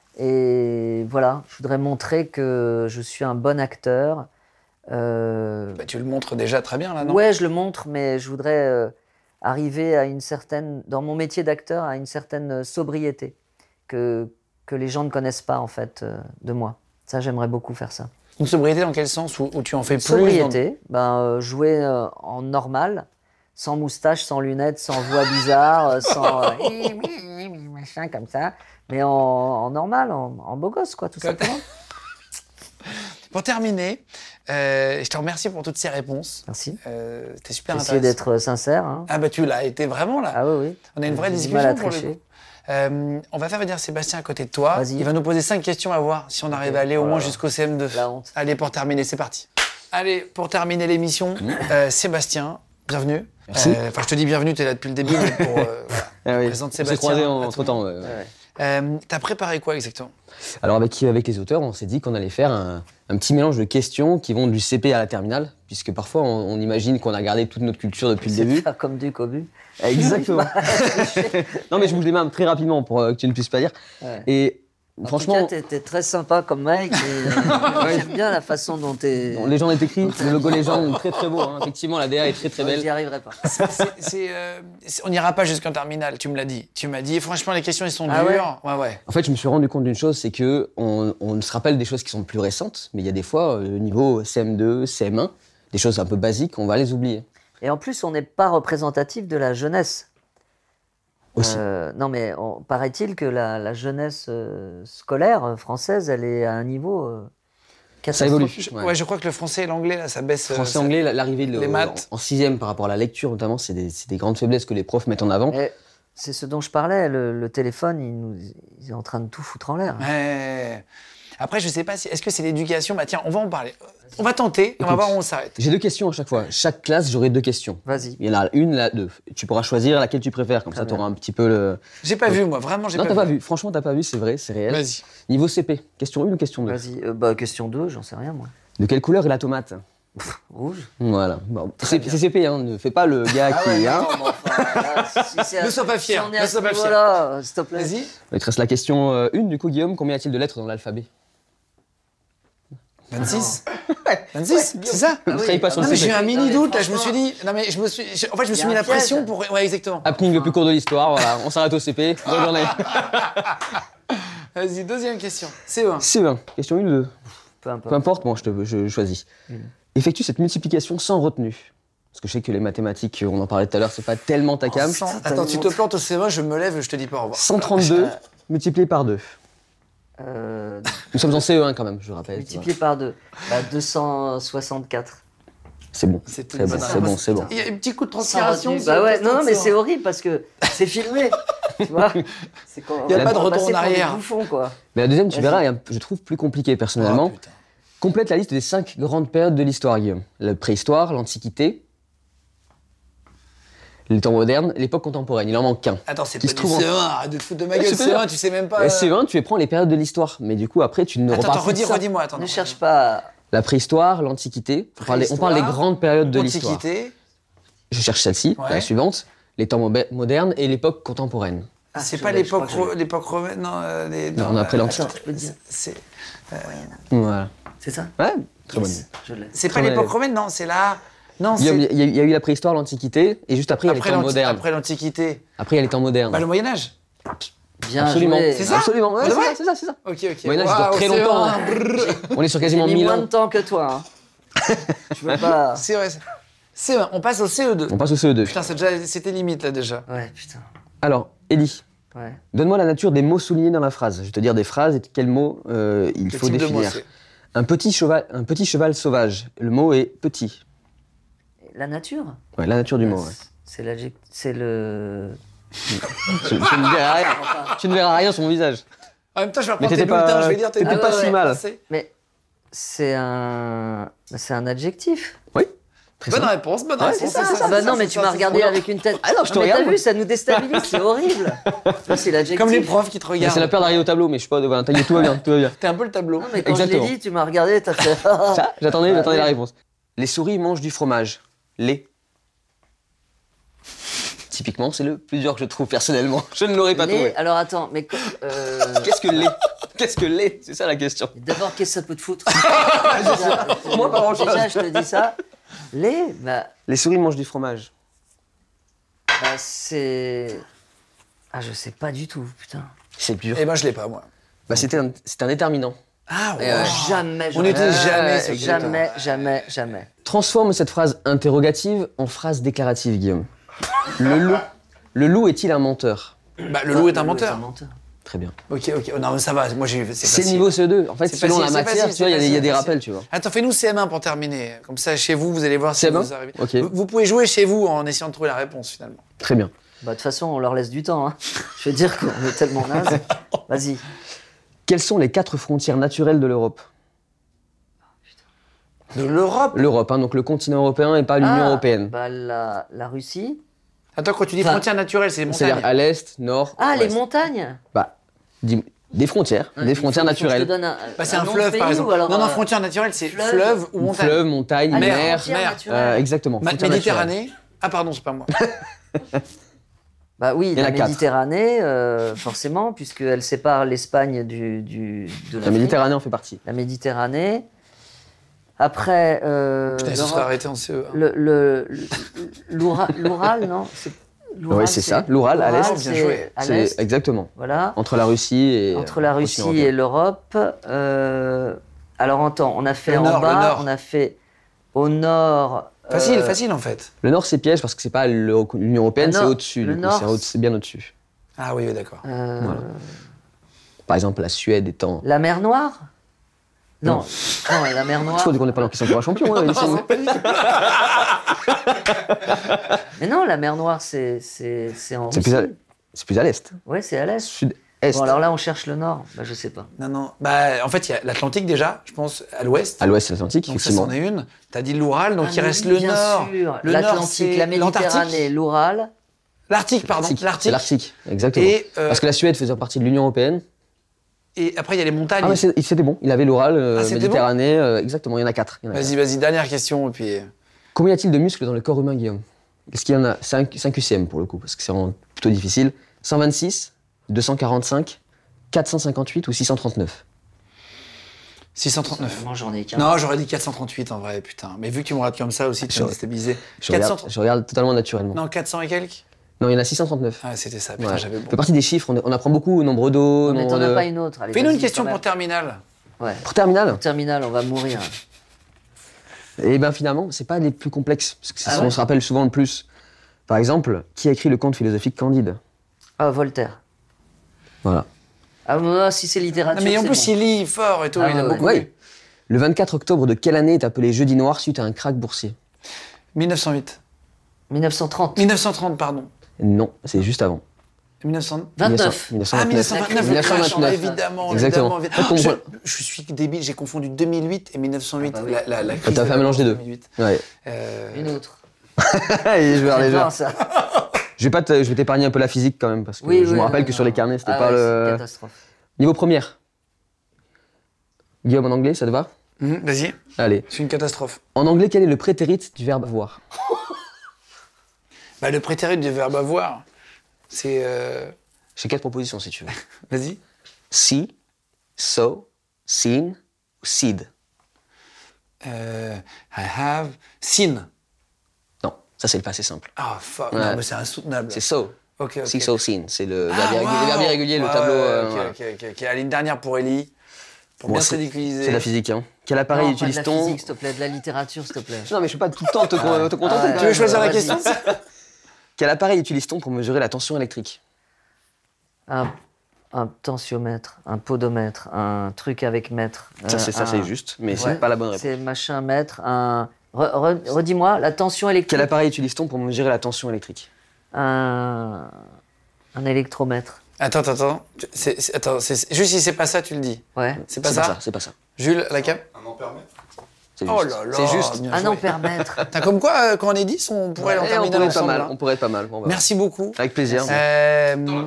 Et voilà, je voudrais montrer que je suis un bon acteur. Euh, Bah, tu le montres déjà très bien, là, non? ouais, je le montre, mais je voudrais euh, arriver à une certaine, dans mon métier d'acteur, à une certaine sobriété que, que les gens ne connaissent pas, en fait, euh, de moi. Ça, j'aimerais beaucoup faire ça. Une sobriété dans quel sens? Où, où tu en fais plus? Sobriété, ben, euh, jouer euh, en normal, sans moustache, sans lunettes, sans voix bizarre, euh, sans euh, machin comme ça, mais en, en normal, en, en beau gosse, quoi, tout Comme- simplement. Pour terminer, euh, je te remercie pour toutes ces réponses. Merci. Euh, C'était J'ai super essayé intéressant. d'être sincère. Hein. Ah bah tu l'as été vraiment là. Ah oui, oui. On a une vraie J'ai du discussion mal à pour le tricher. coup. Euh, on va faire venir Sébastien à côté de toi. Vas-y. Il va nous poser cinq questions à voir si on arrive à aller au Oh là moins là. jusqu'au C M deux. La honte. Allez, pour terminer, c'est parti. Allez, pour terminer l'émission, euh, Sébastien, bienvenue. Merci. Euh, Enfin, je te dis bienvenue, tu es là depuis le début. Mais pour, euh, voilà, Ah on oui. présente On s'est Sébastien. croisés à tout entre le temps. monde. Euh, T'as préparé quoi exactement? Alors avec, avec les auteurs, on s'est dit qu'on allait faire un, un petit mélange de questions qui vont du C P à la terminale, puisque parfois on, on imagine qu'on a gardé toute notre culture depuis le C'est début. faire comme du cobu. Exactement. Non mais je vous le démarre très rapidement pour euh, que tu ne puisses pas lire. Ouais. Et En franchement, tout cas, t'es, t'es très sympa comme mec. Et, euh, j'aime bien la façon dont t'es. bon, Légende est écrit, le logo Légende est très très beau. Hein. Effectivement, la D A est très très Moi, belle. J'y arriverai pas. C'est- c'est, euh, c'est- on n'ira pas jusqu'en terminale, tu me l'as dit. Tu m'as dit, franchement, les questions, elles sont Ah dures. Ouais, ouais. En fait, je me suis rendu compte d'une chose, c'est que on, on se rappelle des choses qui sont plus récentes, mais il y a des fois, euh, niveau C M deux, C M un, des choses un peu basiques, on va les oublier. Et en plus, on n'est pas représentatif de la jeunesse. Aussi. Euh, non, mais on- paraît-il que la, la jeunesse euh, scolaire euh, française, elle est à un niveau euh, Ça évolue. catastrophique. Je- Ouais. ouais, je crois que le français et l'anglais, là, ça baisse. euh, Français, ça- anglais, l'arrivée de les maths. en sixième par rapport à la lecture notamment, c'est des, c'est des grandes faiblesses que les profs mettent en avant. Et c'est ce dont je parlais. Le, le téléphone, il, nous, il est en train de tout foutre en l'air. Ouais. Après, je sais pas si. Est-ce que c'est l'éducation? Bah, tiens, on va en parler. On va tenter, et on va Écoute. voir où on s'arrête. J'ai deux questions à chaque fois. Chaque classe, j'aurai deux questions. Vas-y. Il y en a une, là, deux. Tu pourras choisir laquelle tu préfères, comme Très ça tu auras bien. un petit peu le... J'ai pas vu, moi, vraiment, j'ai Non, pas, t'as pas vu. Franchement, t'as pas vu, c'est vrai, c'est réel. Vas-y. Niveau C P, question un ou question deux? Vas-y. Euh, bah, question deux, j'en sais rien, moi. De quelle couleur est la tomate? Rouge. Voilà. Bon, c'est c'est C P, hein. Ne fais pas le gars Ah qui... hein. non, mais enfin, là, si- si c'est à- Ne sois pas si fier, on est ne à ce sois pas fier. niveau-là, euh, s'il te plaît. Vas-y. Il te reste la question euh, une, du coup, Guillaume. Combien y a-t-il de lettres dans l'alphabet? vingt-six vingt-six C'est ça? Ne travaillez pas sur Non, le mais C j'ai P. eu un Non, mini mais doute, là, je me suis franchement- dit. Non, mais je me suis. je- En fait, je me Il y suis a mis un la piège. pression pour. Ouais, exactement. Happening le plus court de l'histoire, voilà. On s'arrête au C P. Bonne journée. Vas-y, deuxième question. C E un. C un, question une ou deux? Peu importe. Peu importe, bon, je, te, je choisis. Effectue cette multiplication sans retenue. Parce que je sais que les mathématiques, on en parlait tout à l'heure, c'est pas tellement ta cam. Cent- Attends, tu te plantes au C E un, je me lève, je te dis pas au revoir. cent trente-deux multiplié par deux. Euh, Nous sommes en C E un quand même, je rappelle. tu multiplié par deux. Bah, deux cent soixante-quatre. vois. C'est bon. C'est C'est bon, c'est bon, c'est bon. Il y a un petit coup de Sans transpiration. retenue. sur Bah le ouais, question non, non, de mais C E un. c'est horrible parce que c'est filmé. Tu vois, c'est quand- Il y a on pas de va retour passer en pour des arrière. bouffons, quoi. Mais la deuxième, tu Vas-y. verras, est un- je trouve plus compliquée personnellement. Oh, putain. Complète la liste des cinq grandes périodes de l'histoire, Guillaume. La préhistoire, l'Antiquité, les temps modernes, l'époque contemporaine. Il en manque qu'un. Attends, c'est Qui pas se du trouve en- C E un, arrête de te foutre de ma Ouais, gueule. c'est C E un, pas- tu sais même pas. Euh, C E un, tu les prends les périodes de l'histoire. Mais du coup, après, tu ne Attends, repars attends, plus de redis, ça. redis-moi, attends. Ne non, cherche redis. pas La préhistoire, l'Antiquité. On parle, des- on parle des grandes périodes de l'histoire. L'Antiquité. Je cherche celle-ci, Ouais. la suivante. Les temps mo- modernes et l'époque contemporaine. Ah, c'est je pas l'ai, je l'époque, crois que je ro- l'époque romaine, non, euh, les- Non, on a après euh, l'Antiquité. Attends, je peux te dire. C'est, Voilà. C'est ça? Ouais, très bonne. Yes, je l'ai. c'est pas Très l'époque bonne. romaine, non, c'est là. Non, c'est Guillaume, il y, a- il y a eu la préhistoire, l'Antiquité, et juste après, il y a les après, temps l'anti- modernes. après l'Antiquité. Après, il y a les temps modernes. Bah, le Moyen-Âge. Bien Absolument. joué. C'est ça Absolument. Ouais, C'est c'est vrai ça, c'est ça, c'est ça. Ok, ok. Moyen-Âge, ça dure Waouh, très c'est longtemps. un brrr. On est sur J'ai quasiment mis mille moins ans. de temps que toi. Hein. Je veux pas. C'est vrai. C E un, on passe au C E deux. On passe au C E deux. Putain, c'est déjà- c'était limite là déjà. Ouais, putain. Alors, Ellie, Ouais. donne-moi la nature des mots soulignés dans la phrase. Je vais te dire des phrases et quels mots euh, il Quel faut type de mot définir. c'est Un petit cheval, un petit cheval sauvage. Le mot est petit. La nature? Ouais, la nature du mot. Ouais. C'est l'adjectif. C'est le. Tu, tu ne verras rien. Tu ne verras rien sur mon visage. En même temps, je vais Mais reprendre tes t'étais pas- bulletins, je vais lire tes t'étais bulletins. pas si Ouais, mal. c'est- Mais c'est un. C'est un adjectif. Oui. Très Bonne simple. réponse, bonne Ouais, réponse. c'est ça, c'est ça, Ah bah c'est non, ça, mais c'est tu ça, m'as c'est regardé ça. avec une tête. Ah non, je te mais regarde, t'as moi. vu, ça nous déstabilise, c'est horrible. Ça, c'est l'adjectif. Comme les profs qui te Mais regardent. c'est la peur d'arriver au tableau, mais je suis pas devant. T'inquiète, tout va bien, tout va bien. T'es un peu le tableau. Non, mais quand je Exactement. l'ai dit, tu m'as regardé, t'as fait. Ça, j'attendais, Ah, j'attendais oui. la réponse. Les souris mangent du fromage. Les. Typiquement, c'est le plus dur que je trouve personnellement. Je ne l'aurais pas Les- trouvé. Alors attends, mais. co- euh, Qu'est-ce que les Qu'est-ce que les C'est ça la question. D'abord, qu'est-ce que ça peut te foutre? Déjà, Moi, pas grand-chose. Déjà, je te dis ça. Les, bah, Les souris mangent du fromage. bah, c'est. Ah, je sais pas du tout, putain. C'est dur. Eh ben, je l'ai pas, moi. Bah, c'était un, c'était un déterminant. Ah ouais. Et ouais. Jamais, On j'aurais- n'était jamais Ouais, sur le Jamais, jamais, jamais. Transforme cette phrase interrogative en phrase déclarative, Guillaume. Le loup, le loup est-il un menteur? Bah, le loup est un menteur. Très bien. Ok, ok. Non, mais ça va. Moi, j'ai. C'est le facile. niveau C E deux. En fait, C'est selon facile, la c'est matière, facile, tu vois, il y a des- il y, a c'est des facile. rappels, tu vois. Attends, fais-nous C M un pour terminer. Comme ça, chez vous, vous allez voir si C M un vous arrivez. Ok. Vous, vous pouvez jouer chez vous en essayant de trouver la réponse, finalement. Très bien. Bah, de toute façon, on leur laisse du temps. Hein. Je veux dire qu'on est tellement naze. Vas-y. Quelles sont les quatre frontières naturelles de l'Europe? De l'Europe. L'Europe, hein, donc le continent européen et pas l'Union Ah, européenne. Bah, la, la Russie. Attends, quand tu dis Enfin, frontières naturelles, c'est les C'est-à-dire montagnes. à l'est, nord, Ah, les ouest. montagnes. Bah, dis- des frontières, Ouais, des il faut- frontières il faut que je te naturelles. donne un, Bah, c'est un un nom de fleuve, pays par ou exemple. alors, Non, non, euh, frontières naturelles, c'est fleuve. fleuve ou montagne. Fleuve, montagne, Ah, les mer. frontières mer. naturelles. Euh, exactement. Ma- frontières naturelles. Méditerranée. Ah, pardon, c'est pas moi. Bah oui, Il y en la a quatre. Méditerranée, euh, forcément, puisqu'elle sépare l'Espagne du, du, de La l'Afrique. Méditerranée en fait partie. La Méditerranée. Après, euh, Putain, ils se l'Europe- seraient arrêtés en C E un. le, le, le- l'Oura- l'Oural, non c'est- l'Oural, Oui, c'est ça. L'Oural, à l'est. bien c'est joué. à C'est l'est, exactement. voilà. Entre la Russie et Entre la euh, Russie continent et l'Europe. euh, alors, entends, on a fait Le en nord, le bas, nord. on a fait au nord. Facile, euh, facile en fait. Le nord c'est piège parce que c'est pas le- l'Union européenne, Le c'est nord- au-dessus. le du coup, nord, c'est au- c'est bien au-dessus. Ah oui, oui, d'accord. euh, Voilà. Par exemple, la Suède étant. La mer Noire. Non, Non. non, la mer Je Noire. crois qu'on n'est pas dans question pour un champion. hein, Elise. Mais non, la mer Noire, c'est c'est c'est en C'est plus, à... Russie. c'est plus à l'est. Ouais, c'est à l'est. Sud-est. Bon, alors là, on cherche le nord. Bah, je sais pas. Non, non. Bah, en fait, il y a l'Atlantique déjà, je pense, à l'ouest. À l'ouest, c'est l'Atlantique, Donc ça, effectivement. c'en est une. T'as dit l'Oural, donc Ah, il mais reste oui, le bien Nord. sûr. Le Nord, L'Atlantique, c'est la Méditerranée, l'Antarctique. l'Oural. L'Arctique, pardon. C'est L'Arctique. l'Arctique, exactement. Et, euh, Parce que la Suède faisait partie de l'Union européenne. Et après, il y a les montagnes. Ah, mais c'est- c'était bon. Il avait l'Oural, euh, Ah, c'était Méditerranée, euh, exactement. Il y en a quatre. il y en a Vas-y, vas-y, dernière question. Et puis... Combien y a-t-il de muscles dans le corps humain, Guillaume? Est-ce qu'il y en a cinq U C M pour le coup, parce que c'est vraiment plutôt difficile. cent vingt-six, deux cent quarante-cinq, quatre cent cinquante-huit ou six cent trente-neuf? six cent trente-neuf. Moi, j'en ai qu'un. Non, j'aurais dit quatre cent trente-huit en vrai, putain. Mais vu que tu me regardes comme ça aussi, tu Je- vas me déstabiliser. Je, quatre cent regarde, je regarde totalement naturellement. Non, Non, quatre cents et quelques. il y en a six cent trente-neuf. Ah, c'était ça, putain, Ouais. j'avais Ça bon. fait partie des chiffres, on, on apprend beaucoup, nombre d'eau, Mais nombre t'en as de... pas une autre. Allez, Fais-nous une vas-y, question quand pour même. terminale. Ouais. Pour terminal, Pour terminal, on va mourir. et ben finalement, c'est pas les plus complexes, parce que c'est Ah ce qu'on ouais se rappelle souvent le plus. Par exemple, qui a écrit le conte philosophique Candide? Ah, Voltaire. Voilà. Ah, moi, si c'est littérature. Non, mais en c'est plus, bon. il lit fort et tout, Ah, il a ouais, beaucoup ouais. lu. Le vingt-quatre octobre de quelle année est appelé jeudi noir suite à un krach boursier? mille neuf cent huit. mille neuf cent trente. mille neuf cent trente, pardon. Non, c'est juste avant. mille neuf cents... vingt-neuf. Ah, mille neuf cent vingt-neuf, le crash, évidemment, Exactement. évidemment. En fait, on Je, voit- je suis débile, j'ai confondu deux mille huit et mille neuf cent huit. Ah bah oui. la, la, la crise T'as de fait un la mélange des deux. deux mille huit. Ouais. Euh, Une autre. Et je vais aller J'adore voir. ça. Je vais pas te- je vais t'épargner un peu la physique quand même, parce que Oui, je oui, me rappelle non, que non, sur les non. carnets, c'était Ah pas ouais, c'est une le... catastrophe. Niveau première. Guillaume en anglais, ça te va? Mmh, vas-y. Allez. C'est une catastrophe. En anglais, quel est le prétérit du verbe avoir? Bah, le prétérit du verbe avoir, c'est... Euh... J'ai quatre propositions, si tu veux. Vas-y. See, saw, seen ou seed. Euh, I have seen. Non, ça c'est le passé simple. Ah, oh, fuck. Ouais. Non, mais c'est insoutenable. C'est saw. Ok, ok. See, saw, seen. C'est le Ah, verbe irrégulier, wow. le verbe irrégulier, le Ouais, tableau. ouais, euh, ok, voilà. ok, ok, ok. Allez, une dernière pour Ellie. Pour Bon, bien c'est- se ridiculiser. C'est de la physique, hein. Quel appareil Non, pas de la utilise-t-on? physique, s'il te plaît, de la littérature, s'il te plaît. Non, mais je peux pas tout le temps te, con- te contenter. Ah ouais. quand Tu veux même. choisir la Vas-y. question? Quel appareil utilise-t-on pour mesurer la tension électrique? Un, un tensiomètre, un podomètre, un truc avec mètre. Ça, euh, c'est ça, un- c'est juste, mais Ouais. c'est pas la bonne réponse. C'est machin mètre, un. Re- re- Redis-moi, la tension électrique. Quel appareil utilise-t-on pour mesurer la tension électrique? Un. Un électromètre. Attends, attends, attends. C'est, c'est- attends, c'est, juste si c'est pas ça, tu le dis. Ouais. C'est pas C'est ça, pas ça, c'est pas ça. Jules, la cap. C'est Oh juste. là là. C'est juste. bien Un joué. ampère-mètre. T'as comme quoi, euh, quand on est dix, on pourrait en Eh, on terminer pourrait être pas ensemble. mal, hein. on pourrait être pas mal. Bon, bah, Merci beaucoup. Avec plaisir. Euh,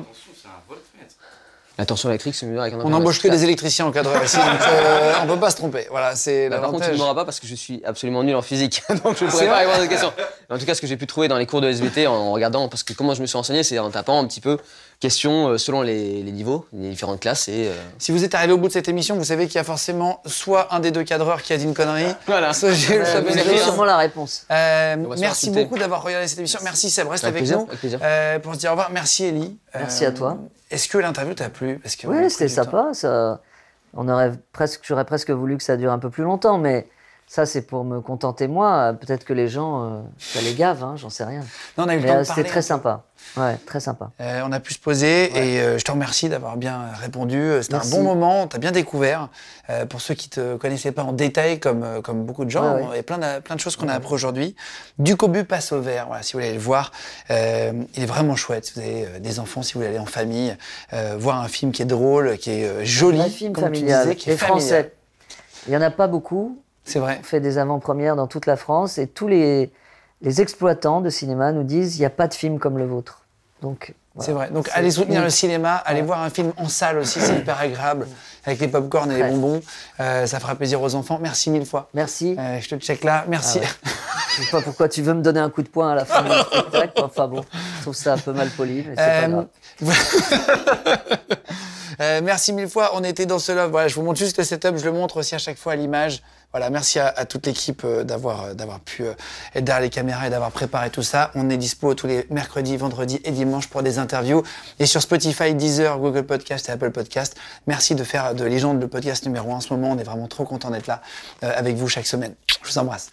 La tension électrique, c'est mieux avec un on ampère-mètre. n'embauche que des électriciens encadreurs ici, donc euh, on peut pas se tromper. Voilà, c'est Bah, par contre, tu l'avantage. ne m'auras pas parce que je suis absolument nul en physique, donc je ne C'est pourrais pas vrai répondre à cette question. Mais en tout cas, ce que j'ai pu trouver dans les cours de S V T en, en regardant, parce que comment je me suis renseigné, c'est en tapant un petit peu questions euh, selon les, les niveaux, les différentes classes et. euh, Si vous êtes arrivé au bout de cette émission, vous savez qu'il y a forcément soit un des deux cadreurs qui a dit une connerie, Voilà. soit Jules, Euh, soit vous avez Bénéfice. sûrement la réponse. Euh, On va se merci faire insulter. beaucoup d'avoir regardé cette émission. Merci Seb, reste Avec avec, plaisir, nous avec plaisir. Euh, pour se dire au revoir. Merci Ellie. Merci à toi. Est-ce que l'interview t'a plu? Parce que on a Oui, pris c'était du temps. sympa. Ça, on aurait presque, j'aurais presque voulu que ça dure un peu plus longtemps, mais ça, c'est pour me contenter moi. Peut-être que les gens, euh, ça les gave, hein, j'en sais rien. Non, on a eu le Mais temps euh, de c'était parler. très sympa. Ouais, très sympa. Euh, on a pu se poser et euh, je te remercie d'avoir bien répondu. Euh, C'était un Merci. bon moment, on t'a bien découvert. Euh, pour ceux qui te connaissaient pas en détail, comme, euh, comme beaucoup de gens, Ouais, ouais. il y a plein de, plein de choses qu'on a appris aujourd'hui. Du cobu passe au vert, voilà, si vous voulez aller le voir. Euh, il est vraiment chouette. Si vous avez euh, des enfants, si vous voulez aller en famille, euh, voir un film qui est drôle, qui est euh, joli, Un film comme tu familial. disais, qui est Les familial. Français. Il n'y en a pas beaucoup. C'est vrai. On fait des avant-premières dans toute la France et tous les, les exploitants de cinéma nous disent il n'y a pas de film comme le vôtre. Donc, voilà. C'est vrai. Donc C'est allez soutenir le unique. cinéma, allez voir un film en salle aussi, c'est hyper agréable, avec les pop-corn et les Ouais. bonbons. Euh, ça fera plaisir aux enfants. Merci mille fois. Merci. Euh, je te check là. Merci. Ah ouais. Je ne sais pas pourquoi tu veux me donner un coup de poing à la fin du spectacle. Enfin bon, je trouve ça un peu mal poli, mais c'est pas Euh, grave. Euh, merci mille fois. On était dans ce love. Voilà, je vous montre juste le setup. Je le montre aussi à chaque fois à l'image. Voilà, merci à, à toute l'équipe euh, d'avoir euh, d'avoir pu euh, être derrière les caméras et d'avoir préparé tout ça. On est dispo tous les mercredis, vendredis et dimanches pour des interviews et sur Spotify, Deezer, Google Podcast et Apple Podcast. Merci de faire de Légende le podcast numéro un en ce moment. On est vraiment trop content d'être là euh, avec vous chaque semaine. Je vous embrasse.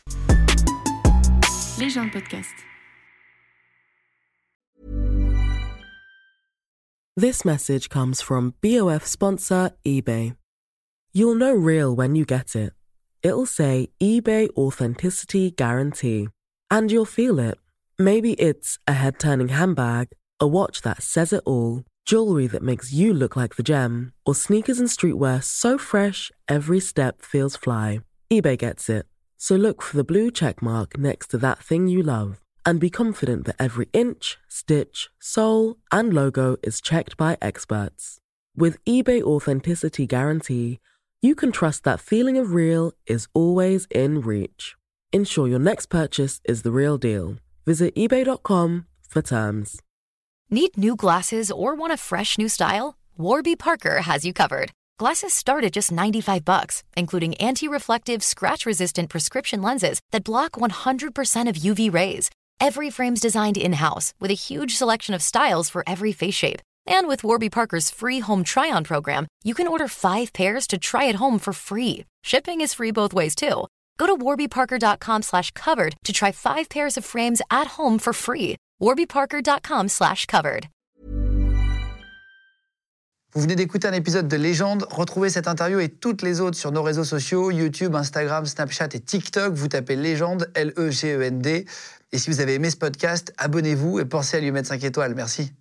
Légende podcast. This message comes from B O F sponsor eBay. You'll know real when you get it. It'll say eBay Authenticity Guarantee. And you'll feel it. Maybe it's a head-turning handbag, a watch that says it all, jewelry that makes you look like the gem, or sneakers and streetwear so fresh every step feels fly. eBay gets it. So look for the blue check mark next to that thing you love. And be confident that every inch, stitch, sole, and logo is checked by experts. With eBay Authenticity Guarantee, you can trust that feeling of real is always in reach. Ensure your next purchase is the real deal. Visit ebay dot com for terms. Need new glasses or want a fresh new style? Warby Parker has you covered. Glasses start at just ninety-five bucks, including anti-reflective, scratch-resistant prescription lenses that block one hundred percent of U V rays. Every frame's designed in-house with a huge selection of styles for every face shape. And with Warby Parker's free home try-on program, you can order five pairs to try at home for free. Shipping is free both ways, too. Go to warby parker dot com slash covered to try five pairs of frames at home for free. warby parker dot com slash covered. Vous venez d'écouter un épisode de Légende. Retrouvez cette interview et toutes les autres sur nos réseaux sociaux, YouTube, Instagram, Snapchat et TikTok. Vous tapez Légende, L E G E N D. Et si vous avez aimé ce podcast, abonnez-vous et pensez à lui mettre cinq étoiles. Merci.